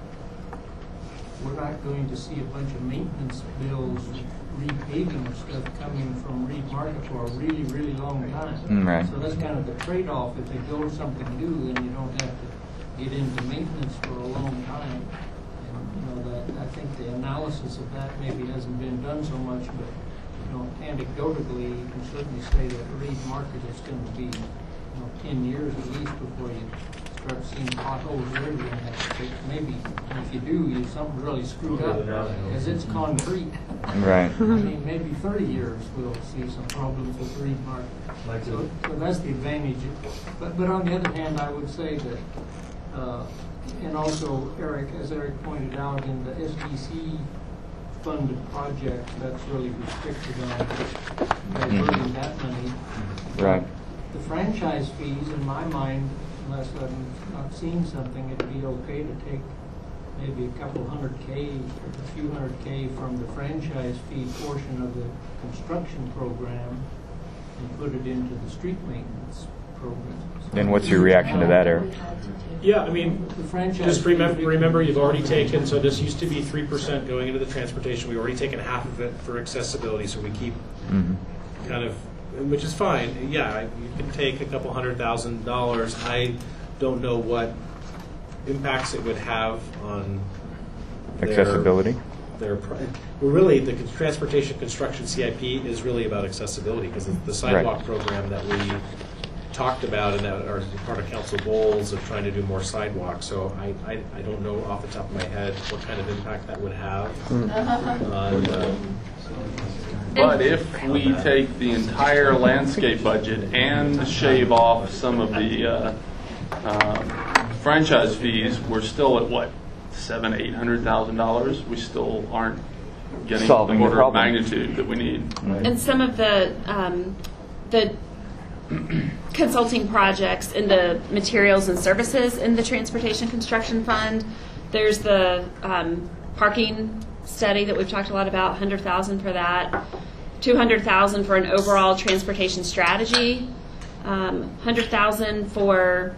we're not going to see a bunch of maintenance bills, repaving stuff coming from Reed Market for a really, really long time. Mm, right. So that's kind of the trade-off. If they build something new, then you don't have to get into maintenance for a long time. And, you know, that, I think the analysis of that maybe hasn't been done so much, but, you know, anecdotally, you can certainly say that Reed Market is going to be, you know, ten years at least before you start seeing potholes there. You're gonna have to fix. Maybe if you do, you something really screwed up, because it's concrete. Right. I mean, maybe thirty years we'll see some problems with Reed Market. Like So, so that's the advantage. But, but on the other hand, I would say that, uh, and also Eric, as Eric pointed out, in the S D C funded projects, that's really restricted on diverting that money. Right. The franchise fees, in my mind, unless I've not seen something, it'd be okay to take maybe a couple hundred K, or a few hundred K from the franchise fee portion of the construction program and put it into the street maintenance program. And what's your reaction to that, Eric? Yeah, I mean, The franchise just remember, fees- remember you've already taken, so this used to be three percent going into the transportation. We've already taken half of it for accessibility, so we keep Mhm. kind of, which is fine. Yeah, you can take a couple hundred thousand dollars. I don't know what impacts it would have on their- Accessibility? Their, pri- well, really, the con- transportation construction C I P is really about accessibility, because the- the sidewalk program that we talked about and that are part of council goals of trying to do more sidewalks. So I, I, I don't know off the top of my head what kind of impact that would have on, um, But if we take the entire landscape budget and shave off some of the uh, um, franchise fees, we're still at what, seven, eight hundred thousand dollars? We still aren't getting Solving the the order of problem. magnitude that we need. And some of the um, the consulting projects in the materials and services in the transportation construction fund. There's the um, parking study that we've talked a lot about, one hundred thousand dollars for that, two hundred thousand dollars for an overall transportation strategy, um, one hundred thousand dollars for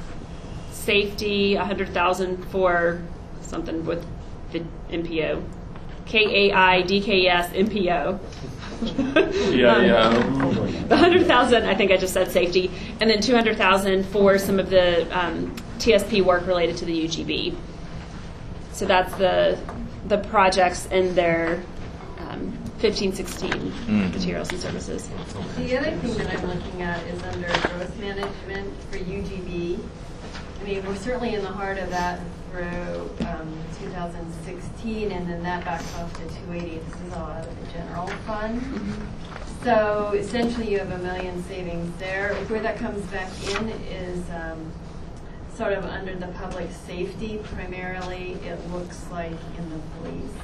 safety, one hundred thousand dollars for something with the M P O, K A I D K S M P O. Yeah, yeah. The one hundred thousand dollars, I think I just said safety, and then two hundred thousand dollars for some of the um, T S P work related to the U G B. So that's the the projects in their um, fifteen sixteen Mm. materials and services. The other thing that I'm looking at is under growth management for U G B. I mean, we're certainly in the heart of that through um, two thousand sixteen, and then that backs off to two eighty. This is all out of the general fund. So essentially, you have a million savings there. Where that comes back in is um, sort of under the public safety. Primarily, it looks like in the police.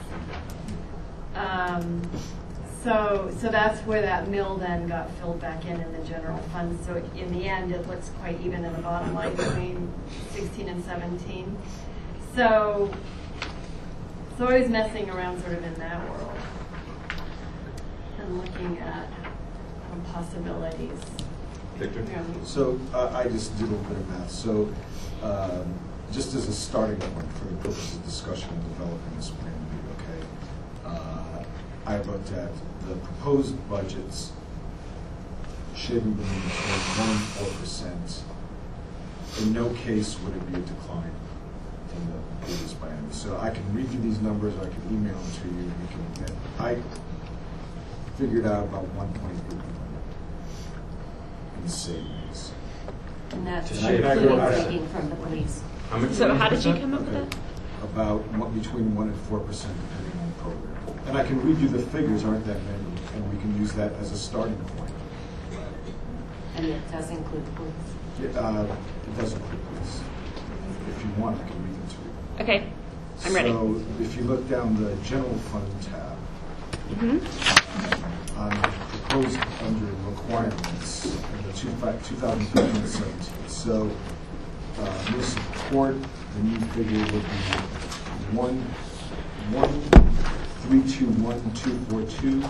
Um, so, so that's where that mill then got filled back in in the general fund. So in the end, it looks quite even in the bottom line between sixteen and seventeen. So, so I was messing around sort of in that world and looking at um, possibilities. Victor? Yeah. So uh, I just did a little bit of math. So um, just as a starting point for the purpose of discussion and developing this plan B, okay, uh, I looked at the proposed budgets shaving between one and four percent. In no case would it be a decline. in the previous biennium. So I can read you these numbers, I can email them to you, you can, and I figured out about one point eight million in savings. And that's To shave including that. taking from the police. So how did you come up with Okay. that? About one, between one and four percent depending on the program. And I can read you the figures, aren't that many, and we can use that as a starting point. And it does include the police. It, uh, it does include police. If you want, I can read them to you. Okay, I'm ready. So if you look down the general fund tab, Mm-hmm. on proposed under requirements in the two thousand fifteen seventeen. So uh, we'll support the new figure would be one one three two one two four two.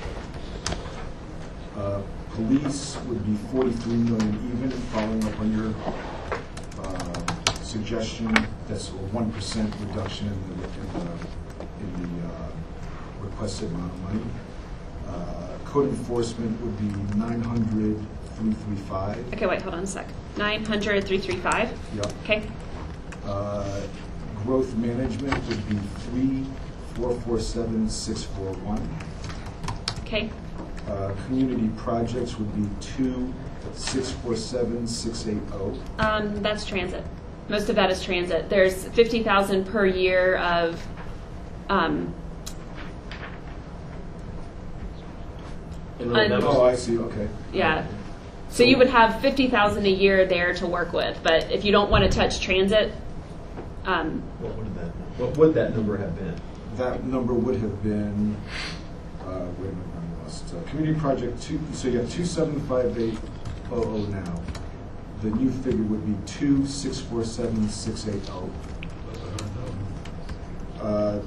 Uh, police would be forty-three million even, following up on your uh, suggestion. That's a one percent reduction in the in the, in the uh, requested amount of money. Uh, code enforcement would be nine hundred three thirty-five. Okay, wait, hold on a sec. nine hundred, three thirty-five? Yep. Okay. Uh, growth management would be three four four seven six four one. Okay. Uh, community projects would be two six four seven six eight zero. Um, that's transit. Most of that is transit. There's fifty thousand per year of, um, un- Oh, I see. Okay. yeah. So you would have fifty thousand a year there to work with, but if you don't want to touch transit, um, What would that, what would that number have been? That number would have been. Uh, wait a minute, I lost. Uh, community project two. So you have two seven five eight zero zero now. The new figure would be two six four seven six eight zero. Uh,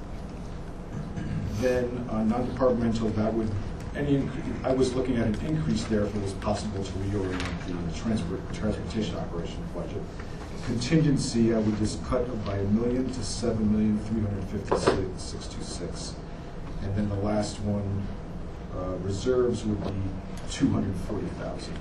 then uh, non-departmental, that would any. Incre- I was looking at an increase there if it was possible to reorient the transport transportation operation budget. Contingency, I would just cut by a million to seven million three hundred fifty-six six two six, and then the last one, uh, reserves would be two hundred forty thousand.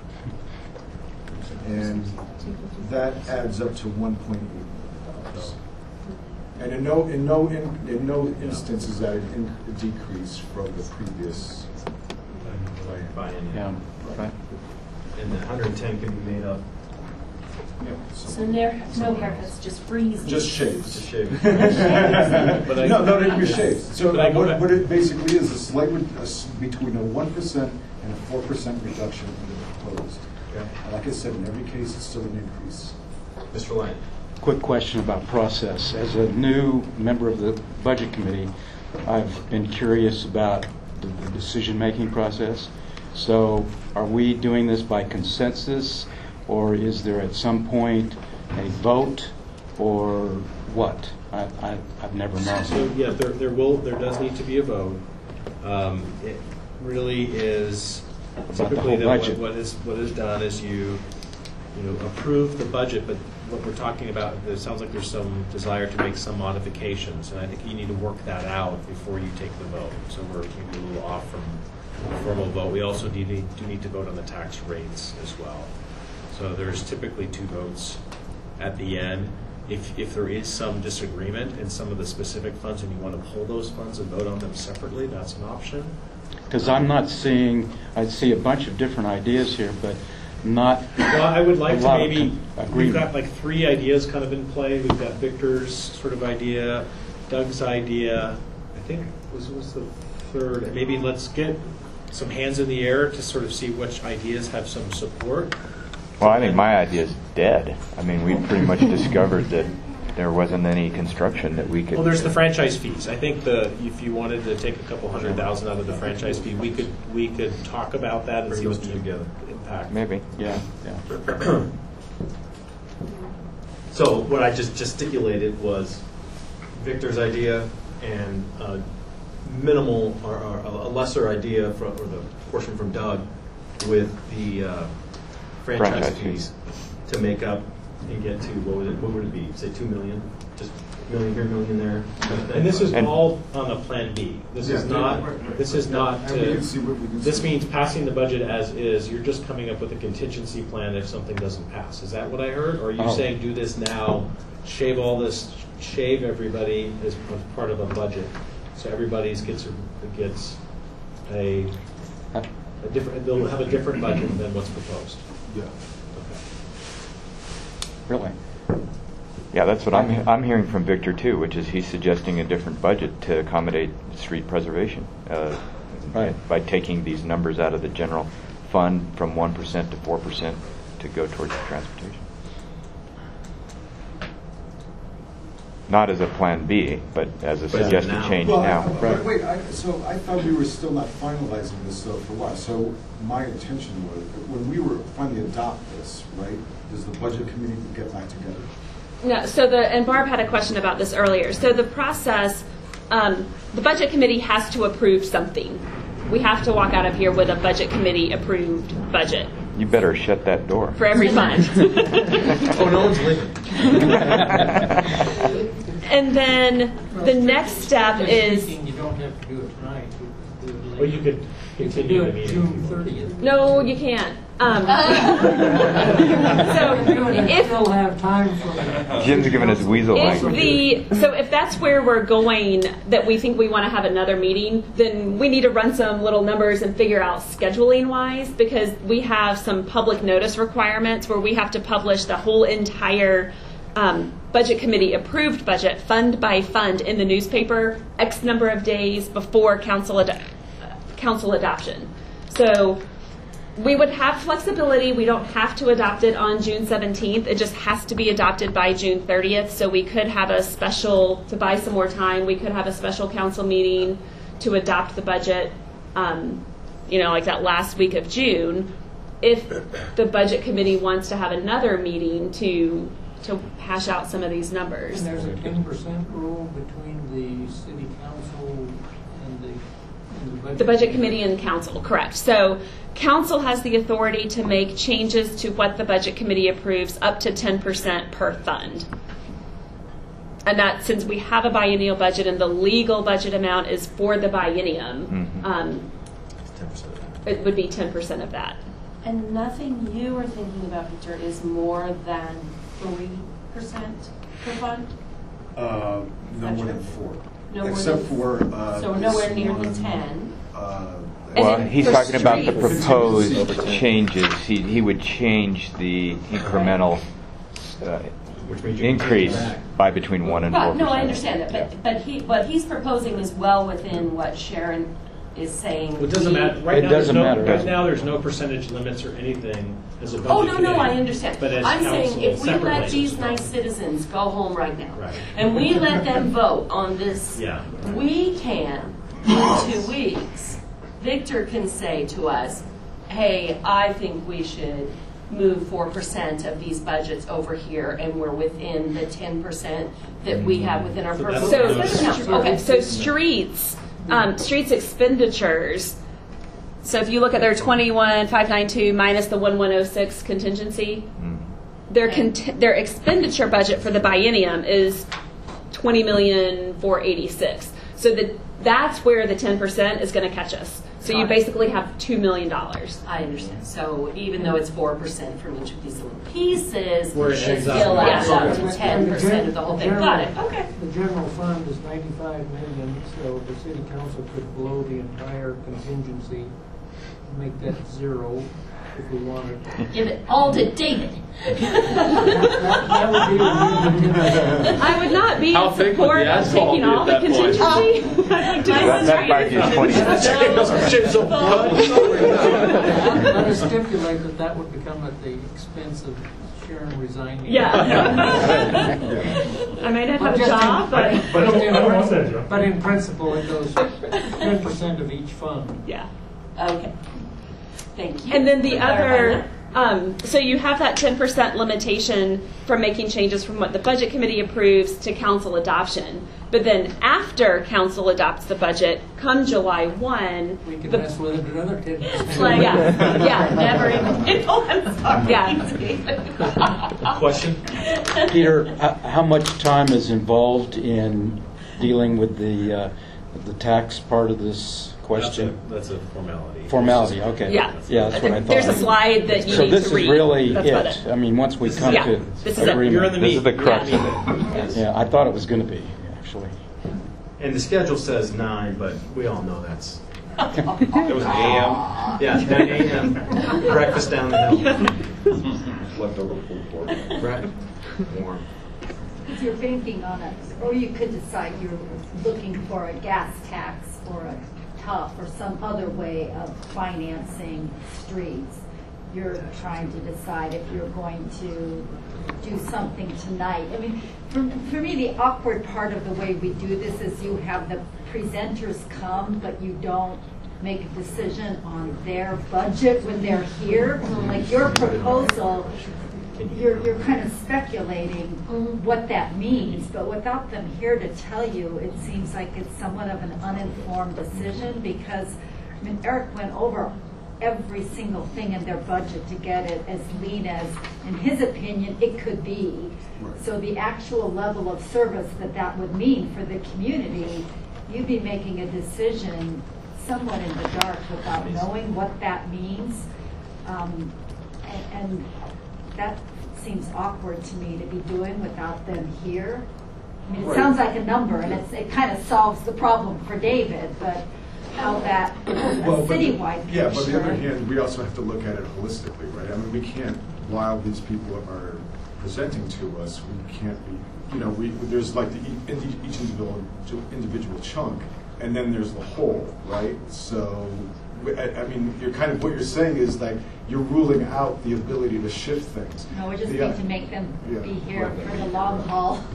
And that adds up to one point eight million dollars. And in no, in no, in, in no instance is that an in, a decrease from the previous. Biennium. Yeah, right. And the one hundred ten can be made up. Yep. So there, no haircuts, just freeze. Just shaves. Just shave. But I, no, no, no, just shaves. So But I go what, back- what it basically is a slight, re- a s- between a one percent and a four percent reduction in the proposed. Yeah. Like I said, in every case, it's still an increase. Mister Lyon. Quick question about process. As a new member of the Budget Committee, I've been curious about the, the decision-making process. So are we doing this by consensus, or is there at some point a vote, or what? I, I, I've never known. So, yeah, there, there will, there does need to be a vote. Um, it really is About the typically whole that what- budget. what is, what is done is you, you know, approve the budget, but what we're talking about, it sounds like there's some desire to make some modifications, and I think you need to work that out before you take the vote. So we're maybe a little off from a formal vote. We also need, to- do need to vote on the tax rates as well. So there's typically two votes at the end. If, if there is some disagreement in some of the specific funds and you want to pull those funds and vote on them separately, that's an option. Because I'm not seeing, I see a bunch of different ideas here, but not Well, I would like a to lot of maybe, con- we've agreement. got like three ideas kind of in play. We've got Victor's sort of idea, Doug's idea, I think was, was the third. And maybe let's get some hands in the air to sort of see which ideas have some support. Well, I think my idea is dead. I mean, we pretty much discovered that there wasn't any construction that we could. Well, there's the franchise fees. I think the if you wanted to take a couple hundred thousand out of the franchise fee, we could we could talk about that and Bring see those what two the together. impact. Maybe. Yeah, yeah. So what I just gesticulated was Victor's idea and a minimal or, or a lesser idea from, or the portion from Doug with the uh, franchise Franchise fees to make up and get to what would it what would it be? Say two million to just million here, million there. And this is And- all on a Plan B. This is Yeah, not, right, right, this is right. not And we to, can see what we can this see. means passing the budget as is. You're just coming up with a contingency plan if something doesn't pass. Is that what I heard? Or are you Oh. saying do this now, shave all this, shave everybody as part of a budget? So everybody's gets, a- gets a, a different, they'll have a different budget than what's proposed. Yeah. Really? Yeah, that's what I'm, I'm hearing from Victor too, which is he's suggesting a different budget to accommodate street preservation. uh, Right. By taking these numbers out of the general fund from one percent to four percent to go towards transportation. Not as a Plan B, but as a But as suggested now. change Well, I- now. Wait, wait, I, so I thought we were still not finalizing this though for a while. So my intention was, when we were finally adopt this, right, does the budget committee get back together? No, so the, and Barb had a question about this earlier. So the process, um, the budget committee has to approve something. We have to walk out of here with a budget committee approved budget You better shut that door. for every fund. Oh, no one's leaving. And then the next step Technically is, speaking, You don't have to do it tonight. You could do it later. Or you could You could continue do the it meeting. June thirtieth. no, you can't. Um, so if Still have time for. Jim's giving us weasel If language. the so if that's where we're going, that we think we want to have another meeting, then we need to run some little numbers and figure out scheduling wise, because we have some public notice requirements where we have to publish the whole entire um, budget committee approved budget fund by fund in the newspaper X number of days before council ad- council adoption. So we would have flexibility. We don't have to adopt it on June seventeenth. It just has to be adopted by June thirtieth. So we could have a special, to buy some more time, we could have a special council meeting to adopt the budget, um, you know, like that last week of June. If the budget committee wants to have another meeting to to hash out some of these numbers. And there's a ten percent rule between the city council and the, and the budget. The budget committee and council, correct. So council has the authority to make changes to what the budget committee approves up to ten percent per fund. And that, since we have a biennial budget and the legal budget amount is for the biennium, Mhm. um, ten percent of that. it would be ten percent of that. And nothing you are thinking about, Victor, is more than three percent per fund? Uh, no more than Gotcha. four. No more Except than- for, uh. So this nowhere near the one, ten. Uh. And Well, then he's for talking about the streets- proposed changes. He, he would change the incremental uh, Which means you can increase take it back. by between one and four But, percent. no, I understand that, but, but he, what he's proposing is well within what Sharon is saying. Well, it doesn't we- matter. Right It now, there's doesn't no, matter. right now, there's no percentage limits or anything as a budget Oh, no, no, I committee, understand. But as I'm saying council, if we separately, let it's these just- nice citizens go home right now, Right. and we let them vote on this, Yeah. we can, in two weeks, Victor can say to us, hey, I think we should move four percent of these budgets over here, and we're within the ten percent that we have within our So purpose. that's- So, okay, so streets, um, streets expenditures. So if you look at their twenty-one five ninety-two minus the one one oh six contingency, Mhm. their cont- their expenditure budget for the biennium is twenty million four eighty-six. So that that's where the ten percent is going to catch us. So you Got it. basically have two million dollars. I understand. So even though it's four percent from each of these little pieces, Where it it ends up. still adds Yeah. up to ten percent of the whole thing. Got it, okay. The general fund is ninety-five million, so the city council could blow the entire contingency, make that zero if we wanted. Give it all to David. That that would be the ten. I would not be How in thick would support the of asphalt taking be at all the that point? contingency. I'd like to That, that might be twenty. Let us stipulate that that would become at the expense of Sharon resigning. Yeah. I might not have a just in- job, but But in, I want that job. but in principle, it goes ten percent of each fund. yeah. Okay. Thank you. And then the for clarifying other Um, so you have that ten percent limitation from making changes from what the budget committee approves to council adoption. But then after council adopts the budget, come July first, We can the, mess with it another ten percent. like, yeah, yeah, never even. Oh, I'm sorry. Yeah. Question? Peter, h- how much time is involved in dealing with the uh, the tax part of this question? That's a, that's a formality. Formality, okay. Yeah. Yeah, that's what I thought. There's a slide that you so need this to read. is really That's it. about it. I mean, once we This is- come yeah, to this is it. agreement. You're in the This is the meat. crux Yeah. of it. Yes. Yeah, I thought it was going to be, actually. And the schedule says nine, but we all know that's, It was an A M. yeah, nine A M, breakfast down the hill. Leftover pulled pork. Right. Warm. If you're banking on it, or you could decide you're looking for a gas tax or a T U F or some other way of financing streets. You're trying to decide if you're going to do something tonight. I mean, for, for me, the awkward part of the way we do this is you have the presenters come, but you don't make a decision on their budget when they're here. Like your proposal, you're, you're kind of speculating what that means, but without them here to tell you, it seems like it's somewhat of an uninformed decision because, I mean, Eric went over every single thing in their budget to get it as lean as, in his opinion, it could be. So the actual level of service that that would mean for the community, you'd be making a decision somewhat in the dark without knowing what that means. Um, and, and that seems awkward to me to be doing without them here. I mean, it Right. sounds like a number, and it's, it kind of solves the problem for David, but how that a Well, but the- citywide picture. Yeah, but on the other hand, we also have to look at it holistically, right? I mean, we can't, while these people are presenting to us, we can't be, you know, we, there's like the, e- indi- each individual, individual chunk, and then there's the whole, right? So, we- I, I mean, you're kind of, what you're saying is like, you're ruling out the ability to shift things. No, we just Yeah. need to make them Yeah. be here Right. for the long haul.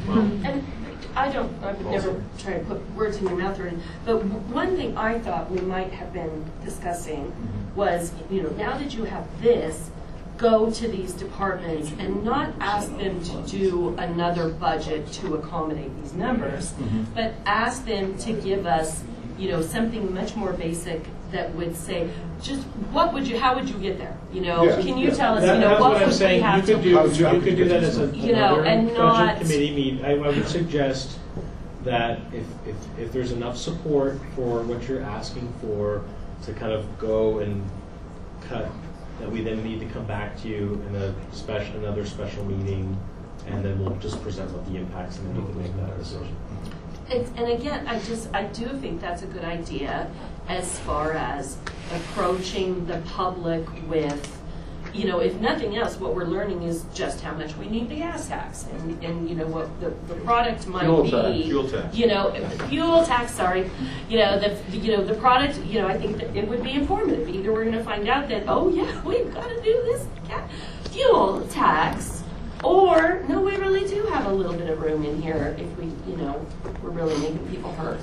And I don't, I would never try to put words in your mouth or anything, but w- one thing I thought we might have been discussing was, you know, now that you have this, go to these departments and not ask them to do another budget to accommodate these numbers, but ask them to give us, you know, something much more basic that would say, just what would you, how would you get there? You know, Yeah. can you Yeah. tell us, That- you know, that's what what I'm would we saying. have You to could do, How- you how could could do you that get as a, to You know, another and budget not- committee meet. I, I would suggest that if, if, if there's enough support for what you're asking for to kind of go and cut, that we then need to come back to you in a special, another special meeting, and then we'll just present what the impacts, and then you can make that decision. It's, and again, I just, I do think that's a good idea as far as approaching the public with, you know, if nothing else, what we're learning is just how much we need the gas tax, and, and you know, what the, the product might Fuel be. tax, fuel tax. You know, fuel tax, sorry. You know, the, the- you know, the product, you know, I think that it would be informative. Either we're gonna find out that, oh yeah, we've gotta do this ca- fuel tax, or, no, we really do have a little bit of room in here if we, you know, we're really making people hurt.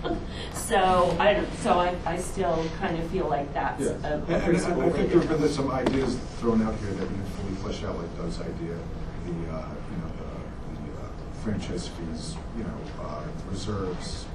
So, I don't, so I, I still kind of feel like that's Yeah, a and, a and I- reasonable I way think to there have go. been some ideas thrown out here that we didn't fully flesh out, like Doug's idea, the, uh, you know, the, the uh, franchise fees, you know, uh, reserves.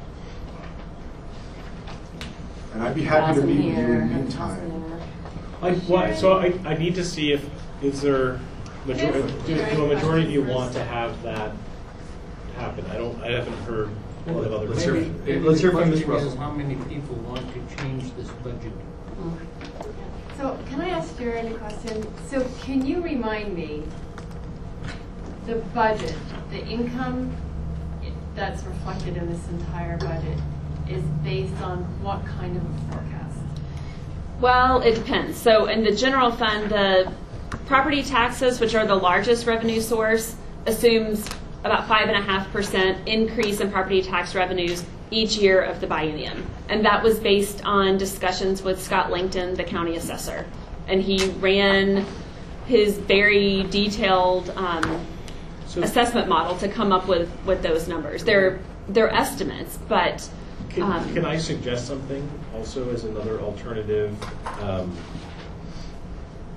And I'd be happy to Thousand meet with you here, in the and thousand meantime. there. I, why, so I, I need to see if, is there, major, do, do a majority of you want to have that happen? I don't, I haven't heard a lot of other. Let's hear- Maybe- maybe let's hear the from Miz question is Russell. How many people want to change this budget? So can I ask Jared a question? So can you remind me, the budget, the income that's reflected in this entire budget is based on what kind of a forecast? Well, it depends. So in the general fund, the property taxes, which are the largest revenue source, assumes about five and a half percent increase in property tax revenues each year of the biennium. And that was based on discussions with Scott Langton, the county assessor. And he ran his very detailed um, So- assessment model to come up with, with those numbers. They're, they're estimates, but Can, um, can I suggest something also as another alternative? Um,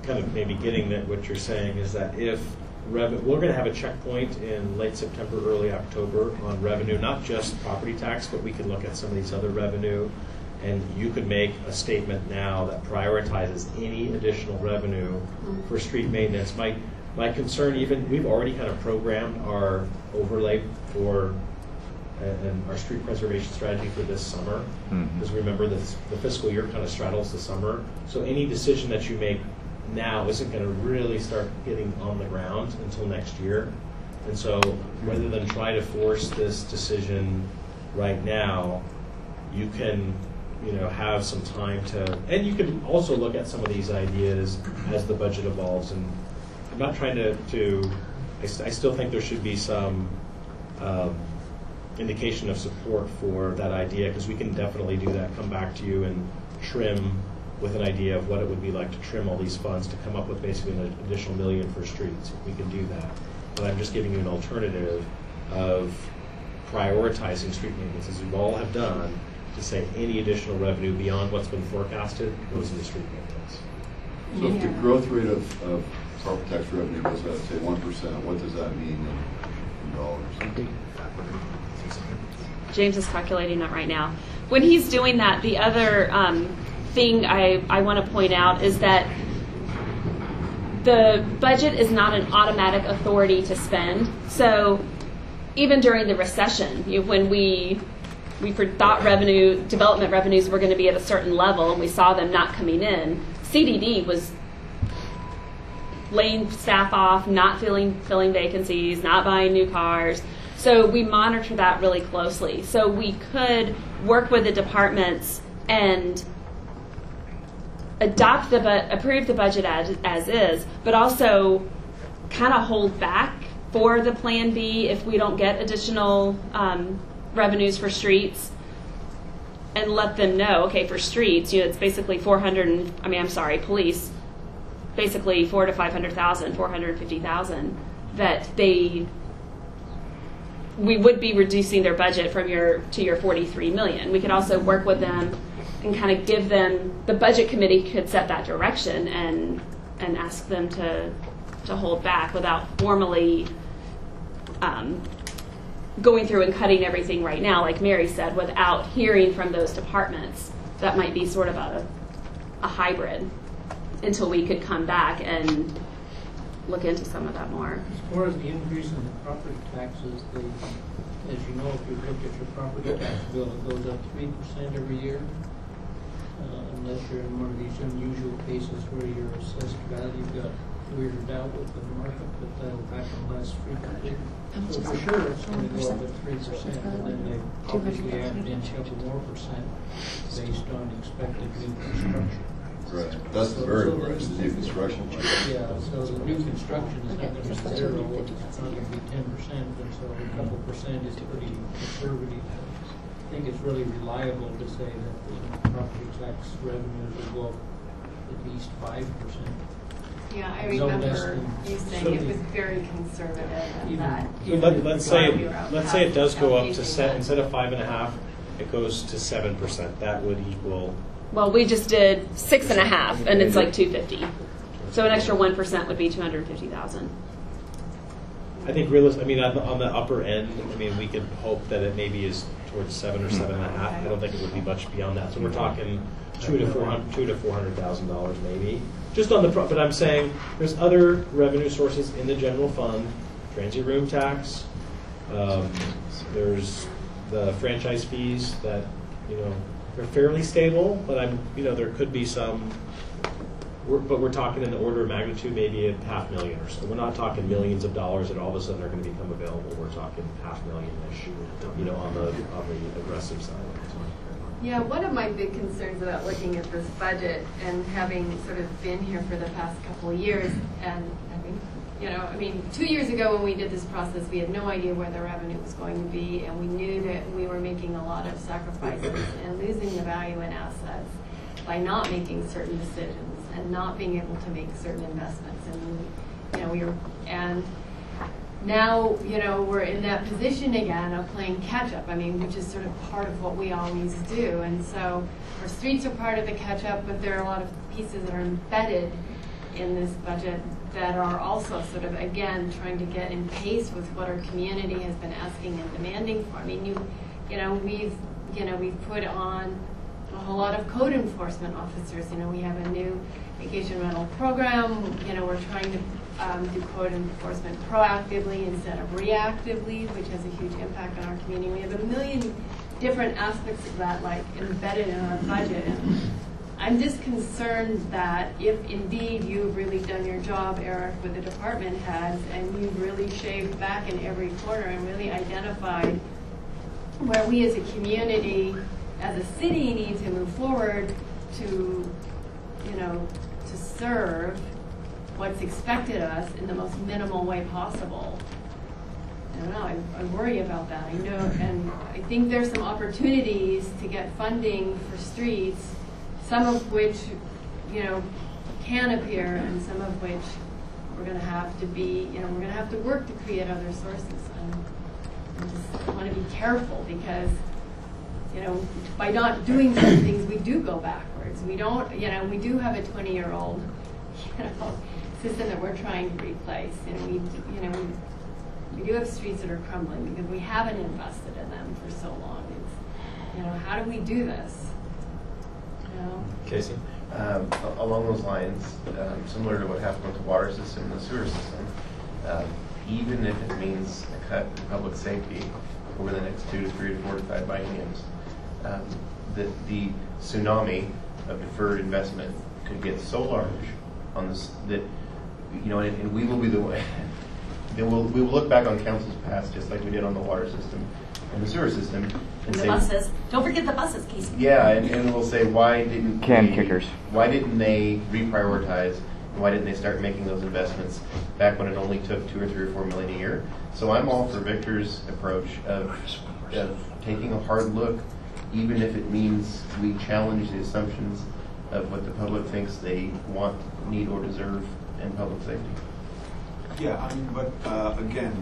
kind of maybe getting at what you're saying is that if revenue, we're going to have a checkpoint in late September, early October on revenue, not just property tax, but we can look at some of these other revenue, and you could make a statement now that prioritizes any additional revenue for street maintenance. My my concern, even we've already kind of programmed our overlay for and our street preservation strategy for this summer, because mm-hmm. remember this, the fiscal year kind of straddles the summer. So any decision that you make now isn't going to really start getting on the ground until next year. And so rather than try to force this decision right now, you can, you know, have some time to, and you can also look at some of these ideas as the budget evolves. And I'm not trying to, to I, st- I still think there should be some um, indication of support for that idea, because we can definitely do that, come back to you and trim with an idea of what it would be like to trim all these funds to come up with basically an additional million for streets. We can do that. But I'm just giving you an alternative of prioritizing street maintenance, as we all have done, to say any additional revenue beyond what's been forecasted goes into street maintenance. So if the growth rate of, of property tax revenue goes up, say one percent, what does that mean in, in dollars? James is calculating that right now. When he's doing that, the other um, thing I, I want to point out is that the budget is not an automatic authority to spend. So even during the recession, you, when we we thought revenue, development revenues were going to be at a certain level and we saw them not coming in, C D D was laying staff off, not filling, filling vacancies, not buying new cars. So we monitor that really closely. So we could work with the departments and adopt the bu- approve the budget as, as is, but also kind of hold back for the Plan B if we don't get additional um, revenues for streets, and let them know, okay, for streets, you know, it's basically four hundred. And, I mean, I'm sorry, police, basically four to five hundred thousand, four hundred fifty thousand, that they. We would be reducing their budget from your to your forty-three million. We could also work with them and kind of give them, the budget committee could set that direction and and ask them to to hold back without formally um, going through and cutting everything right now, like Mary said, without hearing from those departments. That might be sort of a a hybrid until we could come back and look into some of that more. As far as the increase in the property taxes, they, as you know, if you look at your property tax bill, it goes up three percent every year, uh, unless you're in one of these unusual cases where your assessed value got weirded out with the market, but that'll happen less frequently. So for sure, it's going to go up at three percent, and then they obviously added in a couple more percent based on expected new construction. Right. That's the variable, right? It's the new construction. Yeah, so the new construction is not going to be zero, it's not going to be ten percent, and so a couple percent is pretty conservative. I think it's really reliable to say that the property tax revenues will go up at least five percent. Yeah, I No remember less than- you saying it was very conservative and Even- that. So let, let's say Wow. let's say it does go up to Outpacing set that. instead of five and a half, it goes to seven percent. That would equal. Well, we just did six and a half, and it's like two fifty. So an extra one percent would be two hundred fifty thousand. I think realist. I mean, on the, on the upper end, I mean, we could hope that it maybe is towards seven or seven and a half. I don't think it would be much beyond that. So we're talking two to four hundred, two to four hundred thousand dollars, maybe. Just on the. Pro- but I'm saying there's other revenue sources in the general fund. Transient room tax. Um, there's the franchise fees that, you know, they're fairly stable, but I'm, you know, there could be some. We're, but we're talking in the order of magnitude, maybe a half million or so. We're not talking millions of dollars that all of a sudden are going to become available. We're talking half million-ish, you know, on the on the aggressive side. Yeah, one of my big concerns about looking at this budget and having sort of been here for the past couple of years, and having, you know, I mean, two years ago when we did this process, we had no idea where the revenue was going to be, and we knew that we were making a lot of sacrifices and losing the value in assets by not making certain decisions and not being able to make certain investments. And, you know, we were, and now, you know, we're in that position again of playing catch up. I mean, which is sort of part of what we always do. And so our streets are part of the catch up, but there are a lot of pieces that are embedded in this budget that are also sort of, again, trying to get in pace with what our community has been asking and demanding for. I mean, you, you know, we've, you know, we've put on a whole lot of code enforcement officers. You know, we have a new vacation rental program. You know, we're trying to um, do code enforcement proactively instead of reactively, which has a huge impact on our community. We have a million different aspects of that, like embedded in our budget. And I'm just concerned that if indeed you've really done your job, Eric, with the department heads, and you've really shaved back in every corner and really identified where we as a community, as a city, need to move forward to, you know, to serve what's expected of us in the most minimal way possible. I don't know, I, I worry about that. I know, and I think there's some opportunities to get funding for streets, some of which, you know, can appear, and some of which we're going to have to be, you know, we're going to have to work to create other sources. And I just want to be careful because, you know, by not doing some things, we do go backwards. We don't, you know, we do have a twenty-year-old, you know, system that we're trying to replace. You know, we, you know, we, we do have streets that are crumbling because we haven't invested in them for so long. It's, you know, how do we do this? You know? Casey? Um, a- along those lines, um, similar to what happened with the water system and the sewer system, um, even if it means a cut in public safety over the next two to three to four to five bienniums, um, the, the tsunami of deferred investment could get so large on this that, you know, and, and we will be the way. Then we'll we will look back on councils past just like we did on the water system and the sewer system, and, And the say, buses. Don't forget the buses, Casey. yeah, and, and we'll say, why didn't Can they, kickers. Why didn't they reprioritize? And why didn't they start making those investments back when it only took two or three or four million a year? So I'm all for Victor's approach of, of taking a hard look, even if it means we challenge the assumptions of what the public thinks they want, need, or deserve in public safety. Yeah, I mean, but uh, again,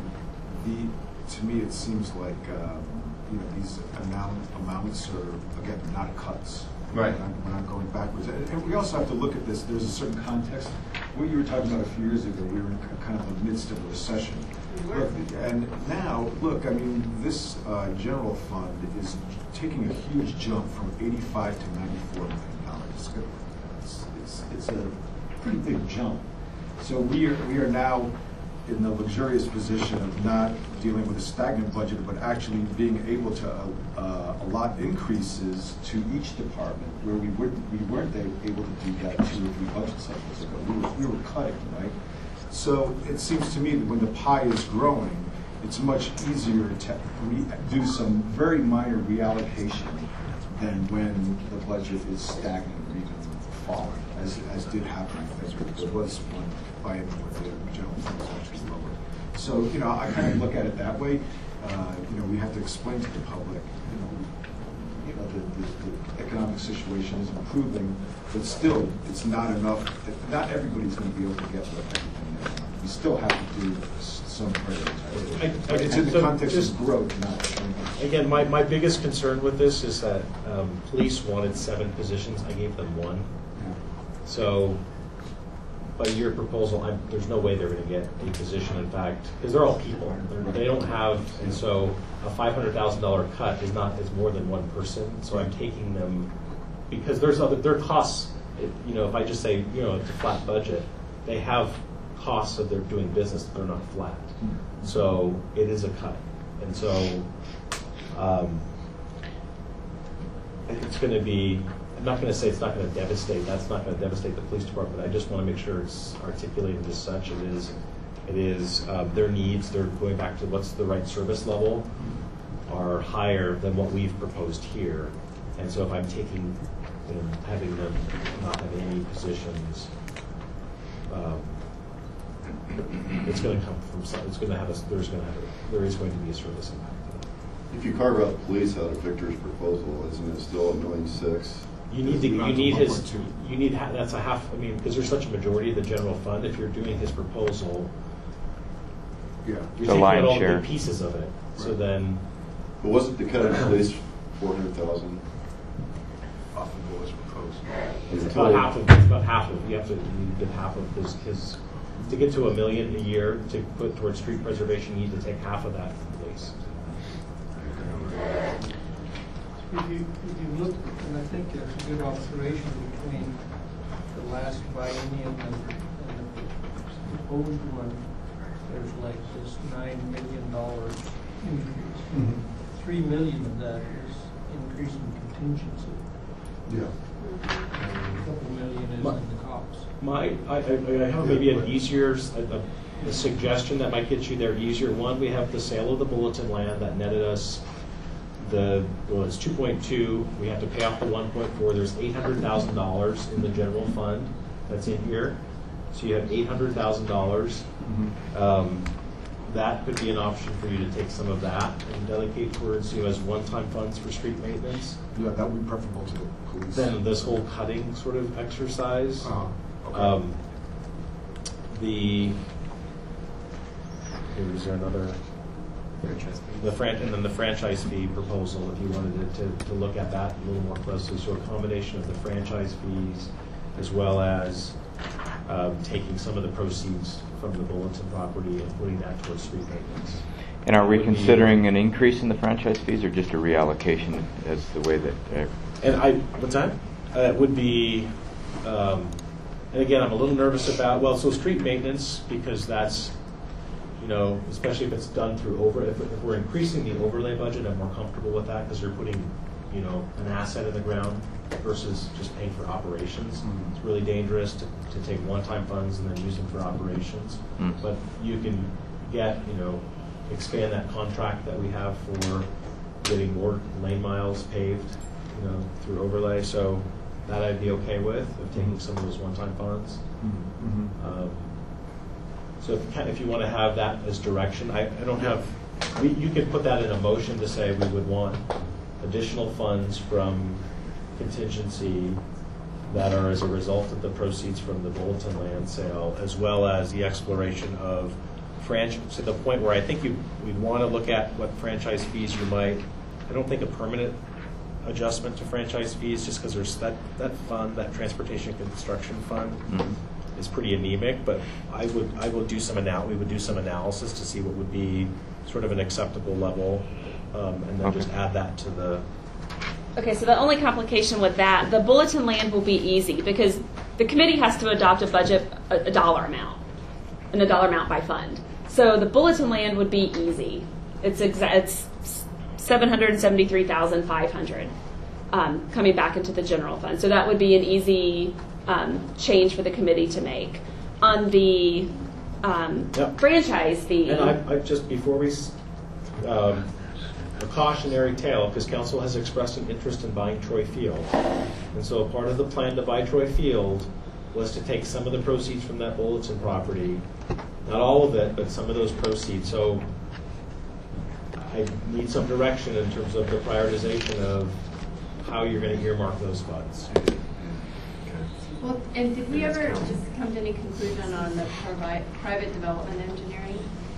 the to me it seems like um, you know these amount amounts are again not cuts. Right. We're not, we're not going backwards, and, and we also have to look at this. There's a certain context. What you were talking about a few years ago, we were in kind of the midst of a recession. Look, and now, look, I mean, this uh, general fund is taking a huge jump from eighty-five to ninety-four million dollars. It's, it's, it's a pretty big jump. So we are, we are now in the luxurious position of not dealing with a stagnant budget, but actually being able to uh, allot increases to each department where we weren't, we weren't able to do that two or three budget cycles ago. We were, we were cutting, right? So it seems to me that when the pie is growing, it's much easier to re- do some very minor reallocation than when the budget is stagnant or even falling, as, as did happen. I think there was one biennium where the general fund was actually lower. So, you know, I kind of look at it that way. Uh, you know, we have to explain to the public, you know, you know, the, the, the economic situation is improving, but still, it's not enough. Not everybody's going to be able to get what everything they want. We still have to do s- some prioritization. But it's in the So context just- of growth, not. Again, my, my biggest concern with this is that um, police wanted seven positions. I gave them one. So by your proposal, I'm, there's no way they're going to get a position. In fact, because they're all people, they're, they don't have, and so a five hundred thousand dollar cut is not is more than one person. So I'm taking them because there's other there are costs. It, you know, if I just say you know it's a flat budget, they have costs of their doing business. They're not flat, so it is a cut, and so um, it's going to be. I'm not going to say it's not going to devastate. That's not going to devastate the police department. I just want to make sure it's articulated as such. It is, it is um, their needs. They're going back to what's the right service level are higher than what we've proposed here. And so if I'm taking, you know, having them not having any positions, um, it's going to come from some. It's going to have a. There's going to have a, there is going to be a service impact. If you carve out police out of Victor's proposal, isn't it still a million six? You need to, you need his, you need, ha- that's a half, I mean, because there's such a majority of the general fund, if you're doing his proposal, Yeah. you're The taking out lion's all share. the pieces of it, so then, But wasn't the cut in police four hundred thousand? off of what was proposed. It's about half of, it's about half of, you have to, you give half of his, his, to get to a million a year to put towards street preservation, you need to take half of that from police. If you, if you look, and I think there's a good observation between the last biennium and, and the proposed one, there's like this nine million dollars increase. Mhm. Three million of that is increase in contingency. Yeah. And a couple million is My- in the cops. My, I, I I have maybe an easier, a, a- a suggestion that might get you there easier. One, we have the sale of the bulletin land that netted us the, well, it's two point two, we have to pay off the one point four, there's eight hundred thousand dollars in the general fund that's in here. So you have eight hundred thousand dollars. Mhm. Um, that could be an option for you to take some of that and delegate towards, you know, as one-time funds for street maintenance. Yeah, that would be preferable to the police. Then this whole cutting sort of exercise. Uh-huh. Okay. Um, the, here is there another, the fran, and then the franchise fee proposal, if you wanted to, to, to look at that a little more closely. So a combination of the franchise fees as well as um, taking some of the proceeds from the bulletin property and putting that towards street maintenance. And are we Would be- considering an increase in the franchise fees or just a reallocation as the way that? Uh, And I, what's that? Uh, it would be, um, and again, I'm a little nervous about, well, so street maintenance, because that's, you know, especially if it's done through over, if, if we're increasing the overlay budget, I'm more comfortable with that because you're putting, you know, an asset in the ground versus just paying for operations. Mhm. It's really dangerous to, to take one-time funds and then use them for operations. Mm. But you can get, you know, expand that contract that we have for getting more lane miles paved, you know, through overlay. So that I'd be okay with, of taking some of those one-time funds. Mhm. Um, So if, kind of- if you want to have that as direction, I, I don't have, we, you could put that in a motion to say we would want additional funds from contingency that are as a result of the proceeds from the bulletin land sale, as well as the exploration of franchise, to the point where I think you, we'd want to look at what franchise fees you might, I don't think a permanent adjustment to franchise fees, just because there's that, that fund, that transportation construction fund, Mhm. is pretty anemic, but I would, I will do some anal, we would do some analysis to see what would be sort of an acceptable level, um, and then Okay. just add that to the, Okay, so the only complication with that, the bulletin land will be easy because the committee has to adopt a budget, a, a dollar amount, and a dollar amount by fund. So the bulletin land would be easy. It's exa- it's seven hundred seventy-three thousand five hundred um, coming back into the general fund. So that would be an easy um, change for the committee to make. On the um, Yep. franchise fee, and I, I just, before we, s- um, a cautionary tale, because council has expressed an interest in buying Troy Field. And so part of the plan to buy Troy Field was to take some of the proceeds from that bulletin property, not all of it, but some of those proceeds. So I need some direction in terms of the prioritization of how you're going to earmark those funds. Well, and did we ever just come to any conclusion on the provi- private development engineering?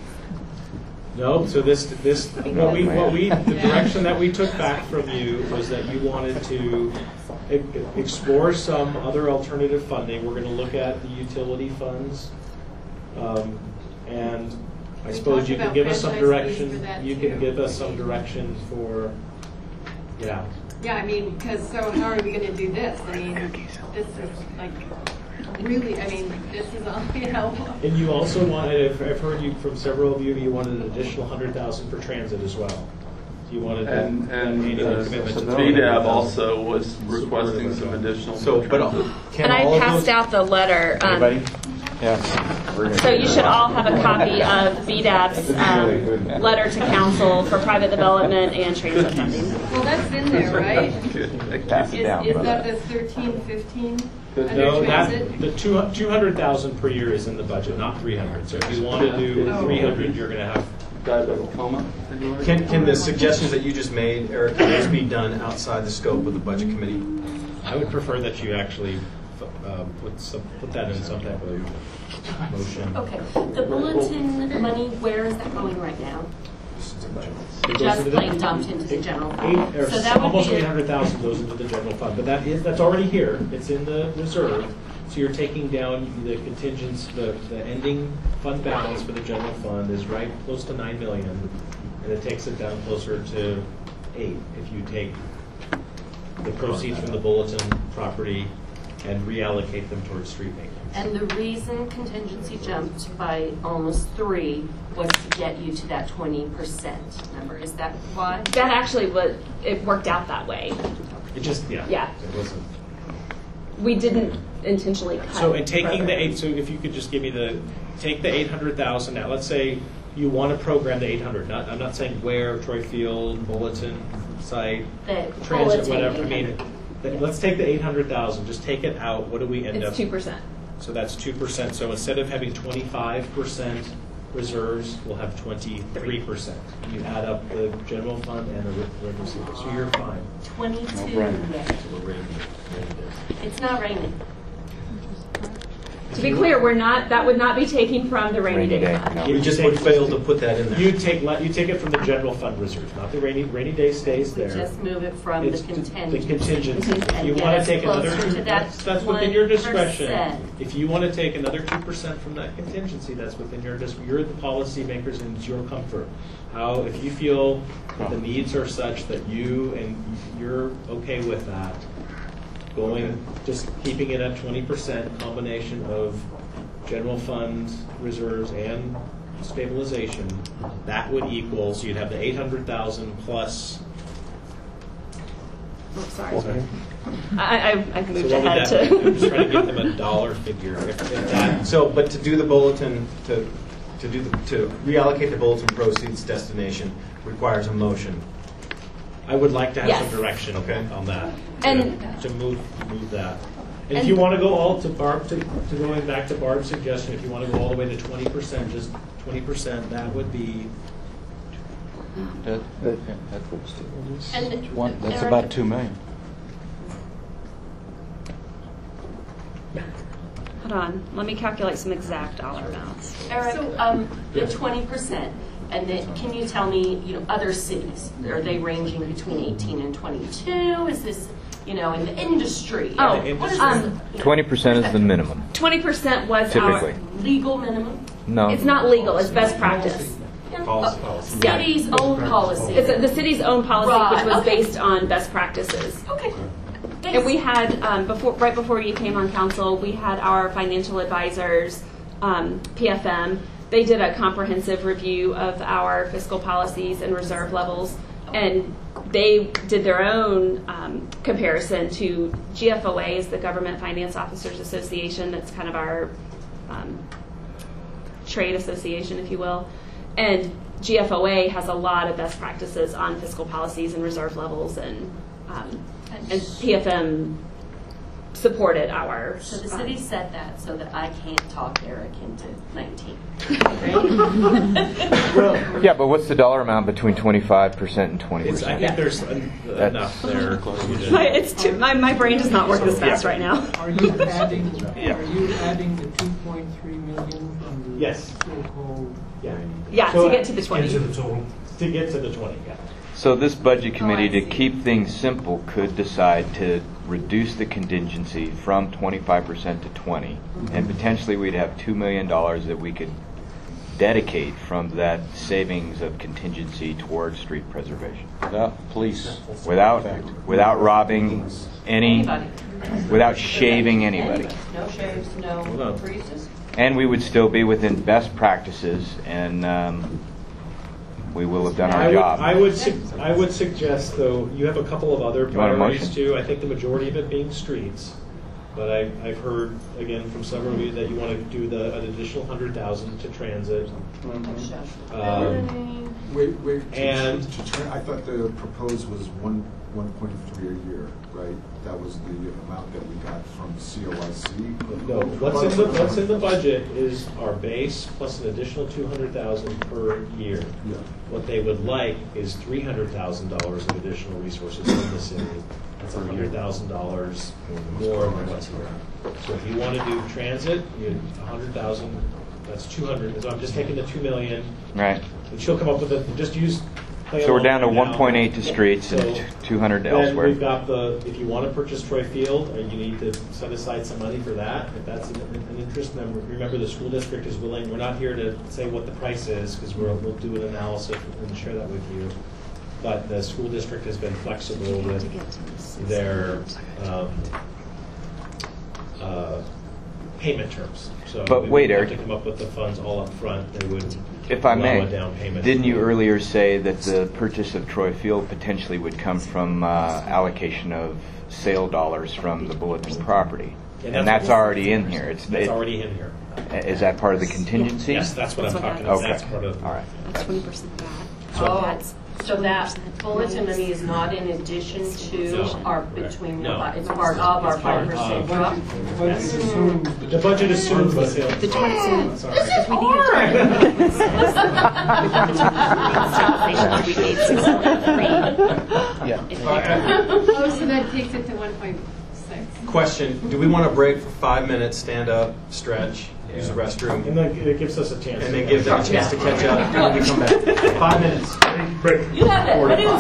No, so this, this, what we, what we, the direction that we took back from you was that you wanted to e- explore some other alternative funding. We're gonna look at the utility funds. Um, and I We suppose talked you can about give us some franchise fees for direction, that you too. can give us some direction for, yeah. Yeah, I mean, because so how are we going to do this? I mean, this is like really, I mean, this is all, you know. And you also wanted, I've I've heard you, from several of you, you wanted an additional hundred thousand for transit as well. You wanted that And, that and annual uh, commitment to B D A B also was requesting some additional. So, but can and I all of passed those? out the letter. Um, Anybody? Yeah. We're gonna So do you that. should all have a copy of B D A B's um, letter to council for private development and transit funding. Well, that's in there, right? Pass Is, it down, is brother. that the thirteen fifteen under No, transit? that, the two, two hundred thousand per year is in the budget, not three hundred. So if you want to do Oh. three hundred, you're gonna have, Diabetic coma. Can, can the suggestions that you just made, Eric, can those be done outside the scope of the budget committee? I would prefer that you actually, uh, put some, put that in some type of motion. Okay, the bulletin money, where is that going right now? It goes Just into the- plain dumped into the general fund. Eight, or So that would almost be a- eight hundred thousand goes into the general fund, but that is, that's already here, it's in the reserve. So you're taking down the contingents, the, the ending fund balance for the general fund is right close to nine million, and it takes it down closer to eight if you take the proceeds from the bulletin property and reallocate them towards street maintenance. And the reason contingency jumped by almost three was to get you to that twenty percent number. Is that why? That actually was, it worked out that way. It just, yeah. Yeah. It wasn't. We didn't intentionally cut. So in taking the programs. eight, so if you could just give me the, take the eight hundred thousand now, let's say you want to program the eight hundred, not, I'm not saying where, Troy Field, Bulletin, site, The transit, bulletin whatever, I mean, eight hundred. th- let's take the eight hundred thousand, just take it out, what do we end up? It's two percent. So that's two percent, so instead of having twenty-five percent reserves, we'll have twenty-three percent. You add up the general fund and the re- revenue receiver, so you're fine. Twenty-two. So we're ready, ready to- It's not raining. To be clear, we're not, that would not be taken from the rainy Rainy day day, fund. no. You We just would fail to put that in there. You take, le- you take it from the general fund reserve, not the rainy, rainy day stays We there. just move it from the It's the- contingency. The contingency. If And you get want to us take another, closer to that that's, that's within your one discretion. percent. If you want to take another two percent from that contingency, that's within your, dis- you're the policy makers and it's your comfort. How, if you feel that the needs are such that you and you're okay with that, going, just keeping it at twenty percent combination of general fund reserves and stabilization, that would equal, so you'd have the eight hundred thousand plus. Oh, sorry. I, I, I So moved what would ahead that be? I'm just trying to to. give them a dollar figure. If, if that, So, but to do the bulletin, to, to do, the- to reallocate the bulletin proceeds destination requires a motion. I would like to have Yes. some direction Okay. on that. And- to, to move move that. And, if And- you want to go all to Barb, to, to going back to Barb's suggestion, if you want to go all the way to twenty percent, just twenty percent, that would be. That- that- And one- That's Eric- about two million. Hold on, let me calculate some exact dollar amounts. Eric, um, the twenty percent, and then, can you tell me, you know, other cities, are they ranging between eighteen and twenty-two? Is this, you know, in the industry? You Oh, know, what is um, this, you know, Twenty percent is the minimum, Twenty percent was typically. our, legal minimum? No. it's not legal, it's best practice. Policy. Uh, City's own policy. It's a- the city's own policy, which Right, was okay. based on best practices. Okay. And we had, um, before, right before you came on council, we had our financial advisors, um, P F M. They did a comprehensive review of our fiscal policies and reserve levels, and they did their own um, comparison to G F O A, is the Government Finance Officers Association. That's kind of our um, trade association, if you will. And G F O A has a lot of best practices on fiscal policies and reserve levels, and um, and P F M supported our. So the um, city said that so that I can't talk Eric into nineteen. Yeah, but what's the dollar amount between twenty-five percent and twenty It's, I percent? think there's en- That's- enough there. for you to- My, it's too, my, my brain does not work this fast right now. Are you adding, Yeah. are you adding the two point three million from the Yes. so-called? Yeah. Yeah, So, to get to the twenty. To get to the twenty, yeah. So this budget committee, Oh, I to see. keep things simple, could decide to reduce the contingency from twenty-five percent to twenty, and potentially we'd have two million dollars that we could dedicate from that savings of contingency towards street preservation, Without police. without without robbing any, Anybody. without shaving anybody. No shaves, no Hold on. breezes. And we would still be within best practices, and um, we will have done I our would, job. I would, sug- I would suggest, though, you have a couple of other You want a priorities motion? too. I think the majority of it being streets. But I, I've heard, again, from several of you that you want to do the, an additional hundred thousand to transit. Um, Wait, wait. to- And- to tra- I thought the proposed was one, one point three a year, right? That was the amount that we got from C O I C. No, what's in the, what's in the budget is our base plus an additional two hundred thousand per year. Yeah. What they would like is three hundred thousand dollars of additional resources in the city. That's one hundred thousand dollars more than what's here. So if you want to do transit, you one hundred thousand, that's two hundred. So I'm just taking the two million, Right. and she'll come up with a, just use play So we're along down to right now. one point eight to streets and So t- two hundred then elsewhere. we've got the, if you want to purchase Troy Field, uh, you need to set aside some money for that. If that's an, an interest, member, remember the school district is willing. We're not here to say what the price is because we'll, we'll do an analysis and share that with you. But the school district has been flexible with their um, uh, payment terms. So But we wait, wouldn't have Eric. to come up with the funds all up front. They would If I allow may, a down payment. didn't you earlier say that the purchase of Troy Field potentially would come from uh, allocation of sale dollars from the Bulletin property? And And that's that's what- already in here. It's That's it- already in here. Is that part of the contingency? Yes, that's what I'm That's what talking about. Okay. That's part of. All right. That's twenty percent back. Oh, That's so that 20% bulletin money is not in addition to No. our, between, the No. fi- it's part of our It's part five percent of- drop? Yes. assumed The budget assumes the sale. The twenty percent. Sorry. This is hard! Oh, so that takes it to one point six. Question, do we want to break for five minutes, stand up, stretch, use the restroom, And then it gives us a chance. and then give them a chance to catch up when we come back? Five minutes. Break. You have it. I didn't